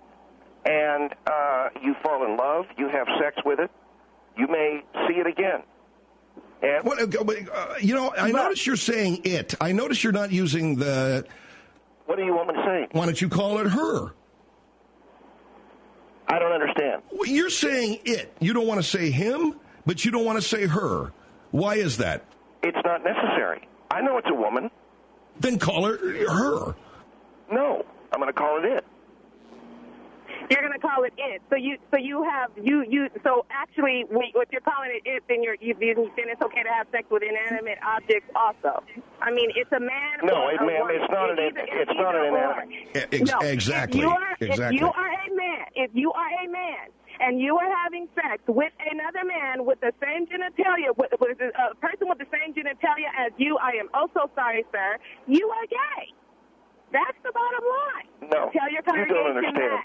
and uh, you fall in love. You have sex with it. You may see it again. And what, uh, you know, I notice you're saying it. I notice you're not using the... What do you want me to say? Why don't you call it her? I don't understand. Well, you're saying it. You don't want to say him, but you don't want to say her. Why is that? It's not necessary. I know it's a woman. Then call her her. No, I'm going to call it it. You're going to call it it. So you, so you have you you. So actually, we, if you're calling it it, then you're you, then it's okay to have sex with inanimate objects also. I mean, it's a man. No, or it, a ma'am, woman. it's not an either, it's not an inanimate. Ex- no, exactly. If you, are, exactly. if you are a man, if you are a man, and you are having sex with another man with the same genitalia, with, with a person with the same genitalia as you, I am oh so sorry, sir. You are gay. That's the bottom line. No, Tell your you don't congregation understand.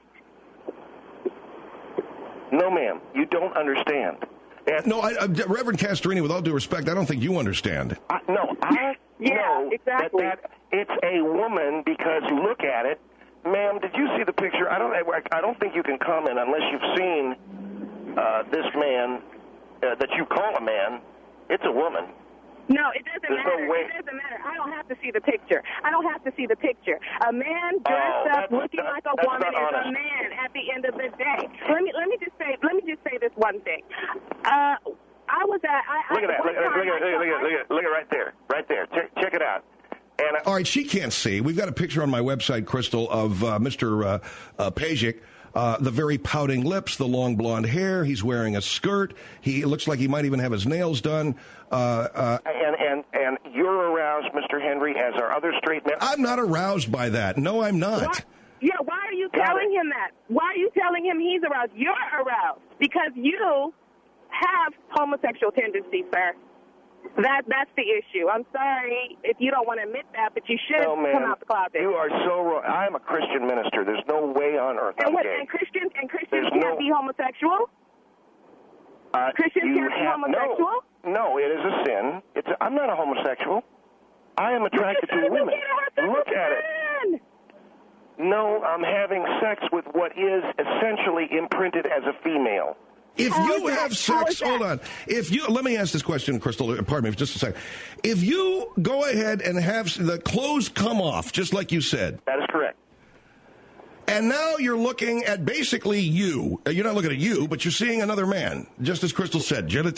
that. No, ma'am, you don't understand. And No, I, I, Reverend Castorini, with all due respect, I don't think you understand. I, no, I Yeah, know exactly. that, that it's a woman because look at it. Ma'am, did you see the picture? I don't I don't think you can comment unless you've seen uh, this man uh, that you call a man. It's a woman. No, it doesn't There's matter. no way. It doesn't matter. I don't have to see the picture. I don't have to see the picture. A man dressed Oh, up that's- looking that- like a that's woman not is a honest. man at the end of the day. Let me let me just say let me just say this one thing. Uh, I was at I, Look at I, that. Look, one look, time look, I look, saw- look, look, look, look at right there. Right there. Check, check it out. And I, All right, she can't see. We've got a picture on my website, Crystal, of uh, Mister Uh, uh, Pajic. Uh, the very pouting lips, the long blonde hair. He's wearing a skirt. He it looks like he might even have his nails done. Uh, uh, and and and you're aroused, Mister Henry, as are other straight men. I'm not aroused by that. No, I'm not. What? Yeah, why are you Got telling it. him that? Why are you telling him he's aroused? You're aroused because you have homosexual tendencies, sir. That that's the issue. I'm sorry if you don't want to admit that, but you should No, ma'am. come out the closet. You are so wrong. I'm a Christian minister. There's no way on earth and I'm what? gay. And Christians and Christians There's can't no- be homosexual. Uh, Christians you can't be have- homosexual? No, no, it is a sin. It's. A, I'm not a homosexual. I am attracted to women. Look at it. No, I'm having sex with what is essentially imprinted as a female. If you have sex, hold on. If you let me ask this question, Crystal. Pardon me for just a second. If you go ahead and have the clothes come off, just like you said, That is correct. and now you're looking at basically you. Uh, You're not looking at you, but you're seeing another man, just as Crystal said. Genit-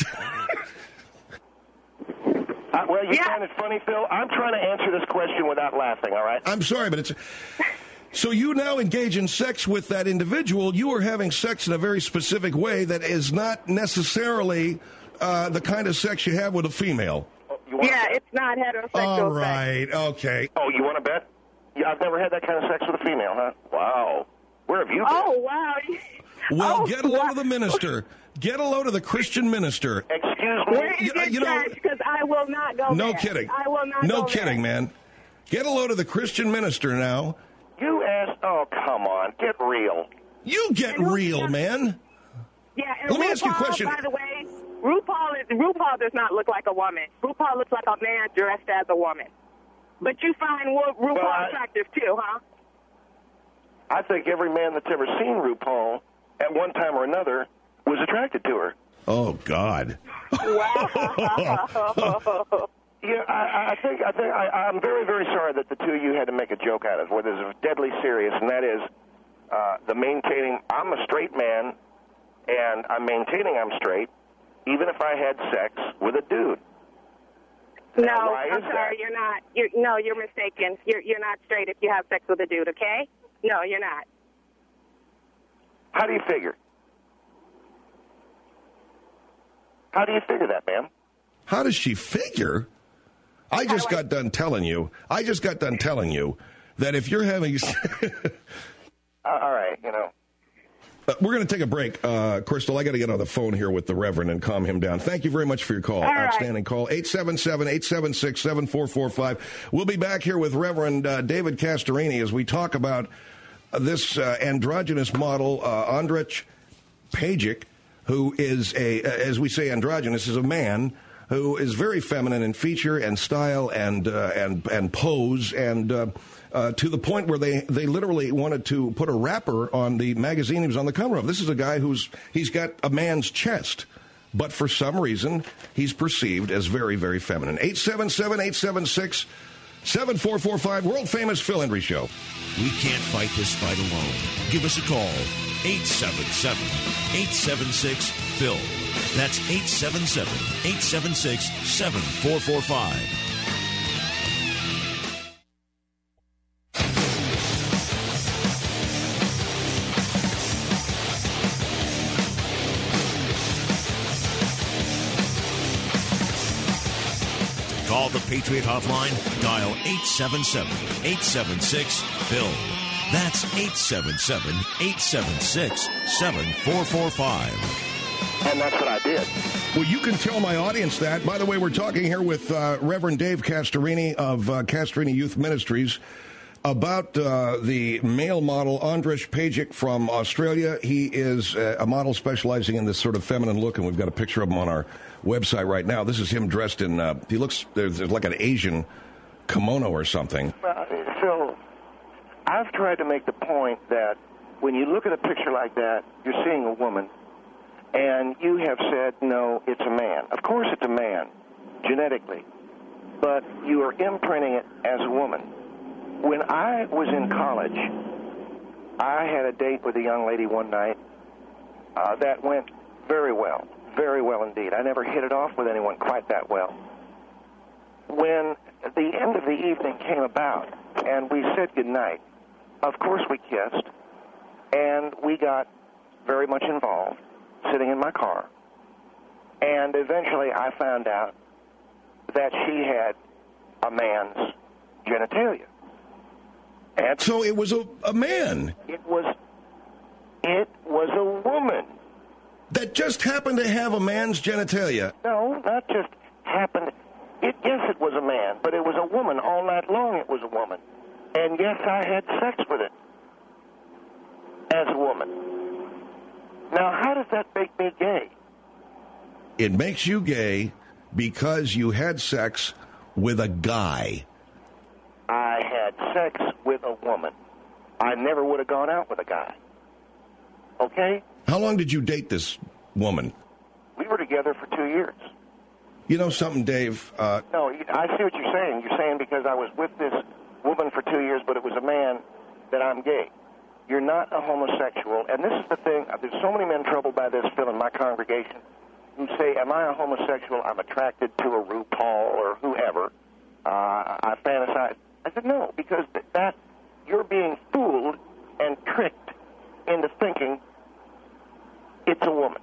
Uh, well, you find it funny, Phil? I'm trying to answer this question without laughing, all right? I'm sorry, but it's. So you now engage in sex with that individual. You are having sex in a very specific way that is not necessarily uh, the kind of sex you have with a female. Yeah, it's not heterosexual. All sex. right, okay. Oh, you want to bet? Yeah, I've never had that kind of sex with a female, huh? Wow. Where have you been? Oh wow. Well, Oh, get a load of the minister. Get a load of the Christian minister. Excuse Where is You- your you know- church? Because I will not go No there. kidding. I will not No go kidding, there. man. Get a load of the Christian minister now. You asked. Oh, come on. Get real. You get real, man. Yeah, and Let me RuPaul, ask you a question. by the way, RuPaul is RuPaul does not look like a woman. RuPaul looks like a man dressed as a woman. But you find Ru- RuPaul Well, I- attractive too, huh? I think every man that's ever seen RuPaul at one time or another was attracted to her. Oh, God. Wow. Yeah, I, I think I think I, I'm very, very sorry that the two of you had to make a joke out of what is deadly serious, and that is uh, the maintaining. I'm a straight man, and I'm maintaining I'm straight, even if I had sex with a dude. No, Now, why I'm is sorry, that? you're not. You're, no, you're mistaken. You're you're not straight if you have sex with a dude, okay? No, you're not. How do you figure? How do you figure that, ma'am? How does she figure? I just got done telling you. I just got done telling you that if you're having. Uh, all right, you know. Uh, we're going to take a break, uh, Crystal. I got to get on the phone here with the Reverend and calm him down. Thank you very much for your call. All right. Outstanding call. eight seven seven, eight seven six, seven four four five. We'll be back here with Reverend uh, David Castorini as we talk about uh, this uh, androgynous model, uh, Andrej Pajic, who is a, uh, as we say, androgynous, is a man who is very feminine in feature and style and uh, and and pose, and uh, uh, to the point where they, they literally wanted to put a wrapper on the magazine he was on the cover of. This is a guy who's he's got a man's chest, but for some reason he's perceived as very, very feminine. eight seven seven, eight seven six, seven four four five, world famous Phil Hendry Show. We can't fight this fight alone. Give us a call. eight seven seven, eight seven six, Phil. That's eight seven seven, eight seven six, seven four four five. Call the Patriot Hotline. Dial eight seven seven, eight seven six, P H I L. That's eight seven seven, eight seven six, seven four four five. And that's what I did. Well, you can tell my audience that. By the way, we're talking here with uh, Reverend Dave Castorini of uh, Castorini Youth Ministries about uh, the male model Andras Pajic from Australia. He is uh, a model specializing in this sort of feminine look, and we've got a picture of him on our website right now. This is him dressed in, uh, he looks, there's, there's like an Asian kimono or something. Well, so I've tried to make the point that when you look at a picture like that, you're seeing a woman, and you have said, no, it's a man. Of course it's a man, genetically, but you are imprinting it as a woman. When I was in college, I had a date with a young lady one night uh, that went very well, very well indeed. I never hit it off with anyone quite that well. When the end of the evening came about and we said goodnight, of course we kissed, and we got very much involved, sitting in my car. And eventually I found out that she had a man's genitalia. And so it was a, a man. It was, it was a woman. That just happened to have a man's genitalia. No, not just happened. It, yes, it was a man, but it was a woman. All night long it was a woman. And yes, I had sex with it as a woman. Now, how does that make me gay? It makes you gay because you had sex with a guy. I had sex with a woman. I never would have gone out with a guy. Okay? How long did you date this woman? We were together for two years. You know something, Dave? Uh, no, I see what you're saying. You're saying because I was with this woman for two years, but it was a man, that I'm gay. You're not a homosexual. And this is the thing. There's so many men troubled by this, Phil, in my congregation, who say, am I a homosexual? I'm attracted to a RuPaul or whoever. Uh, I fantasize. I said, no, because that you're being fooled and tricked into thinking it's a woman.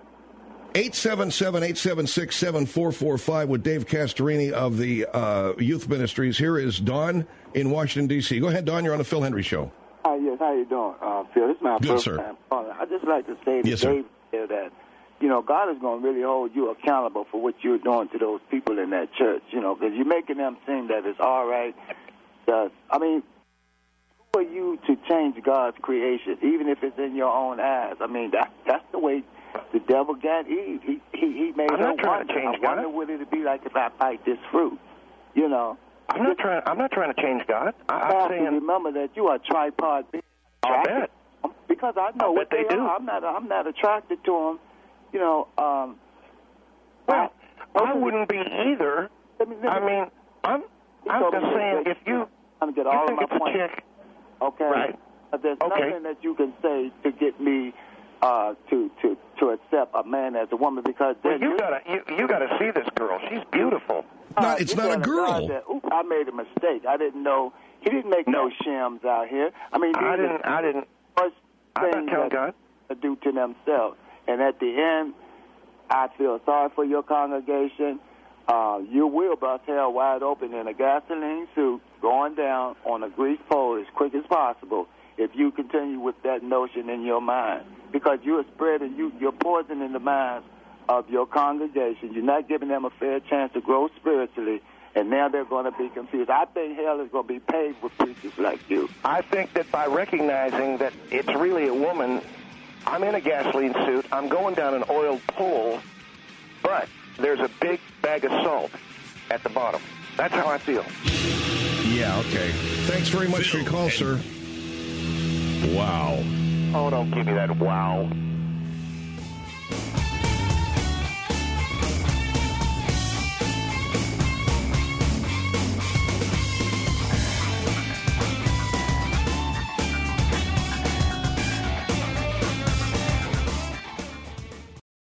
eight seven seven, eight seven six, seven four four five with Dave Castorini of the uh, Youth Ministries. Here is Don in Washington, D C Go ahead, Don. You're on the Phil Henry Show. Hi, yes. How you doing, uh, Phil? This is my Good, first sir. time calling. I'd just like to say to Yes, sir. Dave here that, you know, God is going to really hold you accountable for what you're doing to those people in that church, you know, because you're making them think that it's all right. Uh, I mean, who are you to change God's creation, even if it's in your own eyes? I mean, that, that's the way the devil got Eve. He he, he made I'm her not trying wonder. to change I wonder God. what it'd be like if I bite this fruit, you know. I'm not trying. I'm not trying to change God. I, You I'm have saying. to remember that you are a tripod being. I'll bet. Because I know I what bet they do. are. I'm not. I'm not attracted to them. You know. Um, Well, I wouldn't be either. Let me, let me, I mean, I'm. I'm told just me saying, that if you I'm get you all think of it's my a points. chick, Okay. right? But there's Okay. nothing that you can say to get me uh, to to to accept a man as a woman because Well, then you gotta you, you gotta see this girl. She's beautiful. Uh, you tell God that, Oop, I made a mistake. I didn't know. He didn't make no, shims out here. I mean, I these didn't. are I didn't. first I'm not things telling that God. they do to themselves. And at the end, I feel sorry for your congregation. Uh, you will bust hell wide open in a gasoline suit going down on a grease pole as quick as possible if you continue with that notion in your mind. Because you're spreading, you, you're poisoning the minds of your congregation. You're not giving them a fair chance to grow spiritually, and now they're going to be confused. I think hell is going to be paved with preachers like you. I think that by recognizing that it's really a woman, I'm in a gasoline suit, I'm going down an oiled pole, but there's a big bag of salt at the bottom. That's how I feel. Yeah, okay. Thanks very much for your call, sir. Wow. Oh, don't give me that wow.